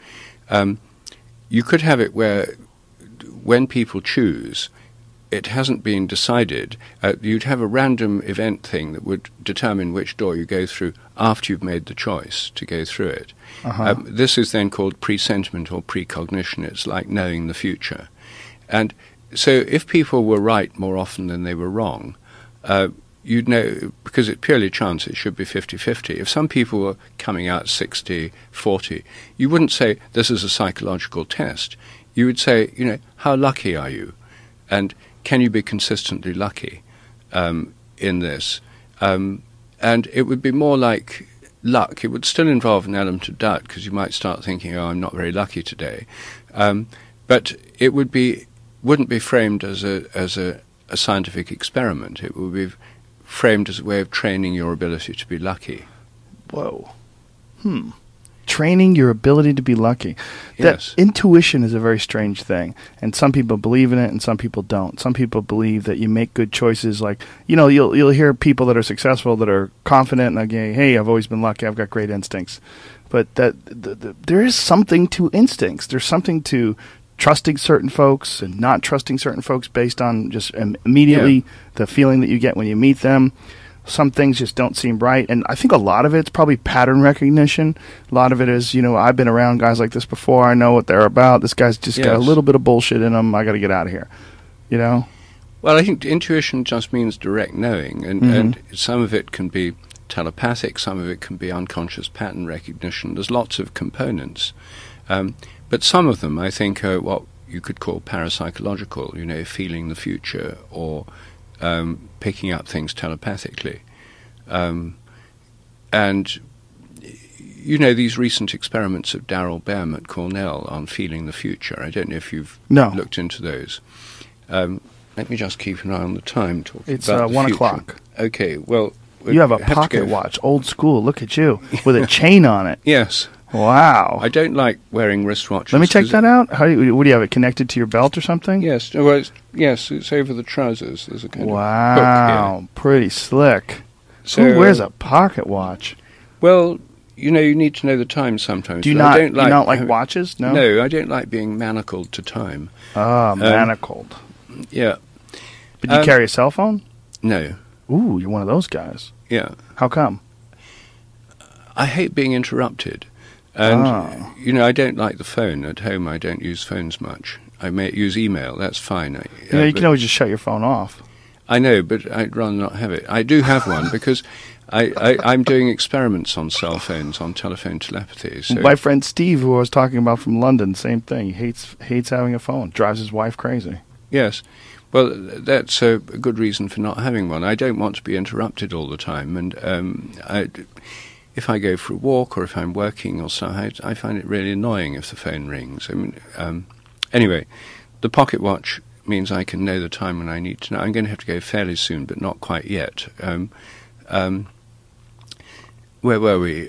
You could have it where when people choose, it hasn't been decided. You'd have a random event thing that would determine which door you go through after you've made the choice to go through it. This is then called presentiment or precognition. It's like knowing the future. And so if people were right more often than they were wrong, you'd know, because it's purely chance, it should be 50-50. If some people were coming out 60-40, you wouldn't say, this is a psychological test. You would say, how lucky are you? And can you be consistently lucky in this? And it would be more like luck. It would still involve an element of doubt, because you might start thinking, I'm not very lucky today. But it wouldn't be framed as a scientific experiment. It would be framed as a way of training your ability to be lucky. Whoa. Training your ability to be lucky. Yes. That intuition is a very strange thing, and some people believe in it and some people don't. Some people believe that you make good choices, like, you'll hear people that are successful that are confident and like, hey, I've always been lucky, I've got great instincts. But there is something to instincts. There's something to trusting certain folks and not trusting certain folks based on just immediately the feeling that you get when you meet them. Some things just don't seem right, and I think a lot of it's probably pattern recognition. A lot of it is, I've been around guys like this before. I know what they're about. This guy's just got a little bit of bullshit in him. I got to get out of here, Well, I think intuition just means direct knowing, and some of it can be telepathic, some of it can be unconscious pattern recognition. There's lots of components. But some of them, I think, are what you could call parapsychological, feeling the future or picking up things telepathically. And, these recent experiments of Darrell Bem at Cornell on feeling the future, I don't know if you've looked into those. Let me just keep an eye on the time. It's 1 o'clock. Okay, well... You have a pocket watch, old school. Look at you, with a chain on it. Yes. Wow. I don't like wearing wristwatches. Let me check that out. What do you have it connected to your belt or something? Yes. Well, it's over the trousers. There's a kind of hook here. Pretty slick. So, who wears a pocket watch? Well, you need to know the time sometimes. Do you not like watches? No. No, I don't like being manacled to time. Manacled. Yeah. But do you carry a cell phone? No. Ooh, you're one of those guys. Yeah. How come? I hate being interrupted. And, I don't like the phone. At home, I don't use phones much. I may use email. That's fine. You can always just shut your phone off. I know, but I'd rather not have it. I do have one because I'm doing experiments on cell phones, on telephone telepathy. So my friend Steve, who I was talking about from London, same thing. He hates having a phone. Drives his wife crazy. Yes. Well, that's a good reason for not having one. I don't want to be interrupted all the time, and if I go for a walk or if I'm working or so, I find it really annoying if the phone rings. Anyway, the pocket watch means I can know the time when I need to know. I'm going to have to go fairly soon, but not quite yet. Where were we?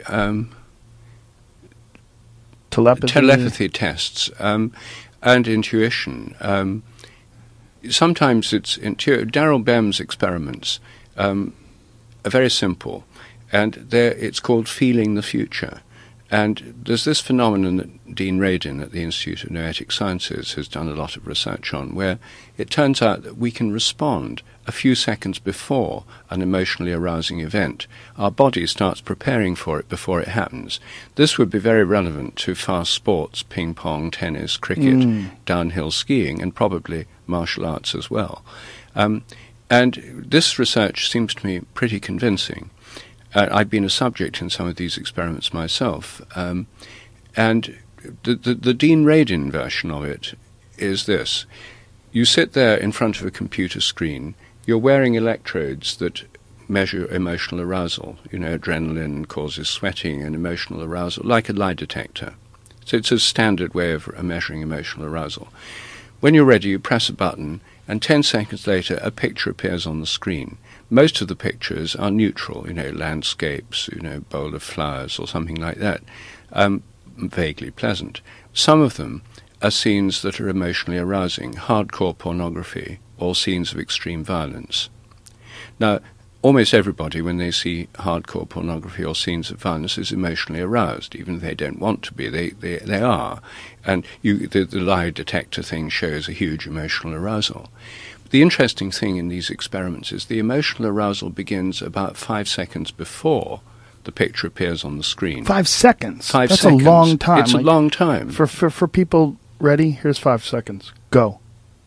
Telepathy tests and intuition. Sometimes it's Darrell Bem's experiments are very simple, and it's called feeling the future. And there's this phenomenon that Dean Radin at the Institute of Noetic Sciences has done a lot of research on, where it turns out that we can respond a few seconds before an emotionally arousing event. Our body starts preparing for it before it happens. This would be very relevant to fast sports, ping pong, tennis, cricket, downhill skiing, and probably martial arts as well. And this research seems to me pretty convincing. I've been a subject in some of these experiments myself. And the Dean Radin version of it is this. You sit there in front of a computer screen. You're wearing electrodes that measure emotional arousal. Adrenaline causes sweating and emotional arousal, like a lie detector. So it's a standard way of measuring emotional arousal. When you're ready, you press a button, and 10 seconds later, a picture appears on the screen. Most of the pictures are neutral, landscapes, bowl of flowers or something like that, vaguely pleasant. Some of them are scenes that are emotionally arousing, hardcore pornography, or scenes of extreme violence. Now, almost everybody, when they see hardcore pornography or scenes of violence, is emotionally aroused, even if they don't want to be. They are. And the lie detector thing shows a huge emotional arousal. The interesting thing in these experiments is the emotional arousal begins about 5 seconds before the picture appears on the screen. 5 seconds? 5 That's seconds. A long time. It's a long time. For people ready, here's 5 seconds. Go.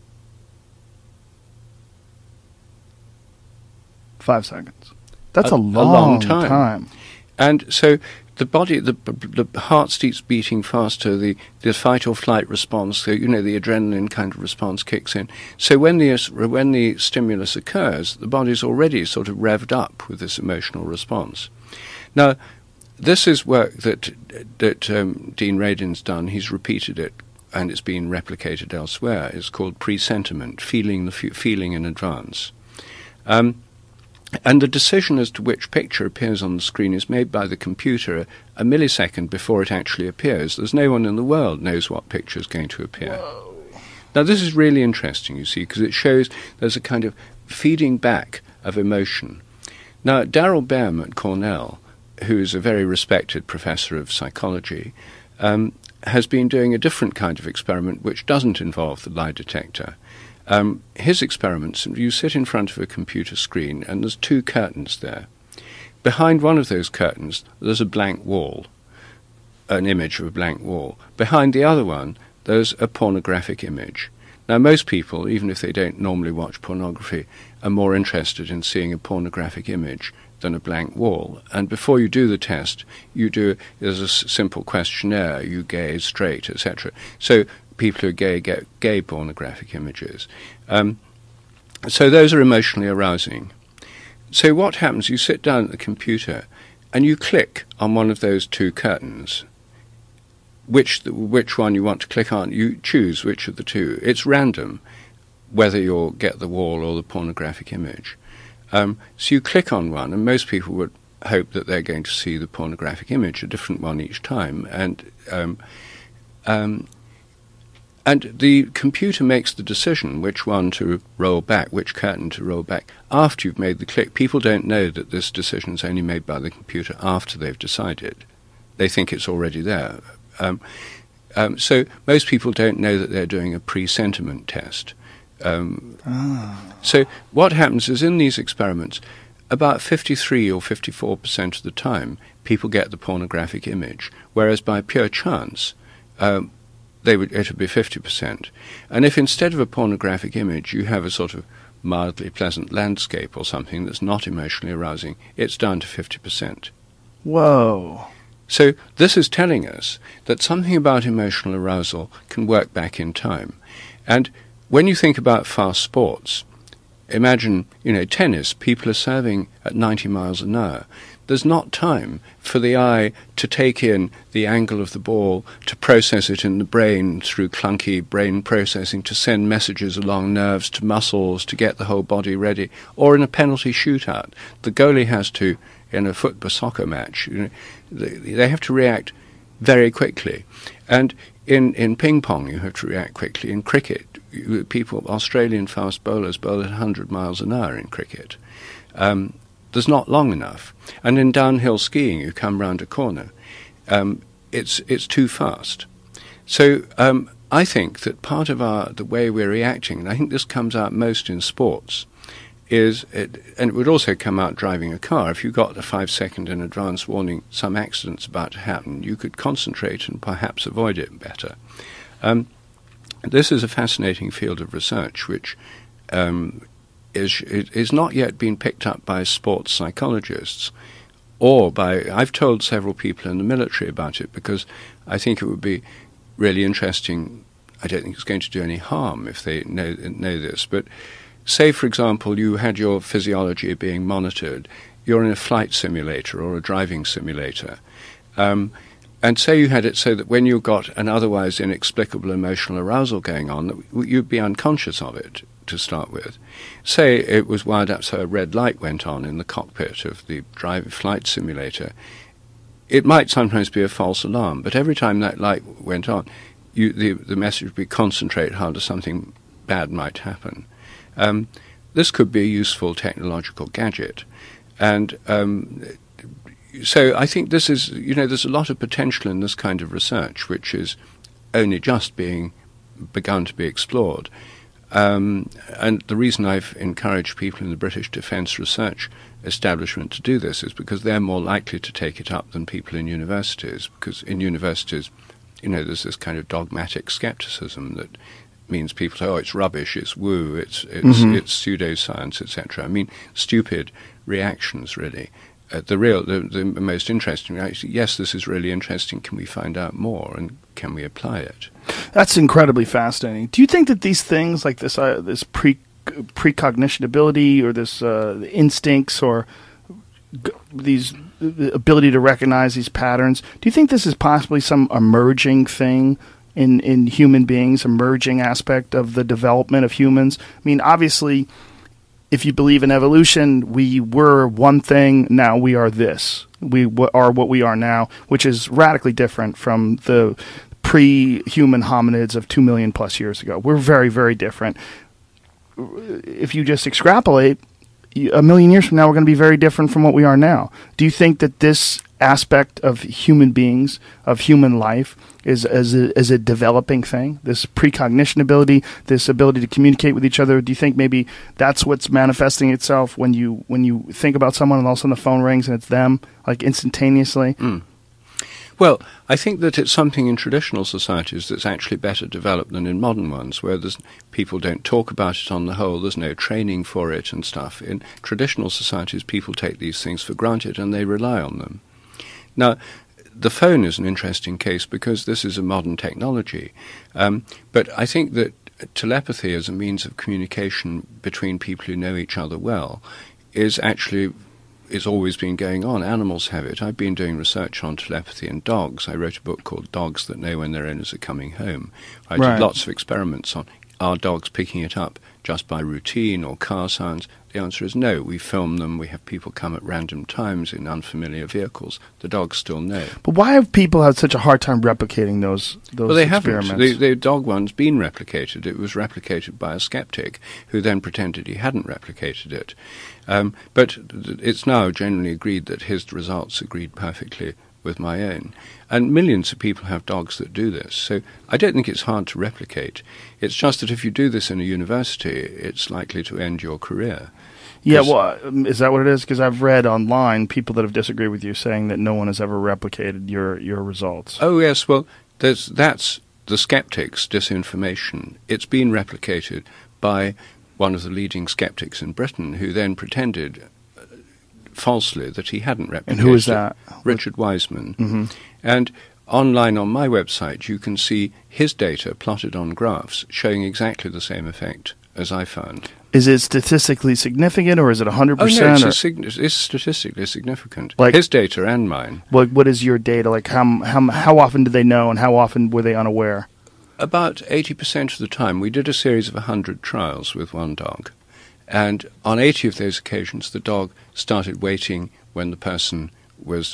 5 seconds. That's a long time. And so the body, the heart starts beating faster, the fight or flight response, so, the adrenaline kind of response kicks in. So when the stimulus occurs, the body's already sort of revved up with this emotional response. Now, this is work that Dean Radin's done. He's repeated it, and it's been replicated elsewhere. It's called presentiment, feeling in advance. And the decision as to which picture appears on the screen is made by the computer a millisecond before it actually appears. There's no one in the world knows what picture is going to appear. Whoa. Now, this is really interesting, you see, because it shows there's a kind of feeding back of emotion. Now, Darrell Behm at Cornell, who is a very respected professor of psychology, has been doing a different kind of experiment which doesn't involve the lie detector. His experiments, you sit in front of a computer screen and there's 2 curtains there. Behind one of those curtains there's a blank wall, an image of a blank wall. Behind the other one there's a pornographic image. Now, most people, even if they don't normally watch pornography, are more interested in seeing a pornographic image than a blank wall. And before you do the test, there's a simple questionnaire, are you gay, straight, etc. So people who are gay get gay pornographic images. So those are emotionally arousing. So what happens, you sit down at the computer and you click on one of those 2 curtains. Which one you want to click on, you choose which of the 2. It's random whether you'll get the wall or the pornographic image. So you click on one, and most people would hope that they're going to see the pornographic image, a different one each time. And the computer makes the decision which one to roll back, which curtain to roll back, after you've made the click. People don't know that this decision is only made by the computer after they've decided. They think it's already there. So most people don't know that they're doing a pre-sentiment test. So what happens is, in these experiments, about 53 or 54% of the time, people get the pornographic image, whereas by pure chance, it would be 50%. And if instead of a pornographic image you have a sort of mildly pleasant landscape or something that's not emotionally arousing, it's down to 50%. Whoa. So this is telling us that something about emotional arousal can work back in time. And when you think about fast sports, imagine, tennis, people are serving at 90 miles an hour. There's not time for the eye to take in the angle of the ball, to process it in the brain through clunky brain processing, to send messages along nerves to muscles, to get the whole body ready. Or in a penalty shootout, the goalie has to, in a football soccer match, they have to react very quickly. And in ping pong, you have to react quickly. In cricket, Australian fast bowlers bowl at 100 miles an hour in cricket. There's not long enough. And in downhill skiing, you come round a corner. It's too fast. So I think that part of the way we're reacting, and I think this comes out most in sports, and it would also come out driving a car. If you got a 5-second in advance warning some accident's about to happen, you could concentrate and perhaps avoid it better. This is a fascinating field of research which is not yet been picked up by sports psychologists or by... I've told several people in the military about it because I think it would be really interesting. I don't think it's going to do any harm if they know this, but say, for example, you had your physiology being monitored. You're in a flight simulator or a driving simulator. And say you had it so that when you got an otherwise inexplicable emotional arousal going on, you'd be unconscious of it to start with. Say it was wired up so a red light went on in the cockpit of the flight simulator. It might sometimes be a false alarm, but every time that light went on, the message would be concentrate harder, something bad might happen. This could be a useful technological gadget. And so I think this is, there's a lot of potential in this kind of research, which is only just begun to be explored. And the reason I've encouraged people in the British Defence Research Establishment to do this is because they're more likely to take it up than people in universities, because in universities, there's this kind of dogmatic skepticism that means people say, oh, it's rubbish, it's woo, it's pseudoscience, etc. I mean, stupid reactions, really. The most interesting reaction, yes, this is really interesting, can we find out more, and can we apply it? That's incredibly fascinating. Do you think that these things, like this precognition ability, or this instincts, or these the ability to recognize these patterns, do you think this is possibly some emerging thing in human beings, emerging aspect of the development of humans? I mean, obviously, if you believe in evolution, we were one thing, now we are this. We are what we are now, which is radically different from the pre-human hominids of 2 million plus years ago. We're very, very different. If you just extrapolate, 1 million years from now, we're going to be very different from what we are now. Do you think that this aspect of human beings, of human life, is a developing thing? This precognition ability, this ability to communicate with each other. Do you think maybe that's what's manifesting itself when you think about someone and all of a sudden the phone rings and it's them, like instantaneously? Well, I think that it's something in traditional societies that's actually better developed than in modern ones, where people don't talk about it on the whole, there's no training for it and stuff. In traditional societies, people take these things for granted and they rely on them. Now, the phone is an interesting case because this is a modern technology. But I think that telepathy as a means of communication between people who know each other well is always been going on. Animals have it. I've been doing research on telepathy in dogs. I wrote a book called Dogs That Know When Their Owners Are Coming Home. I did lots of experiments on are dogs picking it up just by routine or car sounds. The answer is no. We film them. We have people come at random times in unfamiliar vehicles. The dogs still know. But why have people had such a hard time replicating those well, they experiments? Haven't. The dog one's been replicated. It was replicated by a skeptic who then pretended he hadn't replicated it. But it's now generally agreed that his results agreed perfectly with my own. And millions of people have dogs that do this. So I don't think it's hard to replicate. It's just that if you do this in a university, it's likely to end your career. Yeah, well, is that what it is? Because I've read online people that have disagreed with you saying that no one has ever replicated your results. Oh, yes. Well, that's the skeptics' disinformation. It's been replicated by one of the leading skeptics in Britain who then pretended falsely that he hadn't replicated. And who is that? Richard Wiseman. Mm-hmm. And online on my website you can see his data plotted on graphs showing exactly the same effect as I found. Is it statistically significant, or is it 100%? Oh, no, it's statistically significant. Like his data and mine. What is your data? Like how often did they know, and how often were they unaware? About 80% of the time. We did a series of 100 trials with one dog. And on 80 of those occasions, the dog started waiting when the person was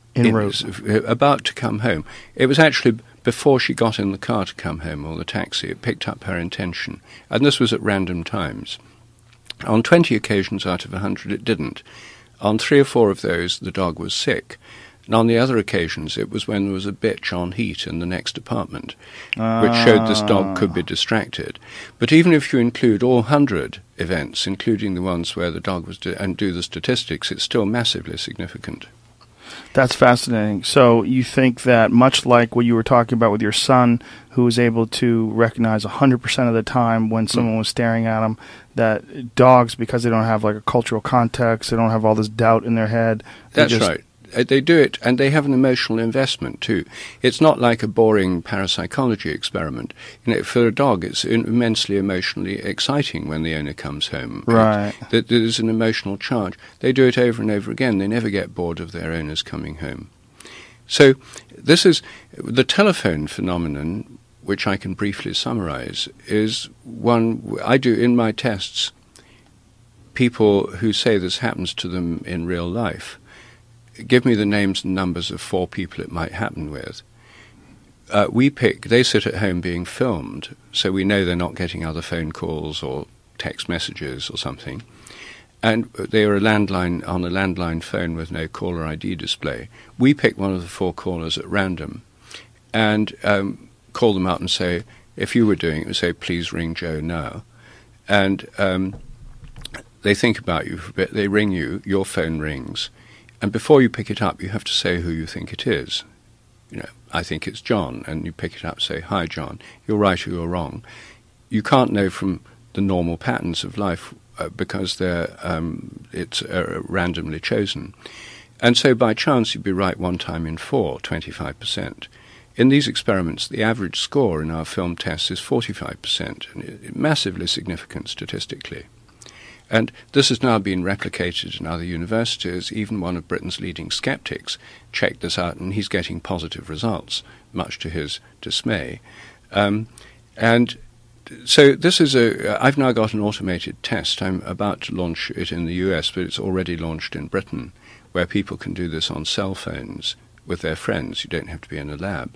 about to come home. It was actually before she got in the car to come home, or the taxi. It picked up her intention. And this was at random times. On 20 occasions out of 100, it didn't. On 3 or 4 of those, the dog was sick. And on the other occasions, it was when there was a bitch on heat in the next apartment, which showed this dog could be distracted. But even if you include all 100 events, including the ones where the dog was and do the statistics, it's still massively significant. That's fascinating. So you think that much like what you were talking about with your son, who was able to recognize 100% of the time when someone was staring at him, that dogs, because they don't have like a cultural context, they don't have all this doubt in their head. That's right. They do it, and they have an emotional investment too. It's not like a boring parapsychology experiment. For a dog, it's immensely emotionally exciting when the owner comes home. Right. There's an emotional charge. They do it over and over again. They never get bored of their owners coming home. So this is the telephone phenomenon, which I can briefly summarize, is one I do in my tests. People who say this happens to them in real life give me the names and numbers of 4 people it might happen with. they sit at home being filmed, so we know they're not getting other phone calls or text messages or something. And they are on a landline phone with no caller ID display. We pick one of the 4 callers at random and call them up and say, if you were doing it, we say, please ring Joe now. And they think about you for a bit, they ring you, your phone rings, and before you pick it up, you have to say who you think it is. I think it's John, and you pick it up, say, hi, John, you're right or you're wrong. You can't know from the normal patterns of life because it's randomly chosen. And so by chance you'd be right one time in 4, 25%. In these experiments, the average score in our film tests is 45%, and massively significant statistically. And this has now been replicated in other universities. Even one of Britain's leading skeptics checked this out, and he's getting positive results, much to his dismay. And so this is I've now got an automated test. I'm about to launch it in the US, but it's already launched in Britain, where people can do this on cell phones with their friends. You don't have to be in a lab.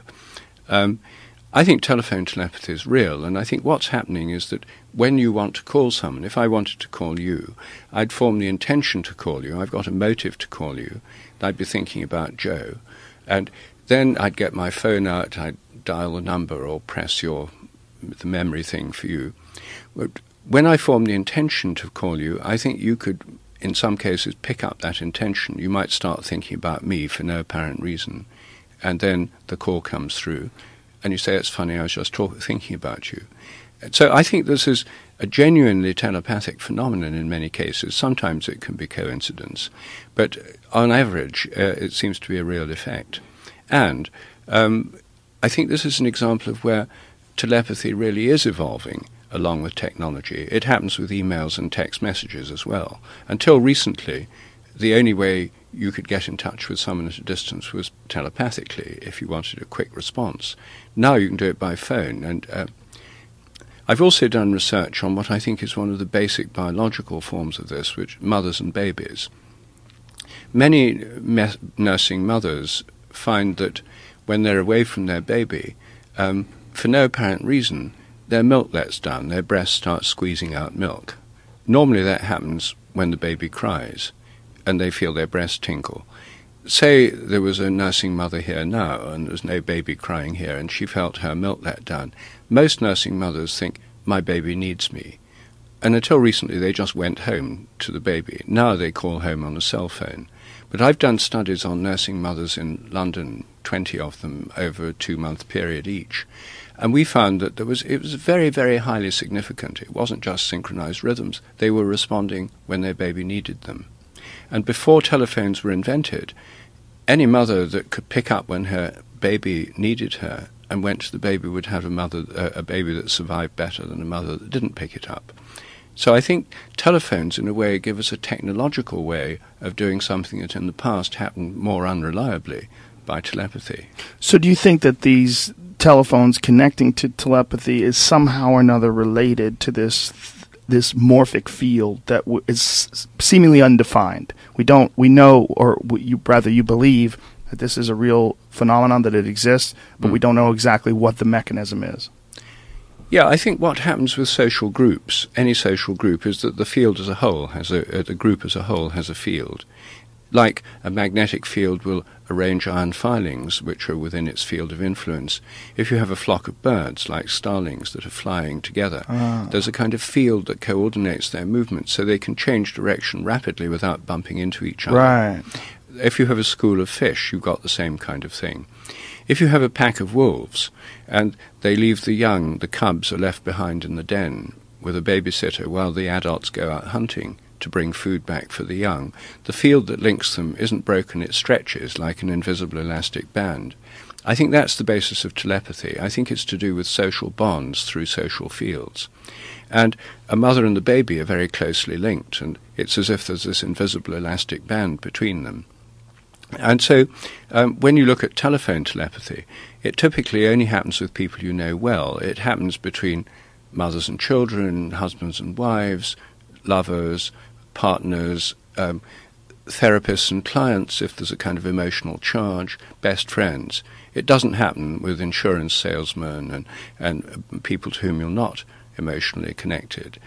I think telephone telepathy is real, and I think what's happening is that when you want to call someone, if I wanted to call you, I'd form the intention to call you. I've got a motive to call you. I'd be thinking about Joe. And then I'd get my phone out, I'd dial the number or press the memory thing for you. But when I form the intention to call you, I think you could, in some cases, pick up that intention. You might start thinking about me for no apparent reason, and then the call comes through, and you say, it's funny, I was just thinking about you. So I think this is a genuinely telepathic phenomenon in many cases. Sometimes it can be coincidence, but on average, it seems to be a real effect. And I think this is an example of where telepathy really is evolving along with technology. It happens with emails and text messages as well. Until recently, the only way you could get in touch with someone at a distance was telepathically if you wanted a quick response. Now you can do it by phone. And I've also done research on what I think is one of the basic biological forms of this, which mothers and babies. Many nursing mothers find that when they're away from their baby, for no apparent reason, their milk lets down, their breast starts squeezing out milk. Normally that happens when the baby cries and they feel their breast tinkle. Say there was a nursing mother here now and there was no baby crying here and she felt her milk let down. Most nursing mothers think, my baby needs me. And until recently they just went home to the baby. Now they call home on a cell phone. But I've done studies on nursing mothers in London, 20 of them over a 2-month period each. And we found that it was very, very highly significant. It wasn't just synchronized rhythms. They were responding when their baby needed them. And before telephones were invented, any mother that could pick up when her baby needed her and went to the baby would have a baby that survived better than a mother that didn't pick it up. So I think telephones, in a way, give us a technological way of doing something that in the past happened more unreliably by telepathy. So do you think that these telephones connecting to telepathy is somehow or another related to this morphic field that is seemingly undefined? We know, or you believe that this is a real phenomenon, that it exists, but we don't know exactly what the mechanism is. Yeah, I think what happens with social groups, any social group, is that the field as a whole the group as a whole has a field. Like a magnetic field will arrange iron filings, which are within its field of influence. If you have a flock of birds, like starlings, that are flying together, there's a kind of field that coordinates their movements so they can change direction rapidly without bumping into each other. Right. If you have a school of fish, you've got the same kind of thing. If you have a pack of wolves and they leave the young, the cubs are left behind in the den with a babysitter while the adults go out hunting to bring food back for the young, the field that links them isn't broken, it stretches like an invisible elastic band. I think that's the basis of telepathy. I think it's to do with social bonds through social fields. And a mother and the baby are very closely linked, and it's as if there's this invisible elastic band between them. And so when you look at telephone telepathy, it typically only happens with people you know well. It happens between mothers and children, husbands and wives, lovers, partners. therapists and clients, if there's a kind of emotional charge, best friends. It doesn't happen with insurance salesmen and people to whom you're not emotionally connected.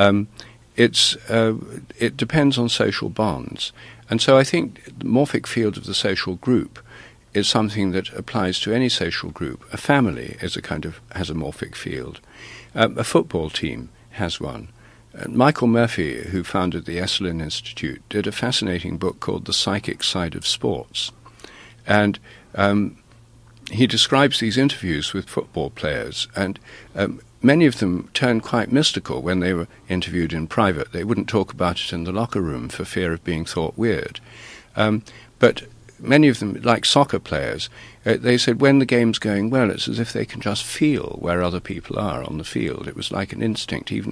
It depends on social bonds. And so I think the morphic field of the social group is something that applies to any social group. A family has a morphic field. A football team has one. Michael Murphy, who founded the Esalen Institute, did a fascinating book called The Psychic Side of Sports. And he describes these interviews with football players, and many of them turned quite mystical when they were interviewed in private. They wouldn't talk about it in the locker room for fear of being thought weird. But many of them, like soccer players, they said when the game's going well, it's as if they can just feel where other people are on the field. It was like an instinct. Even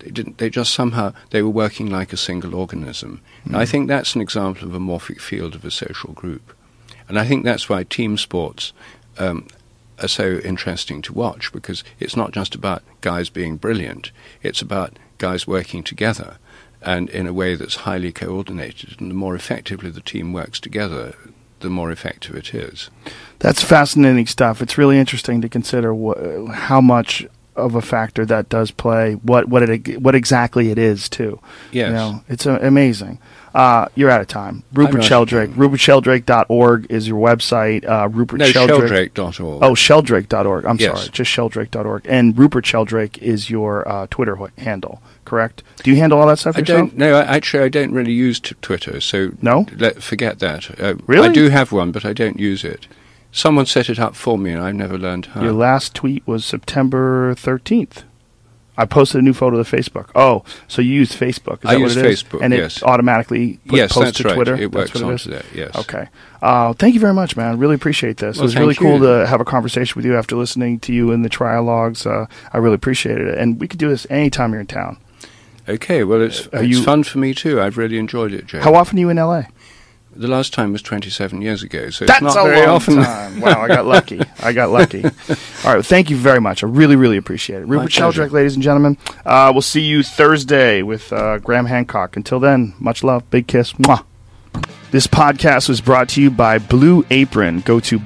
they were working like a single organism. And I think that's an example of a morphic field of a social group. And I think that's why team sports are so interesting to watch, because it's not just about guys being brilliant. It's about guys working together and in a way that's highly coordinated. And the more effectively the team works together, the more effective it is. That's fascinating stuff. It's really interesting to consider how much of a factor that does play, what exactly it is, too. Yes. It's amazing. You're out of time. Rupert Sheldrake. RupertSheldrake.org is your website. Sheldrake.org. Oh, Sheldrake.org. I'm yes. sorry. Just Sheldrake.org. And Rupert Sheldrake is your Twitter handle, correct? Do you handle all that stuff yourself? I don't really use Twitter, so no? Forget that. Really? I do have one, but I don't use it. Someone set it up for me, and I've never learned how. Your last tweet was September 13th. I posted a new photo to Facebook. Oh, so you use Facebook? Is that I use what it is? Facebook, and yes. it automatically posts to right. Twitter? It works onto that, yes. Okay. Thank you very much, man. Really appreciate this. Well, it was really cool to have a conversation with you after listening to you in the trialogues. I really appreciated it. And we could do this anytime you're in town. Okay. Well, it's fun for me, too. I've really enjoyed it, Jay. How often are you in L.A.? The last time was 27 years ago, so That's it's not very often. Time. Wow, I got lucky. All right, well, thank you very much. I really, really appreciate it. Rupert Sheldrake, ladies and gentlemen. We'll see you Thursday with Graham Hancock. Until then, much love. Big kiss. Mwah. This podcast was brought to you by Blue Apron. Go to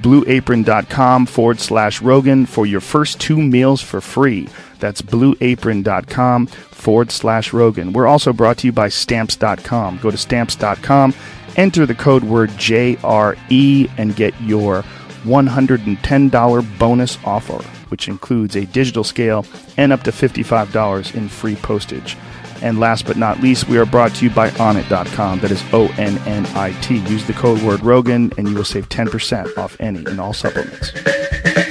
blueapron.com/Rogan for your first 2 meals for free. That's blueapron.com/Rogan. We're also brought to you by Stamps.com. Go to Stamps.com, enter the code word JRE, and get your $110 bonus offer, which includes a digital scale and up to $55 in free postage. And last but not least, we are brought to you by Onnit.com. That is ONNIT. Use the code word Rogan, and you will save 10% off any and all supplements.